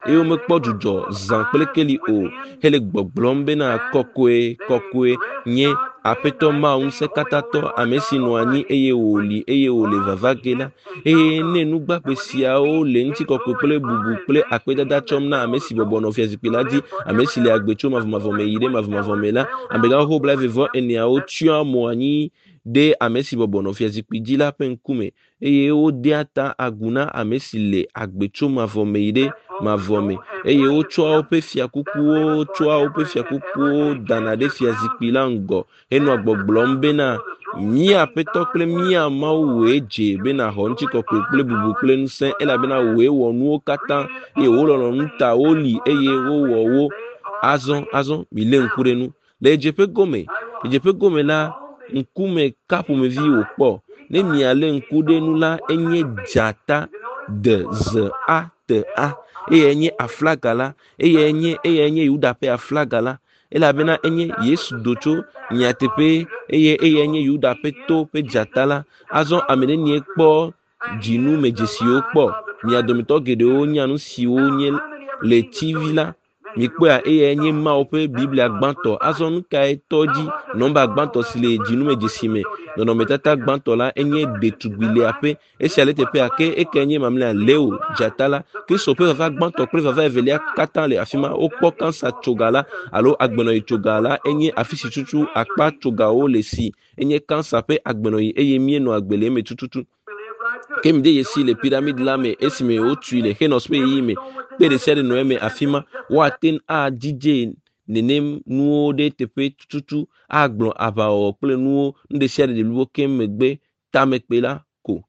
e o me kpo dzudzɔ zã kple keli o hele gbɔgblɔm bena kɔkɔe kɔkɔe nye aƒetɔ Mawu Ŋusẽkatãtɔ ame si nɔ anyi eye wòli eye wòle vava ge la, eye ne nugbagbe siawo le ŋutikɔkɔe kple bubu kple akpedada tsɔm na ame si bɔbɔ nɔ fiazikpui la dzi, ame si le agbe tso mavɔmavɔ me yi ɖe mavɔmavɔ me la, amegãxoxo blaeve-vɔ eneawo tsyɔ mo anyi ɖe ame si bɔbɔ nɔ fiazikpui dzi la ƒe ŋkume, eye wodea ta agu na ame si le agbe tso mavɔ me yi ɖe mavɔ me, eye wotsɔa woƒe fiakukuwo tsɔa woƒe fiakukuwo dana ɖe fiazikpui la ŋgɔ henɔ gbɔgblɔm bena mía aƒetɔ kple mía Mawu wòe dze bena xɔ ŋutikɔkɔe kple bubu kple ŋusẽ, elabena wòe wɔ nuwo katã eye wò lɔlɔ̃nu ta woli eye wowɔ wo. Azɔ azɔ mi lé ŋku ɖe nu le edzeƒe gome. Edzeƒe gome la, ŋkume ka ƒomevi wòkpɔ. Ne mialé ŋku ɖe nu la, enye dzata de ze a te a, eye enye aflaga la, eye enye eye enye Yuda ƒe aflaga la, elabena enye Yesu do tso nyateƒe eye eye enye Yuda ƒe to ƒe dzata la. Azɔ ame ɖe nie kpɔ dzinu me dzesiwo kpɔ. Mia dometɔ geɖewo nya nu siwo nye le T V la. Mi kpɔa eye enye Mawu ƒe Biblia gbãtɔ. Azɔ nu kae tɔ dzi nɔmba gbãtɔ si le dzinu me dzesi me. Nɔnɔmetata gbãtɔ la enye ɖetugbi le aƒe. Esia le teƒea ke eke nye mamlɛa Leo dzata la. Kristo ƒe vava gbãtɔ kple vava evelia katã le afi ma. Wokpɔ kansa tsoga la alo agbenɔyi tsoga la enye afi si tutu akpa tsogawo le si. Enye kansa ƒe agbenɔyi eye mienɔ agbe le eme tututu. Ke mi de yesi le pyramide la me esime wotui le Xenos ƒe yiyi me. Kpe ɖe sia ɖe nɔ eme afi ma. Woate adzidze nenem nuwo ɖe teƒe tututu agblɔ aʋawɔwɔ kple nuwo nu ɖe sia ɖe ɖeluwo ke megbe tamekpe la ko.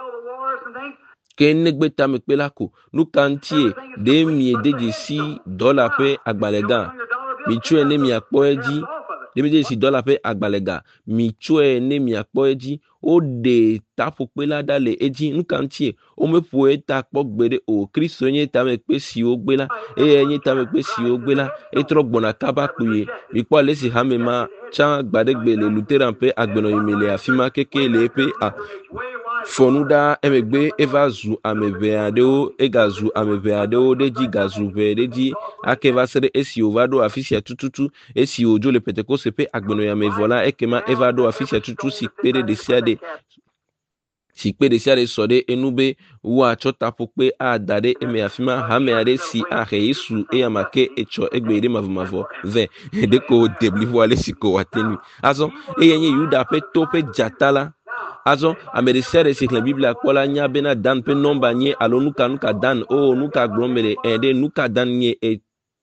Ke negbe tamekpe la ko. Nu ka ŋutie ɖe miede dzesi dɔla ƒe agbalẽgã. Mitsɔe ne miakpɔ edzi. Ɖe miede dzesi dɔla ƒe agbalẽgã. Mitsɔe ne miakpɔ edzi. Woɖe taƒokpe la ɖa le edzi. Nu ka ŋutie womeƒoe ta kpɔ gbe ɖe o. Kristo nye tamekpe siwo gbe la eye enye tamekpe siwo gbe la etrɔ gbɔna kaba kpuie. Mikpɔ ale si hame ma tsã gbaɖegbe le Lutheran ƒe agbenɔyi me le afi ma keke le eƒe a fɔnu ɖa emegbe eva zu ame ʋɛ aɖewo egazu ame ʋɛ aɖewo ɖe dzi gazu ʋɛ ɖe dzi ake va se ɖe esi wòva ɖo afi sia tututu esi wòdzo le Pentecost ƒe agbenɔyi ame vɔ la ekema eva ɖo afi sia tutu si kpe ɖe ɖe sia ɖe si kpe ɖe sia ɖe sɔ ɖe enu be woatsɔ taƒokpe ada ɖe eme afi ma hame aɖe si ahe Yesu eyama ke etsɔ egbe ɖe mavɔmavɔ vɛ ɖeko debliƒo ale si ko wòate nui. Azɔ eye nye Yuda ƒe to ƒe dzata la. Azɔ ame ɖe sia ɖe si xlẽ Biblia kpɔ la nya bena Dan ƒe nɔmba nye alo nuka nuka Dan o nuka gblɔm mele ɛɖe nuka Dan nye e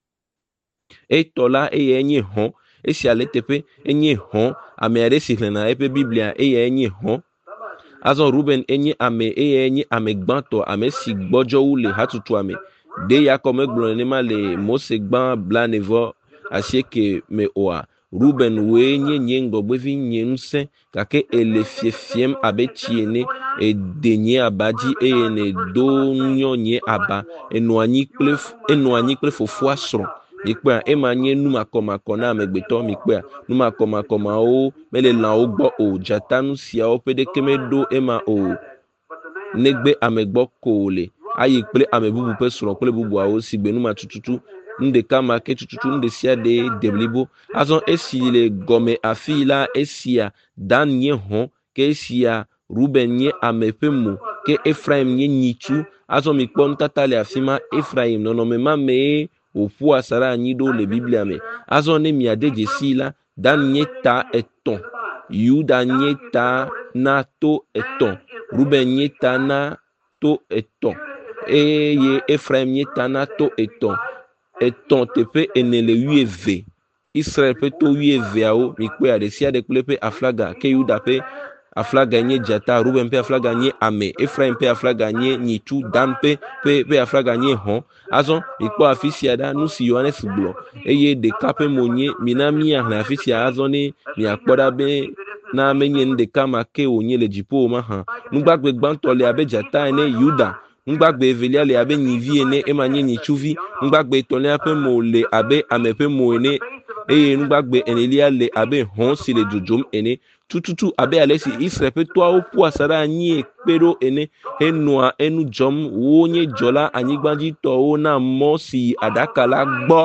etɔ la eye enye hɔn. Esia le teƒe enye hɔn. Ame aɖe si xlẽna eƒe Biblia eye enye hɔn. Azɔ Ruben enye ame eye enye ame gbãtɔ ame si gbɔdzɔwu le hatutua me. De Yakob megblɔ nenema le Mose gbã blaenevɔ asieke me oa. Ruben woe nye nye ŋgɔgbevi nye ŋusẽ gake ele fiefiem abe tsi ene ede nye aba dzi eye ne do nyɔ nye aba enɔ anyi kple enɔ anyi kple fofoa srɔ̃. Mikpɔa ema nye numakɔmakɔ na amegbetɔ. Mikpɔa numakɔmakɔmawo mele lãwo gbɔ o. Dzatanu siawo ƒe ɖeke meɖo ema o. Negbe ame gbɔ ko le ayi kple ame bubu ƒe srɔ̃ kple bubuawo si gbe numa tututu. Nuɖeka ma ke tututu nu ɖe sia ɖe de blibo. Azɔ esi le gɔme afi la esia Dan nye hɔn ke esia Ruben nye ame ƒe mo ke Efraim nye nyitsu. Azɔ mikpɔ nutata le afi ma Efraim nɔnɔme ma mee wòƒu asaɖa anyi ɖo le Biblia me. Azɔ ne miade dzesi la Dan nye ta etɔ̃. Yuda nye ta na to etɔ̃. Ruben nye ta na to etɔ̃ eye Efraim nye ta na to etɔ̃. Etɔ̃ teƒe ene le wuieve. Israel ƒe to wuieveawo mikpɔa ɖe sia ɖe kple ƒe aflaga ke Yuda ƒe aflaga nye dzata, Ruben ƒe aflaga nye ame, Efraim ƒe aflaga nye nyitsu, Dan ƒe ƒe ƒe aflaga nye hɔn. Azɔ mikpɔ afi sia ɖa nu si Yohanes gblɔ eye ɖeka ƒe mo nye mina miahlẽ afi sia azɔ ne miakpɔ ɖa be na menye nu ɖeka ma ke wònye le dziƒo ma hã. Nugbagbe gbãtɔ le abe dzata ene Yuda. Nugbagbe evelia le abe nyivi ene ema nye nyitsuvi. Nugbagbe etɔ̃lia ƒe mo le abe ame ƒe mo ene eye nugbagbe enelia le abe hɔn si le dzodzom ene. tututu abe alesi Israel pe to awo pu asara anyi ekpero ene enua enu jom wonye jola anyigbanji to o na mo si adaka la gbo.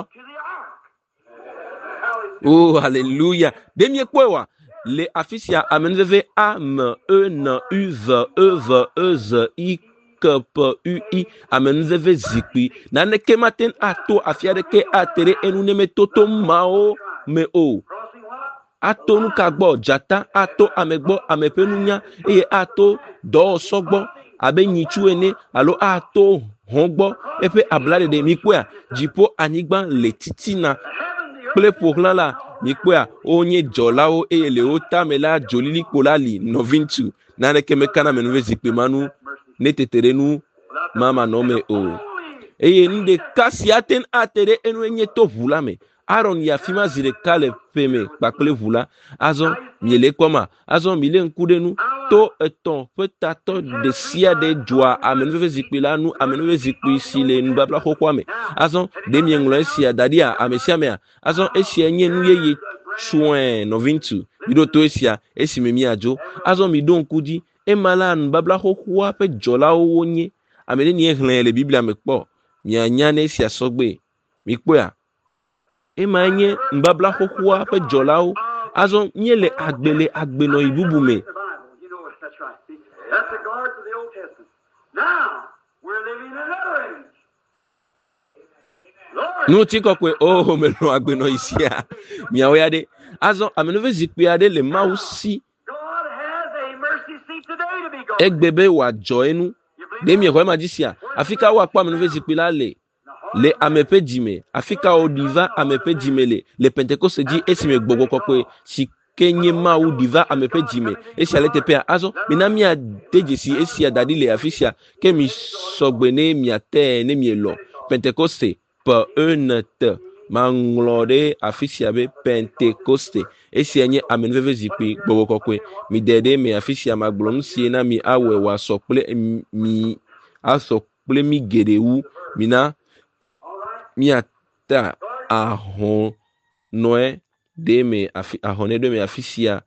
Oh hallelujah. Demie kwewa le afisia amenveve a m e n u v e v e z i k p u i amenveve zikpi na ne kematen ato afiade ke atere enu ne metoto mao me o ato nu kagbo jata ato amegbo amepenunya e ato do sogbo abe nyichu ene alo ato hongbo epe ablade de mikwa jipo anigban le titina ple pour la la mikwa onye jolao e le otamela jolili kolali novintu na ne kemekana menove zikpe manu neteterenu mama nome o eye nde kasiaten atere enu enye to vulame Aaron ya fima zire kale peme bakle vula azon miele koma azon mile nkudenu to eton petato de sia de joa amenve zikpila nu amenve zikpi sile nbabla khokwame azon de mienglo sia dadia amesiamea azon esia nye nu yeye chuen novintu bido to esia esimemi ajo azon mi don kudi emala nbabla khokwa pe jola wonye amene ni ehlen le biblia mekpo nya nya ne sia sogbe mikpoa emanye mbabla khokwa pe jolao azon nyele agbele agbeno ibubume. That's the guards of the Old Testament. Now we're living in another age. Lord, Nu tiko kwe oh melo agbeno isia miawo yade azon amenove zikpi ade le mausi God has a mercy seat today to be God. egbebe wa joenu de mi ko magisia afika wa pa amenove zikpi la le le amepe jime afika odiva amepe jimele le pentecoste di esime gbogbo kokwe si kenye ma u diva amepe jime esi alete pe azo minami a dejesi esi adadi le afisia ke mi sogbene mi ate ne mi elo pentecoste per un te manglode afisia be pentecoste esi enye amenveve zipi gbogbo kokwe mi dede mi afisia maglom si na mi awe wa sople mi asople mi gedewu mina mi ata ahon noe de me afi ahone de me afisia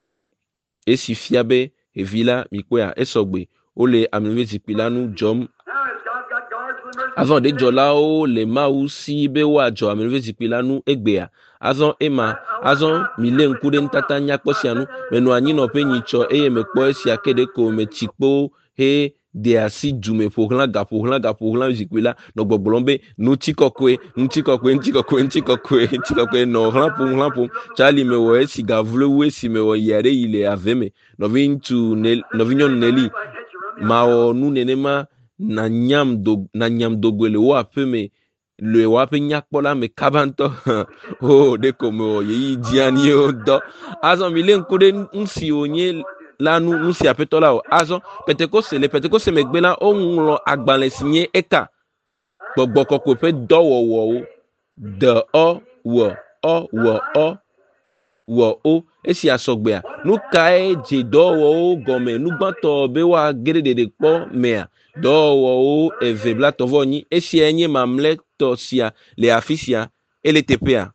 esi fiabe evila mikwea esogbe ole amenve zipilanu jom Now has God got guards with mercy? avant de jolao le mausi be wa jo amenve zipilanu egbea azon ema azon mile nkude ntata nyakposianu menu anyi no pe nyicho eye mekpo esi akede ko metikpo he de asi jume poglan ga poglan ga poglan zikpila no gbogbombe no tikokwe ntikokwe ntikokwe ntikokwe ntikokwe no hlan pom hlan pom chali me wo esi ga vlo we si me wo yare ile aveme no vintu no vinyon neli ma o nu nenema na nyam do na nyam dogwele wo apeme le wa pe nyakpola me kabanto oh de komo yi diani o do azon mile nkude nsi onye lanu nusi apetola o azon pentecoste le pentecoste megbela onlo agbale sinye eka gbogbo kokwe pe dowo wo de o wo o wo o wo o esi asogbea nu kai je dowo gome nu gbanto be wa gerede po mea dowo o evebla tovoni esi enye mamle tosia le afisia ele tpa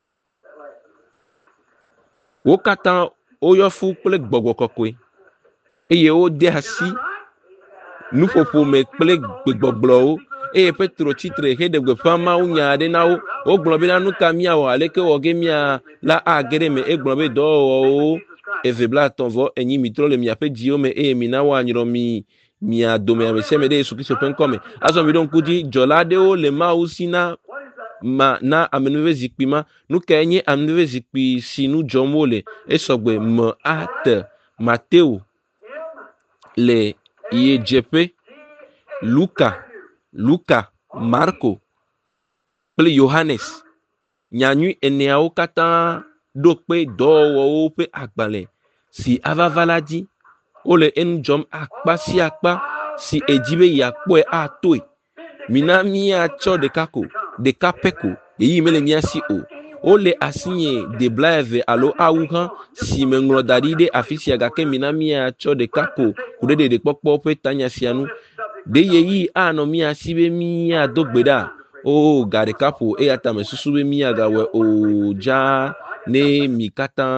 wo katan oyo fu ple gbogbo kokwe eye o de asi nu popo me ple gbogblo e petro titre he de fama unya de na o gblobe na nu kamia o aleke o gemia la agere me e gblobe do o evebla tonvo enyi mitro le mi ape dio me e mi na wa nyiro mi mi adome ame se me de su kiso pen come aso mi don kudi jolade o le ma usina ma na amenve zikpima nu kenye amenve zikpi sinu jomole esogbe m at Mateo le yejepe Luka Luka Marco ple Johannes nyanyu eneao kata dokpe dowo pe agbale si avavaladi ole en jom akpa si akpa si ejibe yakpo atoi minami acho de kako de kapeko eyi mele nyasi o ole asinye de blave alo awuhan si mengro dadide afisia gake minami acho de kako kudede de popo pe tanya sianu de yeyi anomi asibe mi adogbeda o gade kapo e atame susube mi agawe o ja ne mikata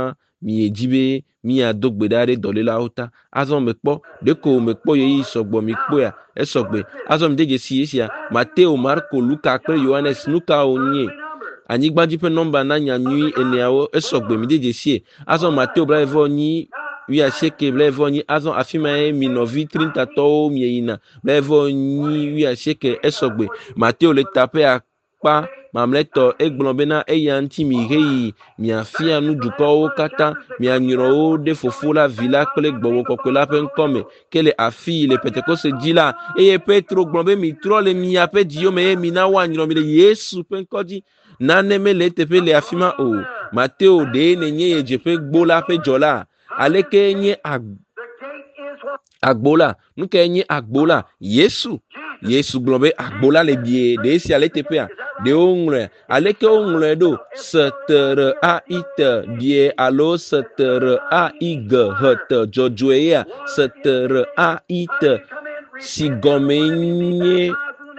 mi ejibe mi adogbe dare dolela ota azon mekpo deko mekpo ye sogbo mi kpo ya esogbe azon deje si esia Mateo Marko Luka kple Yohanes nuka onye anyigbaji pe nomba na nyanyui eneawo esogbe mi deje si azon Mateo bla evo nyi wi asheke bla evo nyi azon afima e minovi trinta to mi yina bla evo nyi wi asheke esogbe Mateo le tape akpa mamleto egblon bena eya nti mi heyi mi afia nu dukowo kata mi anyro de fofo la villa kple gbowo kokwe la pe nkome kele afi le Pentecoste dila eye Petro gbon be mi tro le mi ape dio me mi na wa anyro mi le Yesu pe nkoji nane me le tepe le afima o Mateo de ne nye eje pe gbola pe jola aleke nye ag agbola nuke nye agbola Yesu Yesu globe agbola le bie de si ale tepea de ongre aleke ongre do setere a ite bie alo setere a ige hete jojoea setere a ite sigomenye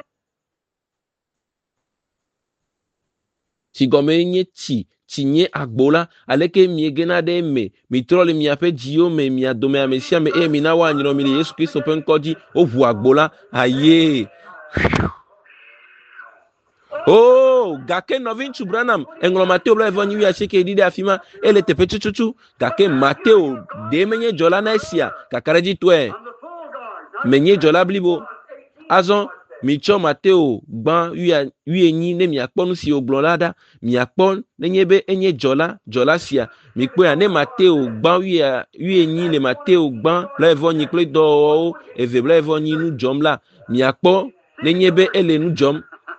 sigomenye ti tinye agbola aleke miegena de me mitrole mi ape dio me mi adome amesia me e mi na wa nyiro mi Yesu Kristo pe nkoji ovu agbola aye oh gake novin chubranam englo Mateo bla evoni wi acheke dide afima ele tepe chuchuchu gake Mateo de menye jola na esia kakareji twe menye jola blibo azon micho Mateo gban wi enyi ne mi akponu si oblonlada mi akpon nenyebe enye jola jola sia mi pe ane Mateo gban wi wi enyi le Mateo gban bla evoni kle do eve bla evoni nu jomla mi akpon nenyebe ele nu jom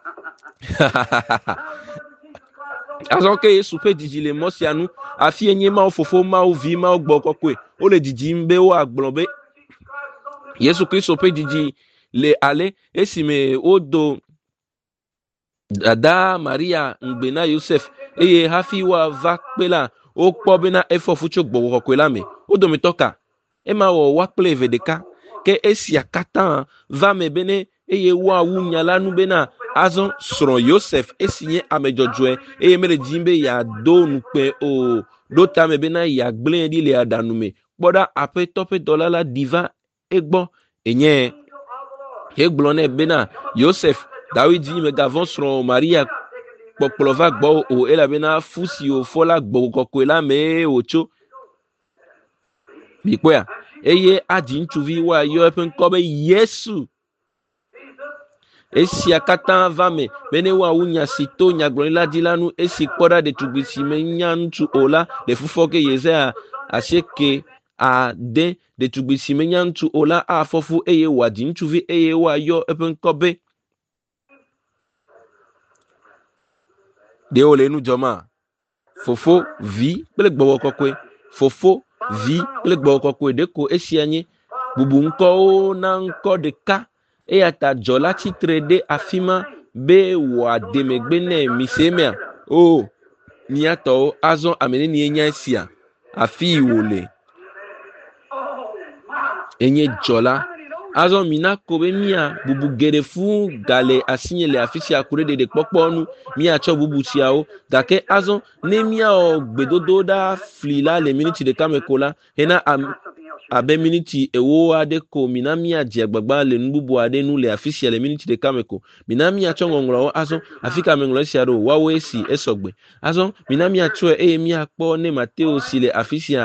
azon ke Yesu pe didi le mosianu afi enye ma ofofo ma ovi ma ogbo kokwe o le didi mbe o agblonbe Yesu Kristo pe didi le ale esime odo dada Maria ngbena Joseph eye hafi wa va pela o kpo bena efofu cho gbo kokwe la me odo mi toka e ma wo wa ple vedeka ke esi akata va me bene eye wa wunya lanu bena azon sron Joseph esinye amejojwe eye mere jimbe ya do nupe o do tame bena ya gble di le adanume boda ape tope dolala diva egbo enye egblone bena Joseph David me gavon sron Maria poplova gbo o ela bena fusi o fola gbo kokwela me ocho bikwa eye adin chuvi wa yo epen kobe Yesu esi akata vame bene wa unya sito nya glonila dilanu esi koda de tubisi menya ntu ola de fufoke yezea asheke a de de tubisi menya ntu ola a fofu eye wadi ntuvi eye wa yo epen kobe de ole nu joma fofo vi pele gbowo kokwe fofo vi pele gbowo kokwe de ko esi anye bubu nko na nko de ka e ata jola titre de afima be wa demegbene misemia o ni ato azon amene ni enya sia afi wole enye jola azon mina kobe mia bubu gerefu gale asinye le afisi akure de de poponu mia cho bubu siao gake azon ne mia o gbedodo da flila le minute de kamekola hena am abe miniti ewo ade ko minami aje agbagba le nububu ade nu le afisi le miniti de kameko minami achongo ngro azo afika menglo siaro wawo esi esogbe azo minami acho e mi akpo ne Mateo si le afisi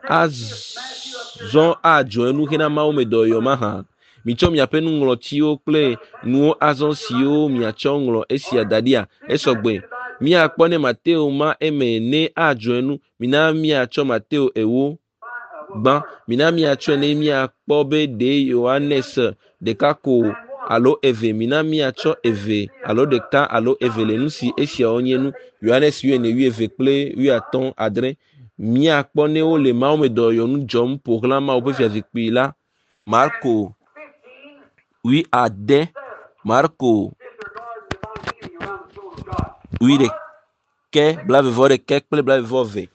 azon ajo enu hena maome doyo maha micho mi apenu ngro tio ple nu azon sio mi achongro esi adadia esogbe mi akpo ne Mateo ma eme ne ajo enu minami acho Mateo ewo ban minami acho ne mi akpobe de Yohanes de kako alo eve minami acho eve alo de ka alo eve le nusi esia onyenu Yohanes yu ne yu eve ple yu aton adre mi akpone o le ma o me do yo nu jom pour la ma o pe fi la Marco oui ade Marco oui de ke blave vo de ke ple blave vo ve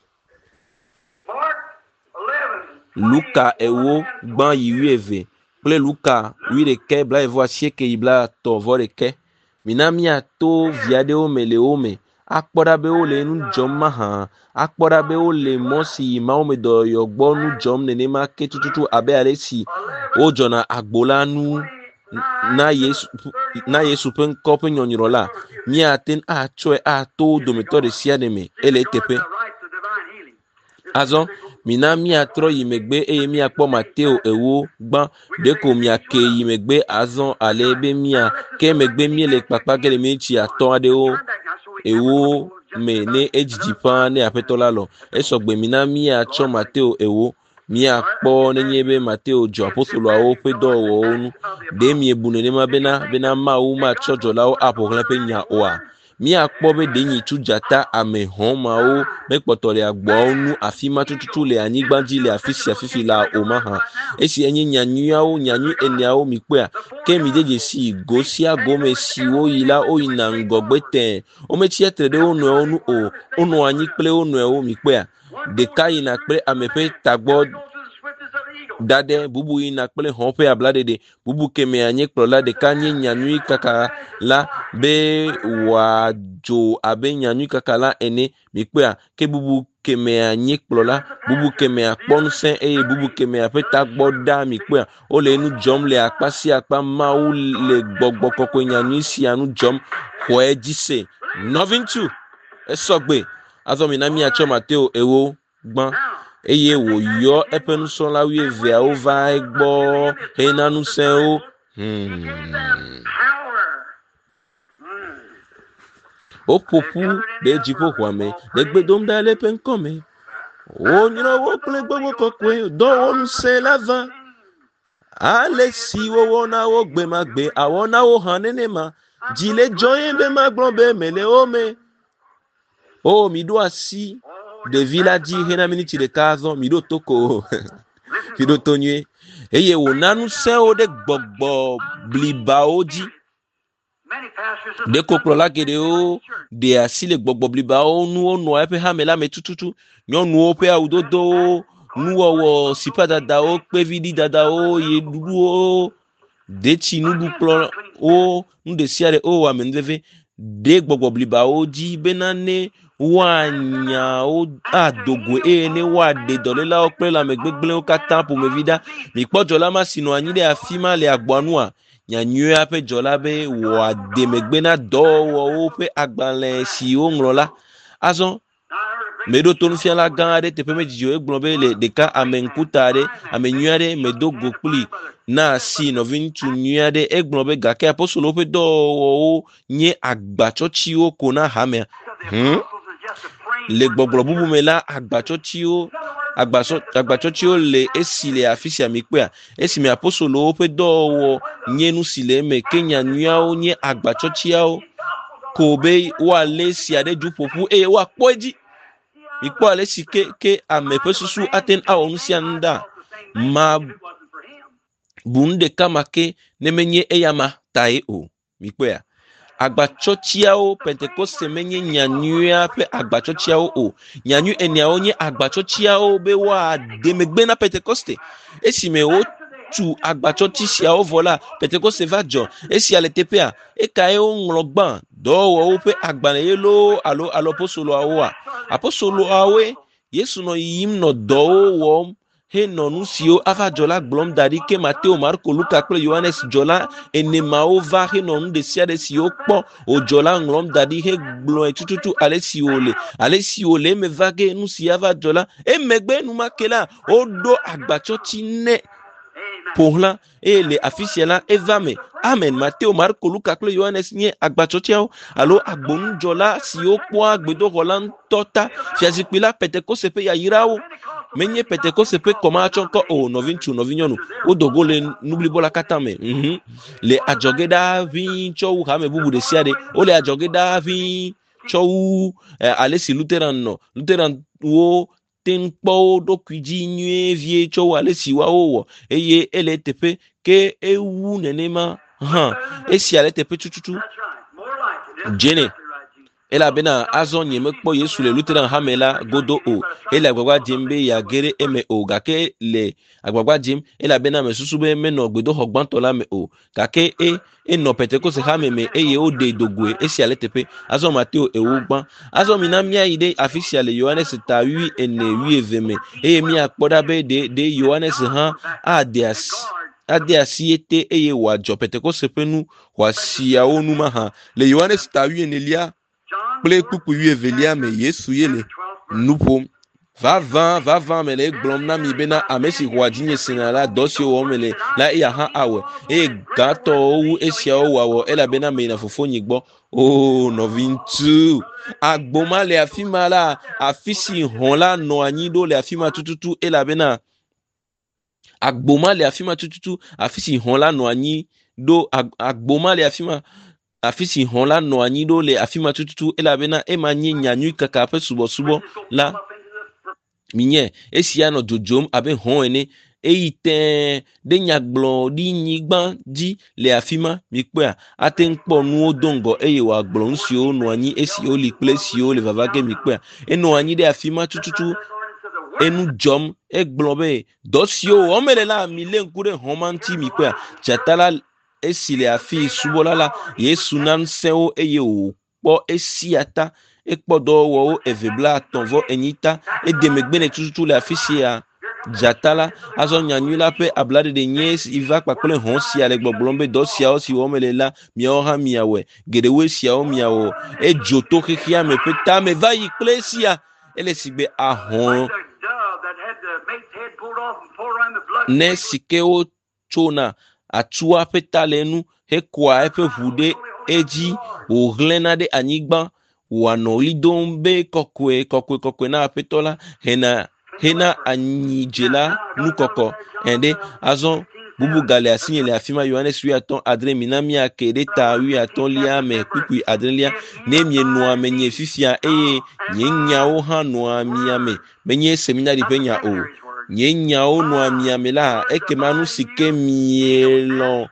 Luka ewo gban yi eve ple Luka wi de ke bla evo asieke ibla to vo de ke minami ato viade o me le o me akpɔɖa be wole nu dzɔm mahã, akpɔɖa be wole mɔ si Mawu me dɔyɔ gbɔ nu dzɔm nenema ke tututu abe ale si wodzɔna agbo la nu na Yesu na Yesu ƒe ŋkɔ ƒe nyɔnyrɔ la, míate ŋu atsɔe ato wo dometɔ ɖe sia ɖe me ele teƒe. Azɔ mina míatrɔ yi megbe eye míakpɔ Mateo ewo gbã ɖeko miake yi megbe azɔ ale be mia ke megbe míele kpakpa ge le míetsi atɔ aɖewo ewo me ne edzidzi ƒãa ne aƒetɔ la lɔ esɔgbe mina míatsɔ Mateo ewo míakpɔ nenye be Mateo dzɔ apostoloawo ƒe dɔwɔwɔwo nu ɖe miebu nenema bena bena Mawu matsɔ dzɔlawo aƒoxlã ƒe nya oa. Míakpɔ be ɖe nyitsu dzata ame hɔmawo mekpɔtɔ le agboawo nu afi ma tututu le anyigba dzi le afi sia fifi la o mahã. Esi enye nyanyuiawo nyanyui eneawo mi kpɔa ke mi dzedze si go sia go me si woyi la woyina ŋgɔgbe tẽ wometsi etre ɖe wo nɔewo nu o, wonɔ anyi kple wo nɔewo mi kpɔa ɖeka yina kple ame ƒe tagbɔ daɖe, bubu yina kple xɔ ƒe ablaɖeɖe, bubu kemea nye kplɔla ɖeka nye nyanyui kaka la be wòadzo abe nyanyui kaka la ene mi kpɔa ke bubu kemea nye kplɔla, bubu kemea kpɔ ŋusẽ eye bubu kemea ƒe tagbɔ ɖa mi kpɔa wole nu dzɔm le akpa si akpa. Mawu le gbɔgbɔ kɔkɔe nyanyui sia nu dzɔm xɔe dzi se nɔvi ŋutsu esɔgbe. Azɔ mina míatsɔ Mateo ewo gbã eye wòyɔ eƒe nusrɔ̃la wuieveawo va egbɔ hena ŋusẽwo. Hmm. Woƒoƒu ɖe dziƒoxɔa me le gbe dom ɖa le eƒe ŋkɔ me. Wonyrɔ wo kple gbɔgbɔ kɔkɔe dɔwɔ ŋusẽ la va. Ale si wowɔ na wo gbe ma gbe awɔ na wo hã nenema. Dzi le dzɔe be magblɔ be mele wo me. O mi ɖo asi ɖevi la dzi hena miniti ɖeka azɔ mi ɖo to ko mi ɖo to nyuie eye wòna ŋusẽwo ɖe gbɔgbɔ blibawo dzi. Ɖeko kplɔla geɖewo ɖe asi le gbɔgbɔ blibawo nu wonɔa eƒe hame la me tututu. Nyɔnuwo ƒe awudodowo, nuwɔwɔ, sipadadawo, kpeviɖidadawo, yeɖuɖuwo, detsi nuɖukplɔwo, nu ɖe sia ɖe wo wɔ amenuveve ɖe gbɔgbɔ blibawo dzi bena ne woanyawo adogo eye ne woaɖe dɔlélawo kple lãmegbegblẽwo katã ƒomevi ɖa. Mikpɔ dzɔla ma si nɔ anyi ɖe afi ma le agboa nua, nyanyuia ƒe dzɔla be wòade megbe na dɔwɔwɔwo ƒe agbalẽ si woŋlɔ la. Azɔ meɖo to nufiala gã aɖe teƒe medzidzi o egblɔ be le ɖeka ame ŋkuta aɖe ame nyui aɖe medo go kpli na asi nɔvi ŋutsu nyui aɖe egblɔ be gake apostolowo ƒe dɔwɔwɔwo nye agbatsɔtsiwo ko na hamea. Hmm? Le gbɔgblɔ bubu me la agbatsɔtsiwo agbatsɔtsiwo le esi le afi sia mi kpɔa esi me apostolowo ƒe dɔwɔwɔ nye nu si le eme ke nyanyuiawo nye agbatsɔtsiawo ko be woalé sia ɖe dzu ƒoƒu eye woakpɔ edzi. Mi kpɔ ale si ke ke ame ƒe susu ate ŋu awɔ nu sia nu ɖa ma bu nu ɖeka ma ke ne menye eya ma tae o. Mi kpɔa agbatsɔtsiawo Pentekoste menye nyanyuia ƒe agbatsɔtsiawo o. Nyanyui eneawo nye agbatsɔtsiawo be woaɖe megbe na Pentekoste. Esi me wotu agbatsɔtsi siawo vɔ la Pentekoste va dzɔ. Esia le teƒea ekae woŋlɔ gbã dɔwɔwɔwo ƒe agbalẽ ye loo alo alo apostoloawoa. Apostoloawoe Yesu nɔ yiyim nɔ dɔwo wɔm henɔ nu siwo ava dzɔ la gblɔm da ɖi ke Mateo, Marko, Luka kple Yohanes dzɔ la enemawo va henɔ nu ɖe sia ɖe si wokpɔ wodzɔ la ŋlɔm da ɖi hegblɔe tututu ale si wòle ale si wòle eme va ge nu si ava dzɔ la emegbe enumake la woɖo agbatsɔtsi ne ƒoxlã eye le afi sia la eva me. Amen. Mateo, Marko, Luka kple Yohanes nye agbatsɔtsiawo alo agbonudzɔla siwo kpɔa gbedoxɔ la ŋutɔ ta fiazikpui la Pentekoste ƒe yayrawo. Menye Pentekoste ƒe kɔmatsɔ ŋkɔ o nɔvi ŋutsu nɔvi nyɔnu wodogo le nublibɔ la katã me. Mhm. Le adzɔge ɖaa ʋĩi tsɔ wu hame bubu ɖe sia ɖe. Wole adzɔge ɖaa ʋĩi tsɔ wu eh, ale si Lutheran nɔ. Lutheran wo ten kpɔ wo ɖokui dzi nyuie vie tsɔ wu ale si woawo wɔ eye ele teƒe ke ewu nenema hã esia le teƒe tututu. Jene ela bena azon nyeme kpo Yesu le lutera hamela godo o ela gbagba jembe ya gere eme o gake le agbagba jem ela bena me susu be me no gbedo hogbanto la me o gake e e no Pentecost ha me me eye o de dogwe esi ale tepe azon Mateo e ugban azon mina mia ide official Yohanes ta wi ene wi eveme eye mi akpoda be de de Yohanes ha adias ade asiete eye wajo Pentecost penu wasia onu ma ha le Yohanes ta wi enelia ple kuku wi evelia me Yesu yele nupo va va va va me le glom na mi bena amesi wadinye sinala dosio o mele la ya ha awe e gato o esia o wawo ela bena me na fofo nyigbo o no vintu agboma le afima la afisi hon la no anyido le afima tututu ela bena agboma le afima tututu afisi hon la no anyi do agboma le afima afisi hon la no anyi do le afima tututu ela bena e manye nyanyu kaka pe subo subo la minye esia no jojom abe hon ene eiten de nyagblo di nyigban di le afima mikpe aten kpo nu odongo eye wa gblo nsio no anyi esi oli plesio le vavage mikpe eno anyi de afima tututu enu jom eglobe dosio omele la mile nkure homanti mikpe chatala esi le afi subola la Yesu nan seo eye o po esiata ekpodo wo evebla tonvo enyita edemegbene tututu le afisia jatala azon nyanyula pe ablade de nyes iva pakole honsi ale gboblombe dosia osi omele la miaha miawe gedewe sia o miawo e joto kikia me peta me va iklesia ele sigbe ahon ne sikeo chona atua petalenu hekwa epe hude eji oglena de anyigba wano idombe kokwe kokwe kokwe na petola hena hena anyijela nukoko ende azon bubu gale asinye le afima Yohanes wi aton adre minami akede ta wi aton lia me kukui adrelia nemye no amenye fifia eye nyenya o ha no amia me menye seminari penya o nyenya o no amia me la ekemanu sike mielo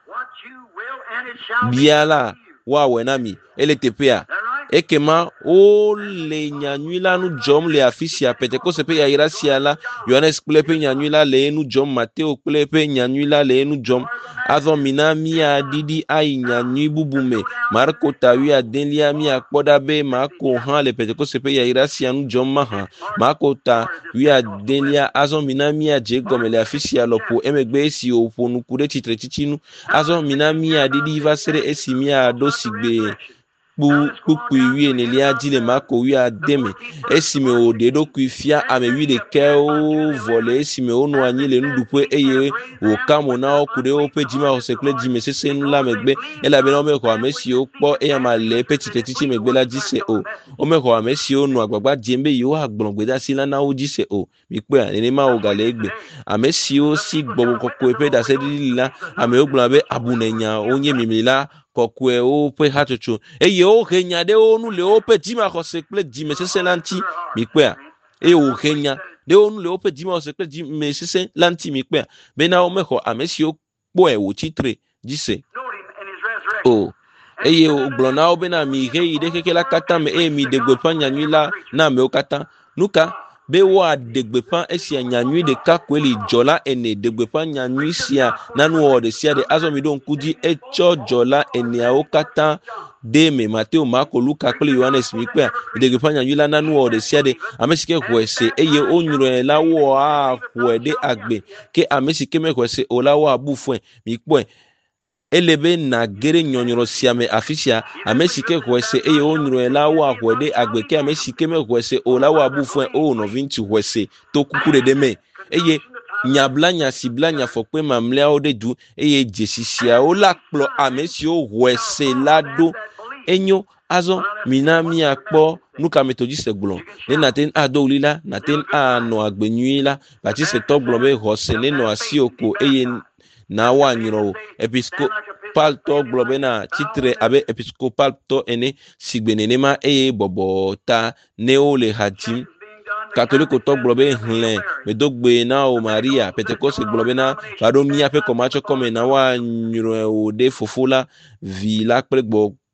biala wa wenami ele tepea ekema o le nyanyula nu jom le afisia Pentecost pe ya irasia la Yohanes plepe nyanyula le nu jom Mateo plepe nyanyula le nu jom azon minami a didi ai nyanyi bubume Marco tawi a denlia mi akpoda be Marco han le Pentecost pe ya irasia nu jom maha Marco ta wi a denlia azon minami a jego me le afisia lopo emegbe esi opo nu kure titre titinu azon minami a didi va sere esi mi a dosigbe bu kuku wi enelia dile mako wi ademe esime o dedo kuifia ame wi de keo vole esime onu anyile ndupe eye o kamo na okude o pe jima o sekle jime sese nla megbe ela be na me ko amesi o po e ma le petite titi megbe la jise o o me ko amesi o nu agbagba jembe yo agblongbe da sila na o jise o mi pe ane ma o gale egbe amesi o si gbobo kokko pe da se dilila ame o gbon be abunenya onye mimila kokwe o pe hatuchu eye o kenya de onu le o pe jima ko sekle jime sese lanti mi pe e o kenya de onu le o pe jima ko sekle jime sese lanti mi pe be na o me ko amesi o po e wo titre jise o eye o blona o be na mi he ide kekela kata me e mi de gbepa nyanyula na me o kata nuka be wa degbepa esia nyanyui de kakweli jola ene degbepa nyanyui sia nanu o de sia de azomi don kudi echo jola ene aokata de me Mateo Marco Luka kweli Yohanes mikpe degbepa nyanyui la nanu o de sia de amesike kwese eye onyuro la wo a kwede agbe ke amesike me kwese olawo abufwe mikpe elebe na gere nyonyoro siame afisia amesike kwese eye onyuro la wa kwede agbeke amesike me kwese ola wa bufwe o no vinti kwese to kukure de me eye nyabla nya sibla nya fokpe mamlea o de du eye jesisia o la kplo amesi o kwese lado enyo azo minami akpo nuka metodiste glon ne naten ado ulila naten a no agbenyuila bati se to glon be hosene no asioko eye na wanyiro episcopal to globena titre abe episcopal to ene sigbenenema eye bobota neo le hatim catholique to globe hlen medogbe na o Maria Pentecost globena fado mi ape komacho come na wanyiro o de fofola vila pregbo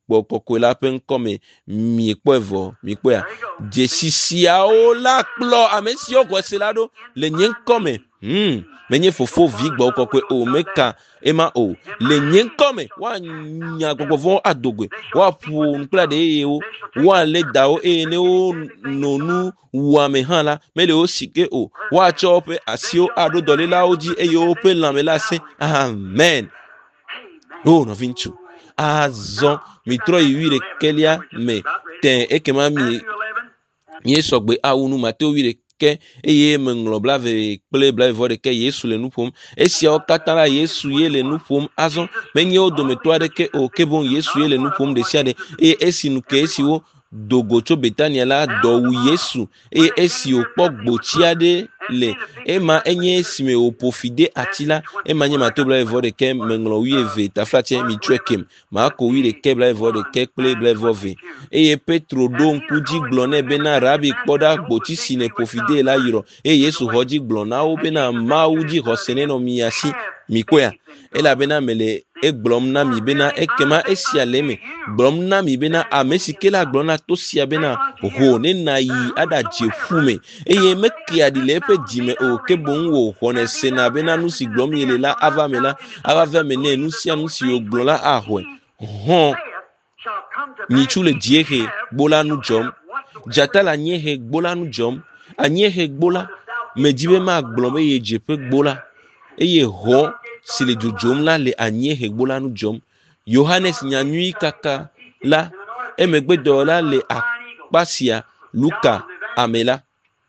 gbɔkɔkɔe la ƒe ŋkɔme mi kpɔe vɔ mi kpɔe dzesisiawo la kplɔ ame siwo xɔ se la ɖo le nye ŋkɔme hmm menye fofo vi gbɔ kɔkɔe o meka ema o le nye ŋkɔme woanya gbɔgbɔvɔ adogbe woaƒo nukpla ɖe eye wo woalé dawo eye ne wo no nu wɔame hã la mele wo sike o woatsɔ woƒe asiwo aɖo dɔlélawo dzi eye woƒe lãme la se amen o nɔvi ŋutsu azɔ mitrɔ yi wi ɖekelia me te ekema mi mi sɔgbe awu nu Mateo wi ɖeke eye meŋlɔ blave kple blavevɔ ɖeke Yesu le nu ƒom esiawo katã la Yesu ye le nu ƒom azɔ menye wo dometɔ aɖeke o ke boŋ Yesu ye le nu ƒom ɖe sia ɖe eye esi nu ke esiwo dogo tso Betania la dɔwu Yesu eye esi wòkpɔ gbotsi aɖe le ema enye esime wòƒofi de ati la ema nye Mateo blavevɔ ɖeke meŋlɔ wi eve taflatse mi tsɔe kem Marko wi ɖeke blavevɔ ɖeke kple blavevɔ ve eye Petro ɖo ŋku dzi gblɔ nɛ bena rabi kpɔ ɖa gbotsi si ne ƒofi de la yrɔ eye Yesu xɔ dzi gblɔ na wo bena Mawu dzi xɔse nenɔ mia si mi kpɔa elabena mele egblɔm na mi bena ekema esia le me gblɔm na mi bena ame si ke la gblɔ na to sia bena ho ne na yi aɖadze ƒu me eye mekea ɖi le eƒe dzime o ke boŋ wò xɔne sena bena nu si gblɔm yele la ava me la ava va me nɛ nu sia nu si wògblɔ la axɔe hɔn nyitsu le dziehe gbo la nu dzɔm dzata le anyiehe gbo la nu dzɔm anyiehe gbo la medzi be magblɔm eye dzeƒe gbo la eye hɔ si le dzodzom la le anyiehe gbo la nu dzɔm Yohanes nyanyui kaka la emegbedɔwɔla le akpa sia Luka ame la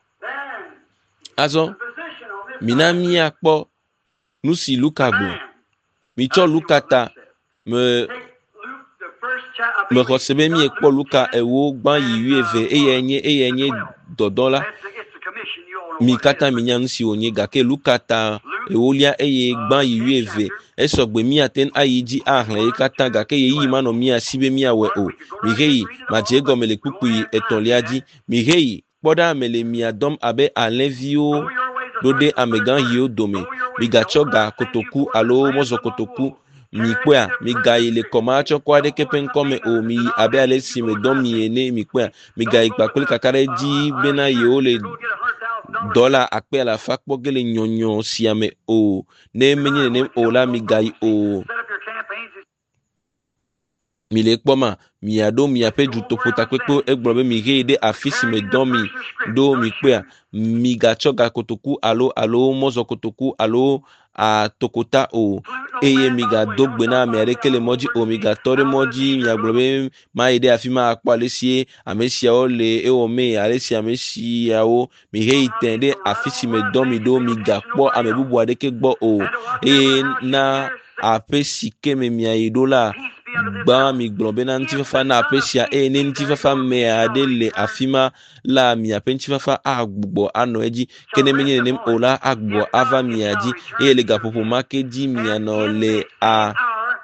azɔ mina miakpɔ nu si Luka gblɔ mitsɔ Luka ta me mexɔ se be miekpɔ Luka ewo gbã yi wuieve eye nye eye nye dɔdɔ la mi katã minya nu si wònye gake Luka ta ewolia eye gbã yi wuieve esɔgbe miate ayi dzi ahlẽ ye katã gake ye yi manɔ mia si be miawɔe o mi heyi madze egɔme le kpukpui etɔ̃lia dzi mi heyi kpɔ ɖa ame le mia dɔm abe alẽviwo ɖo ɖe amegã yiwo dome migatsɔ ga kotoku alo mɔzɔ kotoku mi kpɔa mi gayi le kɔma atsɔ kɔ aɖeke ƒe ŋkɔme o mi abe ale si me dɔm mi ene mi kpɔa mi gayi kpakple kaka ɖe dzi bena yewo le dɔla akpe alafa kpɔ ge le nyɔnyɔ sia me o ne menye nenem o la mi gayi o mi le kpɔ ma miaɖo miaƒe dutoƒo takpekpe egblɔ be mi heyi ɖe afi si me dɔm mi ɖo mi kpɔa mi gatsɔ ga kotoku alo alo mɔzɔ kotoku alo atokota o eye mi gado gbe na ame aɖeke le mɔdzi o mi gatɔ ɖe mɔdzi miagblɔ be mayi ɖe afi ma akpɔ ale sie ame siawo le ewɔ me ale si ame siawo mi heyi tɛ ɖe afi si me dɔ mi ɖo mi gakpɔ ame bubu aɖeke gbɔ o eye na aƒe si ke me miayi ɖo la gbã mi gblɔ bena ŋutifafa na aƒe sia eye ne ŋutifafa me aɖe le afi ma la miaƒe ŋutifafa agbugbɔ anɔ edzi ke ne menye nenem o la agbugbɔ ava mia dzi eye le gaƒoƒo ma ke dzi mianɔ le a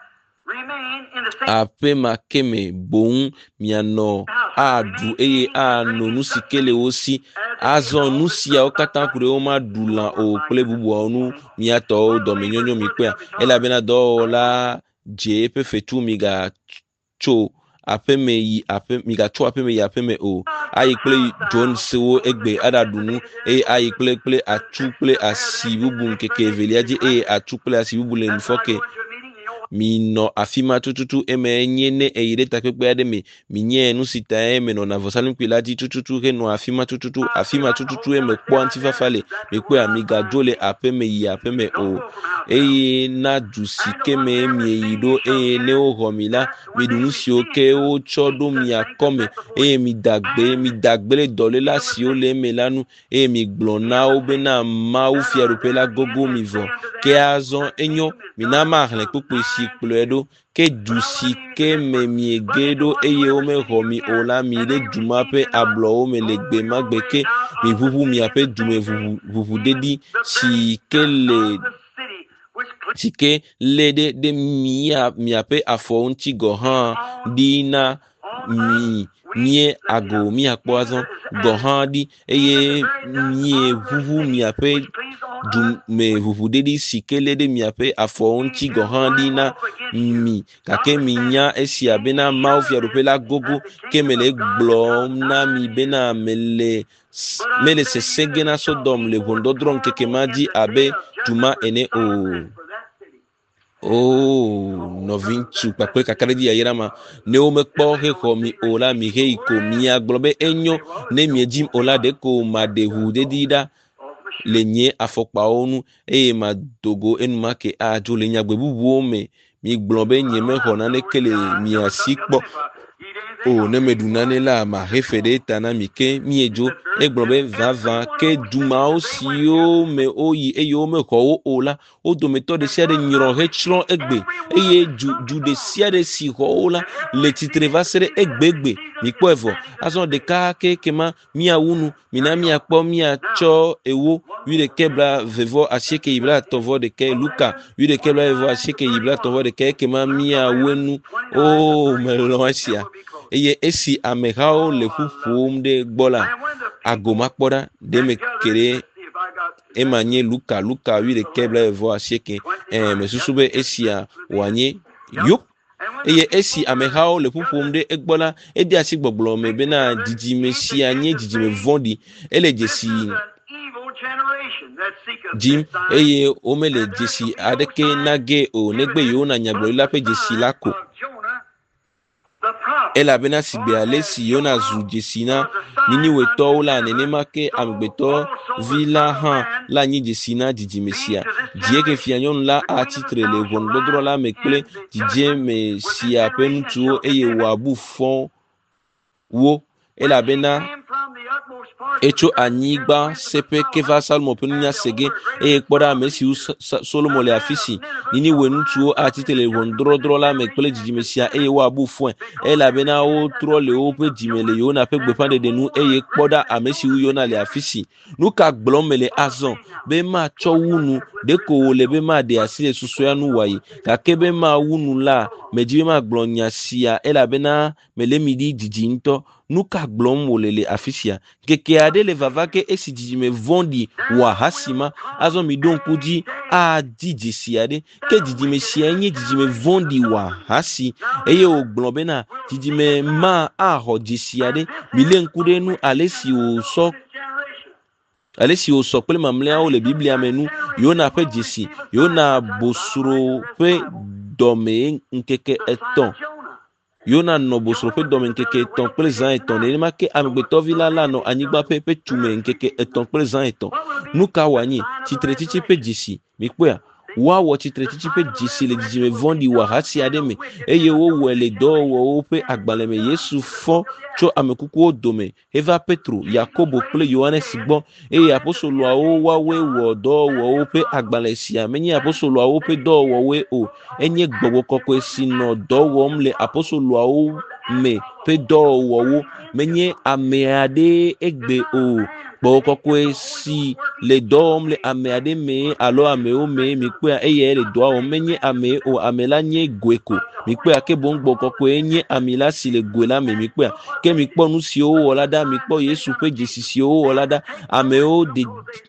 aƒe ma ke me boŋ mianɔ aɖu eye anɔ nu si ke le wo si azɔ nu siawo katã ku ɖe wo ma ɖu lã o kple bubuawo nu miatɔwo dɔmenyonyo mi kpɔa elabena dɔwɔla dze eƒe fetu mi gatso aƒeme yi aƒe mi gatso aƒeme yi aƒeme o ayi kple dzonsewo egbe aɖaɖu nu eye ayi kple kple atu kple asi bubu ŋkeke evelia dzi eye atu kple asi bubu le nufɔke mi nɔ afi ma tututu eme nye ne eyi ɖe takpekpe aɖe me mi nye nu si ta eme nɔna vɔsalimkui la dzi tututu henɔ afi ma tututu afi ma tututu eme kpɔ ŋutifafa le mi kpɔa mi gadzo le aƒeme yi aƒeme o eye na du si ke me mieyi ɖo eye ne woxɔ mi la mi ɖu nu siwo ke wotsɔ ɖo mia kɔme eye mi dagbe mi dagbe le dɔléla siwo le eme la nu eye mi gblɔ na wo bena Mawu fiaɖuƒe la gogo mi vɔ ke azɔ enyo mina mahlẽ kpukpui si kplɔe ɖo ke du si ke me miege ɖo eye womexɔ mi o la mi ɖe du ma ƒe ablɔwo me le gbe ma gbe ke mi ʋuʋu miaƒe dume ʋuʋuɖeɖi si ke le si ke le ɖe ɖe mia miaƒe afɔ ŋuti gɔ hã ɖi na mi mie ago miakpɔ azɔ gɔ hã ɖi eye mie ʋuʋu miaƒe du me vuvudedi sikele de miape afo nchi gohandi na mi kake minya esi abena maufia rupela gogo kemele glom na mi bena mele mele se segena sodom le bondodron kekemaji abe tuma ene o oh novinchu pakwe kakaredi ayirama ne o mekpo he ko mi ola mi he ko mi aglobe enyo ne mi ejim ola de ko madehu de dida lenye afokpa onu e ma dogo enuma ke ajo le nyagbe bubu me mi glombe nyeme hona ne kele mi asikpo o ne meduna ne la ma refere tana mi ke mi ejo e glombe vava ke duma osio me oyi e yo me ko ola o do me to de sia de nyiro he chron egbe e ye ju ju de sia de si ho ola le titre vasere egbegbe mi po evo aso de ka ke kema mi awunu mi na mi akpo mi acho ewo wi de kebla vevo asieke ibla tovo de ke luka wi de kebla vevo asieke ibla tovo de ke kema mi awenu o meloasia eye esi amehao le fufum de gbola agoma kpoda de me kere emanye luka luka wi de kebla vevo asieke eh mesusube esia wanye yup eye esi amehao le fufum de egbola edi asigboglo me bena didi mesia nye didi me vondi ele jesi jim eye omele jesi adeke nage o negbe yo na nyagbo lape jesi lako ela bena sigbe alesi yo na zu jesi na nini weto la nene make ambeto villa han la nyi jesi na didi mesia die ke fianyon la a titre le von dodro la mekle didi mesia pentu eye wabu fon wo ela bena echo anyigba sepe keva salmo penunya sege e kpoda mesi solomo le afisi nini wenu tuo ati telefon dro dro la mekpele jimesia e wa bu fun e la bena o tro le o pe jimele yo na pe gbe pande de nu e kpoda amesi yo na le afisi nu ka glomele azon be ma cho wunu de ko le be ma de asile susu ya nu wayi ka ke be ma wunu la meji ma glonya sia e la bena mele midi dijinto nuka glom wolele afisia keke ade le vavake esi dijime vondi wa hasima azo mi don kudi a diji siade ke dijime sienye dijime vondi wa hasi eye o globena dijime ma a hoji siade milen kudenu alesi o so alesi o so pele mamlea o le biblia menu yona pe jesi yona bosuro pe dome nkeke eton yona no bosro pe domen keke ton présent eton ne ma ke amgbeto vila la no anigba pe pe tume nkeke eton présent eton nuka wani titretichi pe jisi mi kwa wa wo titretichi pe jisi le dijime vondi wa hasi ademe eye wo wele do wo pe agbaleme yesu fo cho amekuku odome eva petro yakobo ple yohanes gbon eye apostolo awo wa we wo do wo pe agbale sia menye apostolo awo pe do wo we o enye gbogbo kokko sino do wo mle apostolo awo me pe do wo menye ameade egbe o gbogbo kokko si le do mle ameade me alo ame o me mi pe eye le do o menye ame o amela nye gweko mi pe ake bongbo kokko enye amila si le gwela me mi pe ke mi po nu si o wolada mi po yesu pe jesi si o wolada ame o de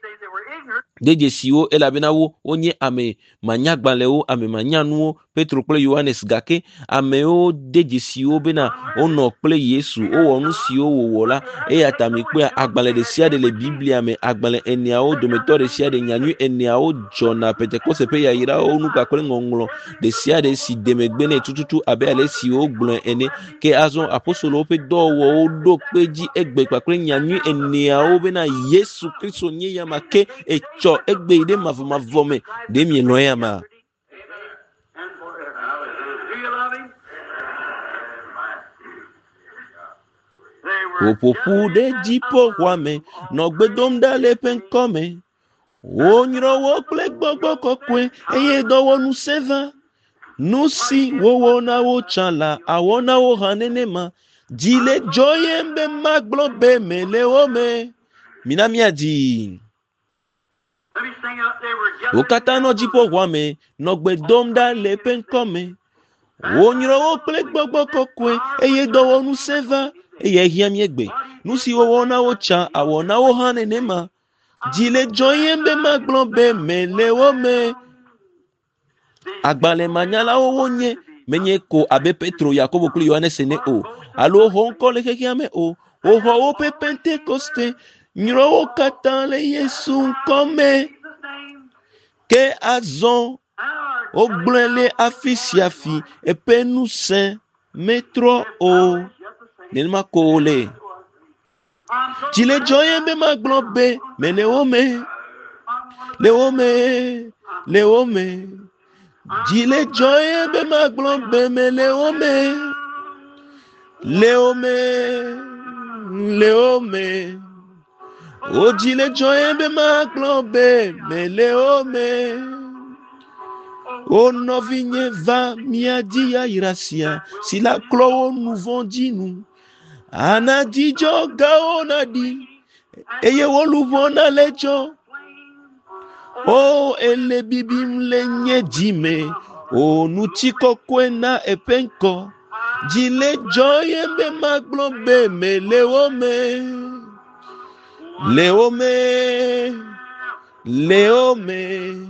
deje si o elabena wo onye ame manyagbanle o ame manyanu o petro ple yohanes gake ame o deje si o bena ono ple yesu o onu si o wola e atami pe agbanle de sia de le biblia me agbanle enia o dometo de sia de nyanyu enia o jona pentecoste pe ya ira o nu ka kle ngonglo de sia de si demegbene tututu abe ale si o gbon ene ke azon apostolo pe do wo o do peji egbe pa kle nyanyu enia o bena yesu kristo nye ya make e cho egbe ide mavoma vome de mi noya ma opopu de jipo wame no gbedom dale penkome onyro wo ple gbogbo kokwe eye dowo nu seva nu si wo na wo chala awona wo hanene ma jile joye mbe maglo be mele ome minami adi okata no jipo wame no gbedom dale penkome onyro wo ple gbogbo kokwe eye dowo nu seva eye hiam yegbe nusi wo na wo cha awona wo hane nema Jile joyen be maglon be me lewo me. Agbale manyala owonye. Menye ko abe Petro Yakobo kuli Yohane sene o. Alo honko le kekiame o. Oho o pe Pentecoste. Nyro o katan le Yesu kome. Ke azon. O gblele afisiafi. Epe nou sen. Metro o. Nenma kole. Jile joyen be maglon be. Me lewo me. Lewo me. Lewo me. Jile joye be maglon be me leo me, leo me, leo me. O jile joye be maglon be me leo me. O novinye va miadi ya irasia, si la clo nous vendi nous. Anadi joga onadi, eye woluvona lejo. Oh, ele bibim lenye jime. Oh, nutiko kwena epenko. Jile joye be maglon be me leo me. Leo me. Leo me.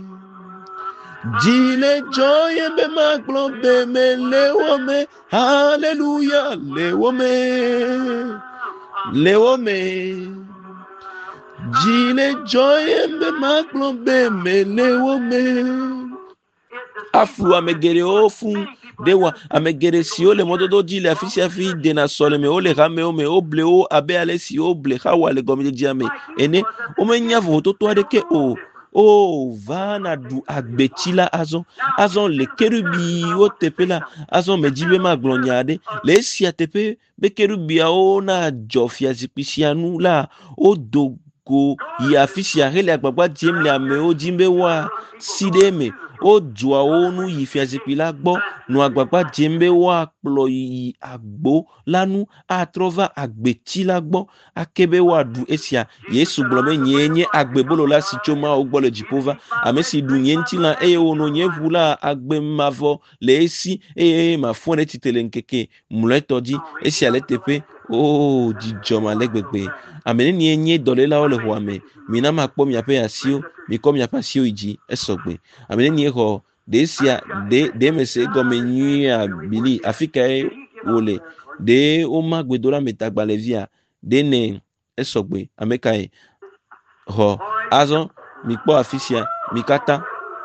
Jile joye be maglon be me leo me. Hallelujah. Leo me. Leo me. Jile joye me maglon be me lewo me. Afu amegere ofu dewa amegere si ole mododo jile afisi afi de na sole me ole rame o me oble o abe ale si oble hawa le gomi diame ene o me nyavo to to adeke o o vana du agbetila azon azon le kerubi o tepela azon me jibe maglon nyade le si atepe be kerubi a o na jofia zipisianu la o do ko ya fisi arele agbagba jem le ame o jimbe wa sideme o dua o nu yi fiazipi la gbo nu agbagba jembe wa plo yi agbo lanu atrova agbeti la gbo akebe wa du esia Yesu blome nyenye agbebolo la si choma o gbo le jipova amesi du nyenti la e o no nyevu la agbe mavo le esi e ma fone titele nkeke muleto di esia le tepe o di joma legbegbe amene nyenye dole la o le hoame mina makpo mi ape asio mi kom ya pasio iji esogbe amene nye ho desia de de mese gomenyu ya bili afika e wole de o magbedola metagbalesia de ne esogbe ameka e ho azon mi po afisia mi kata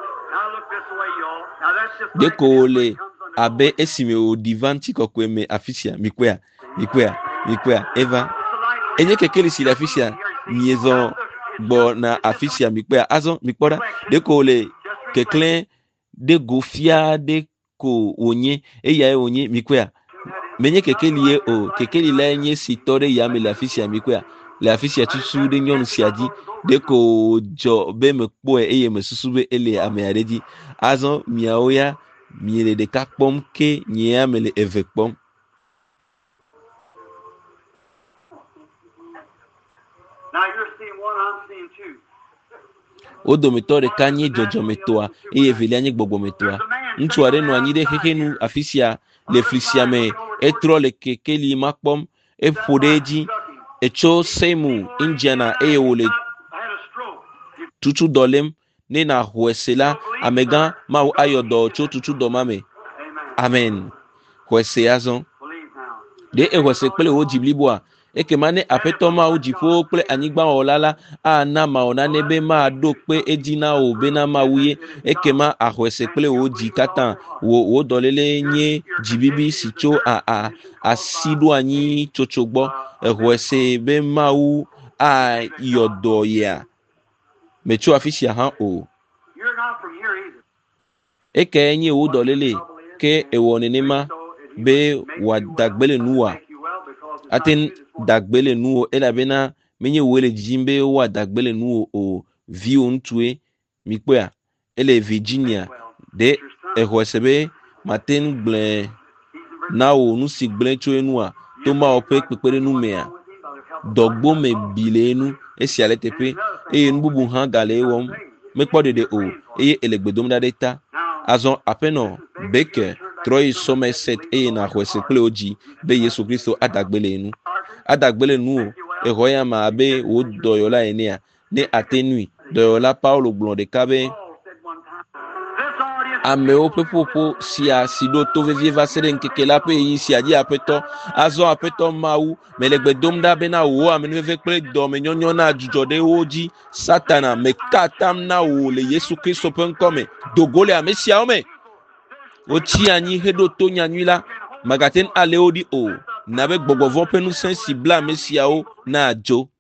de ko le abe esime o divanti kokwe me afisia mi kwea mi kwea mi kwea eva enye kekele si la afisia miezon bo na afisia mikpe azon mikpora de ko le keklen de gofia de ko onye eya e onye mikpe menye kekeli e o kekeli la enye sitore ya me la afisia mikpe la afisia tusu de nyon siadi de ko jo be mekpo eye mesusu be ele ameareji azon miaoya miele de kakpom ke nyea mele evekpom. O domitore kanye jojo metoa eye veli anye gbogbo metoa ntu are no anyi de kekenu afisia le flisia me etro le kekeli makpom e podeji echo semu indiana eye wole tutu dolem ne na huesela amega ma ayodo cho tutu domame amen huese azon de e huese pele o jibliboa eke mane apeto ma o jifo ple anigba olala ana ma ona nebe ma do pe ejina o bena ma wuye eke ma ahwese ple o ji katan wo wo dolele nye jibibi sicho a a asidu anyi chochogbo ehwese be ma wu a yodo ya mecho afisia han o eke enye o dolele ke ewonene ma be wadagbele nuwa aten dagbele nuo elabena menye wele jimbe wa dagbele nuo o vio ntue mikpea ele Virginia de ehosebe maten gble na o nu sigble cho enua to ma ope pepere nu mea dogbo me bilenu esi ale tepe e nbubu han gale wom mekpo de o e elegbedom da deta azon apeno beke Troy Somerset e na hwese ple oji be Yesu Kristo adagbele nu adagbele nu e hoya ma be wo doyola enea ne atenui de la Paulo gblɔ ɖeka be amewo ƒe ƒoƒo sia si ɖo to vevie va se ɖe ŋkeke la ƒe yi sia dzi aƒetɔ azɔ aƒetɔ Mawu mele gbe dom ɖa bena wò amenuveve kple dɔmenyɔnyɔ na dzudzɔ ɖe wo dzi Satana meka atam na wò le Yesu Kristo ƒe ŋkɔ me dogo le ame siawo me wotsi anyi heɖo to nyanyui la magate ale wo ɖi o na be gbɔgbɔ vɔ ƒe ŋusẽ si bla ame siawo na dzo